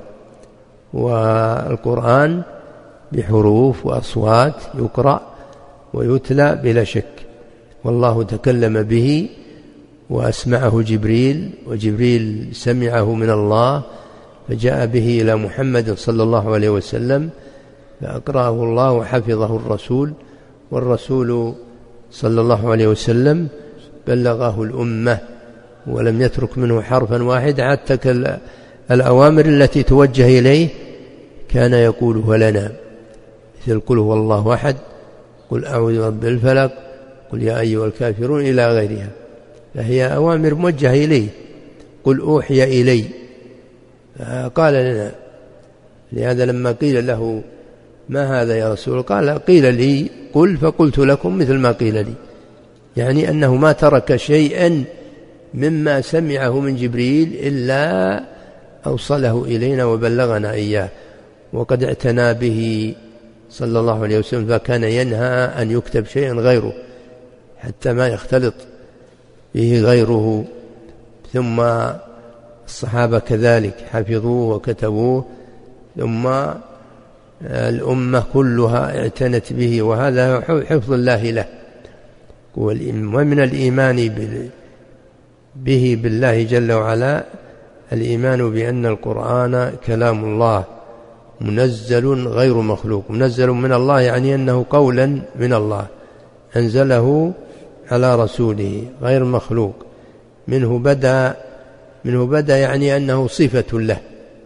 والقرآن بحروف وأصوات يقرأ ويتلى بلا شك، والله تكلم به وأسمعه جبريل، وجبريل سمعه من الله فجاء به إلى محمد صلى الله عليه وسلم فأقرأه الله وحفظه الرسول، والرسول صلى الله عليه وسلم بلغه الأمة ولم يترك منه حرفا واحدا، حتى الأوامر التي توجه إليه كان يقولها لنا، مثل قل هو الله أحد، قل أعوذ برب الفلق، قل يا أيها الكافرون، إلى غيرها، فهي أوامر موجهة إليه. قل أوحي إلي، قال لنا. لهذا لما قيل له ما هذا يا رسول، قال قيل لي قل فقلت لكم مثل ما قيل لي، يعني أنه ما ترك شيئا مما سمعه من جبريل إلا أوصله إلينا وبلغنا إياه، وقد اعتنى به صلى الله عليه وسلم، فكان ينهى أن يكتب شيئا غيره حتى ما يختلط به غيره. ثم الصحابة كذلك حفظوه وكتبوه، ثم الأمة كلها اعتنت به، وهذا حفظ الله له. ومن الإيمان به بالله جل وعلا الإيمان بأن القرآن كلام الله منزل غير مخلوق. منزل من الله يعني أنه قولا من الله أنزله على رسوله غير مخلوق. منه بدأ يعني أنه صفة له،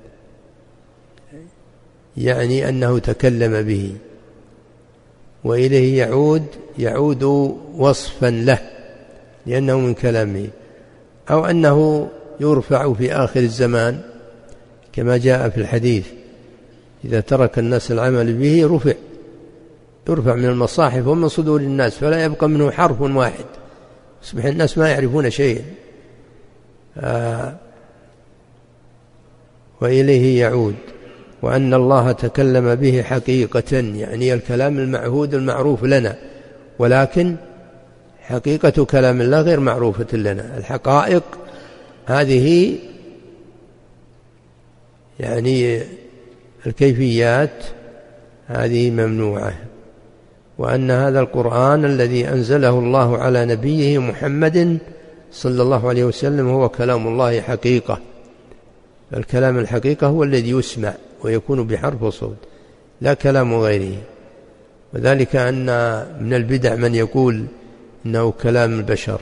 يعني أنه تكلم به، وإليه يعود وصفا له لأنه من كلامه، أو أنه يرفع في آخر الزمان كما جاء في الحديث: إذا ترك الناس العمل به يرفع من المصاحف ومن صدور الناس فلا يبقى منه حرف واحد، يصبح الناس ما يعرفون شيئا. وإليه يعود، وأن الله تكلم به حقيقة، يعني الكلام المعهود المعروف لنا، ولكن حقيقة كلام الله غير معروفة لنا. الحقائق هذه يعني الكيفيات هذه ممنوعة. وأن هذا القرآن الذي أنزله الله على نبيه محمد صلى الله عليه وسلم هو كلام الله حقيقة. الكلام الحقيقة هو الذي يسمع ويكون بحرف وصوت، لا كلام غيره. وذلك أن من البدع من يقول إنه كلام البشر،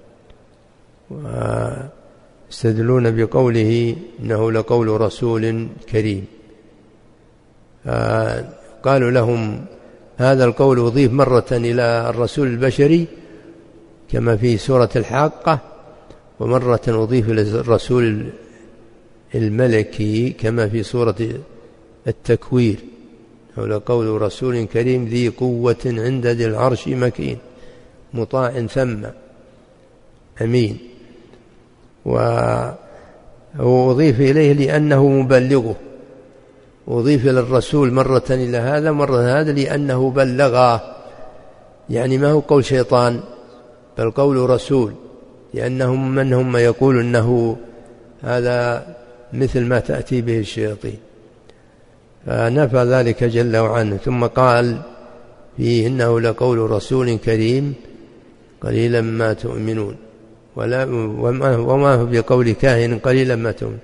ويستدلون بقوله إنه لقول رسول كريم. قالوا لهم هذا القول أضيف مرة إلى الرسول البشري كما في سورة الحاقة، ومرة أضيف إلى الرسول الملكي كما في سورة التكوير، ولقول رسول كريم ذي قوة عند ذي العرش مكين مطاع ثم أمين. وأضيف إليه لأنه مبلغه، أضيف إلى الرسول مرة إلى هذا مرة هذا لأنه بلغه، يعني ما هو قول شيطان بل قول رسول، لأنهم من هم يقول أنه هذا مثل ما تأتي به الشياطين، فنفى ذلك جل وعلا. ثم قال فيه إنه لقول رسول كريم قليلا ما تؤمنون وما هو بقول كاهن قليلا ما تؤمنون.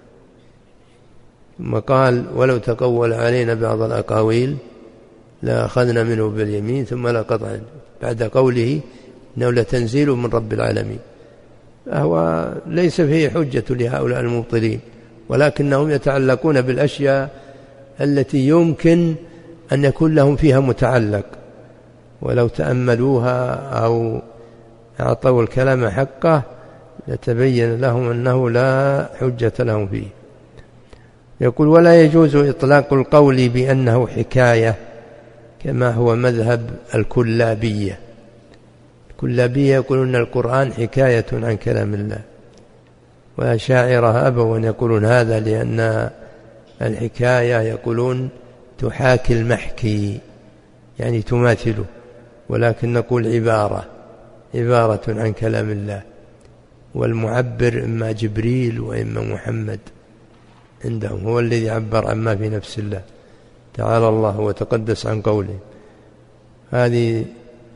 ثم قال ولو تقول علينا بعض الأقاويل لأخذنا منه باليمين ثم لقطعنا، بعد قوله إنه لتنزيل من رب العالمين. فهو ليس فيه حجة لهؤلاء المبطلين، ولكنهم يتعلقون بالأشياء التي يمكن أن يكون لهم فيها متعلق، ولو تأملوها أو أعطوا الكلام حقه لتبين لهم أنه لا حجة لهم فيه. يقول ولا يجوز إطلاق القول بأنه حكاية كما هو مذهب الكلابية. الكلابية يقولون القرآن حكاية عن كلام الله، والأشاعرة أبوا أن يقولون هذا، لأن الحكاية يقولون تحاكي المحكي يعني تماثله، ولكن نقول عبارة عن كلام الله، والمعبر إما جبريل وإما محمد عندهم، هو الذي عبر عما في نفس الله تعالى الله وتقدس عن قوله. هذه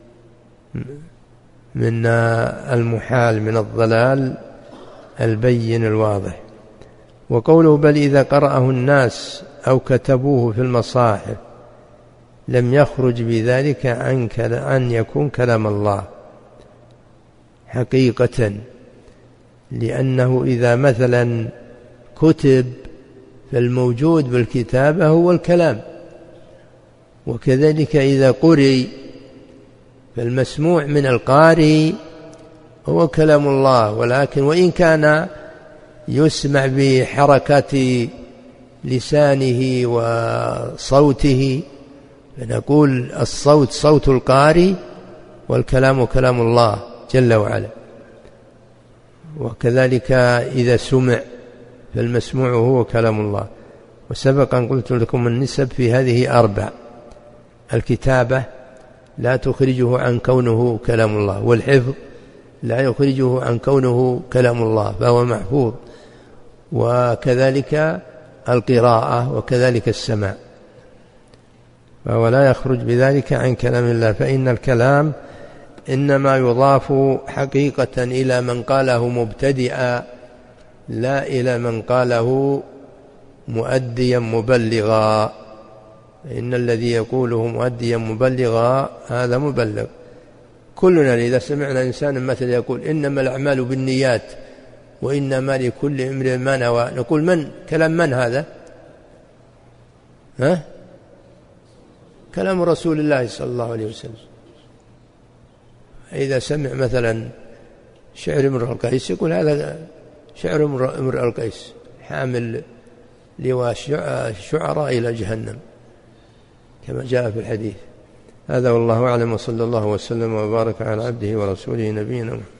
من المحال من الضلال البين الواضح. وقوله بل إذا قرأه الناس أو كتبوه في المصاحف لم يخرج بذلك عن يكون كلام الله حقيقة، لأنه إذا مثلا كتب فالموجود بالكتابة هو الكلام، وكذلك إذا قرئ فالمسموع من القارئ هو كلام الله، ولكن وإن كان يسمع بحركة لسانه وصوته فنقول الصوت صوت القارئ والكلام كلام الله جل وعلا. وكذلك إذا سمع فالمسموع هو كلام الله. وسبق أن قلت لكم النسب في هذه 4: الكتابة لا تخرجه عن كونه كلام الله، والحفظ لا يخرجه عن كونه كلام الله فهو محفوظ، وكذلك القراءة وكذلك السماع، فهو لا يخرج بذلك عن كلام الله. فإن الكلام إنما يضاف حقيقة إلى من قاله مبتدئا لا إلى من قاله مؤديا مبلغا. إن الذي يقوله مؤديا مبلغا هذا مبلغ. كلنا إذا سمعنا إنسان مثل يقول إنما الأعمال بالنيات وإنما لكل امرئ ما نوى، نقول من كلام من هذا؟ كلام رسول الله صلى الله عليه وسلم. إذا سمع مثلا شعر امرؤ القيس يقول هذا شعر امرؤ القيس حامل لواء الشعراء إلى جهنم كما جاء في الحديث. هذا والله أعلم، وصلى الله وسلم وبارك على عبده ورسوله نبينا محمد.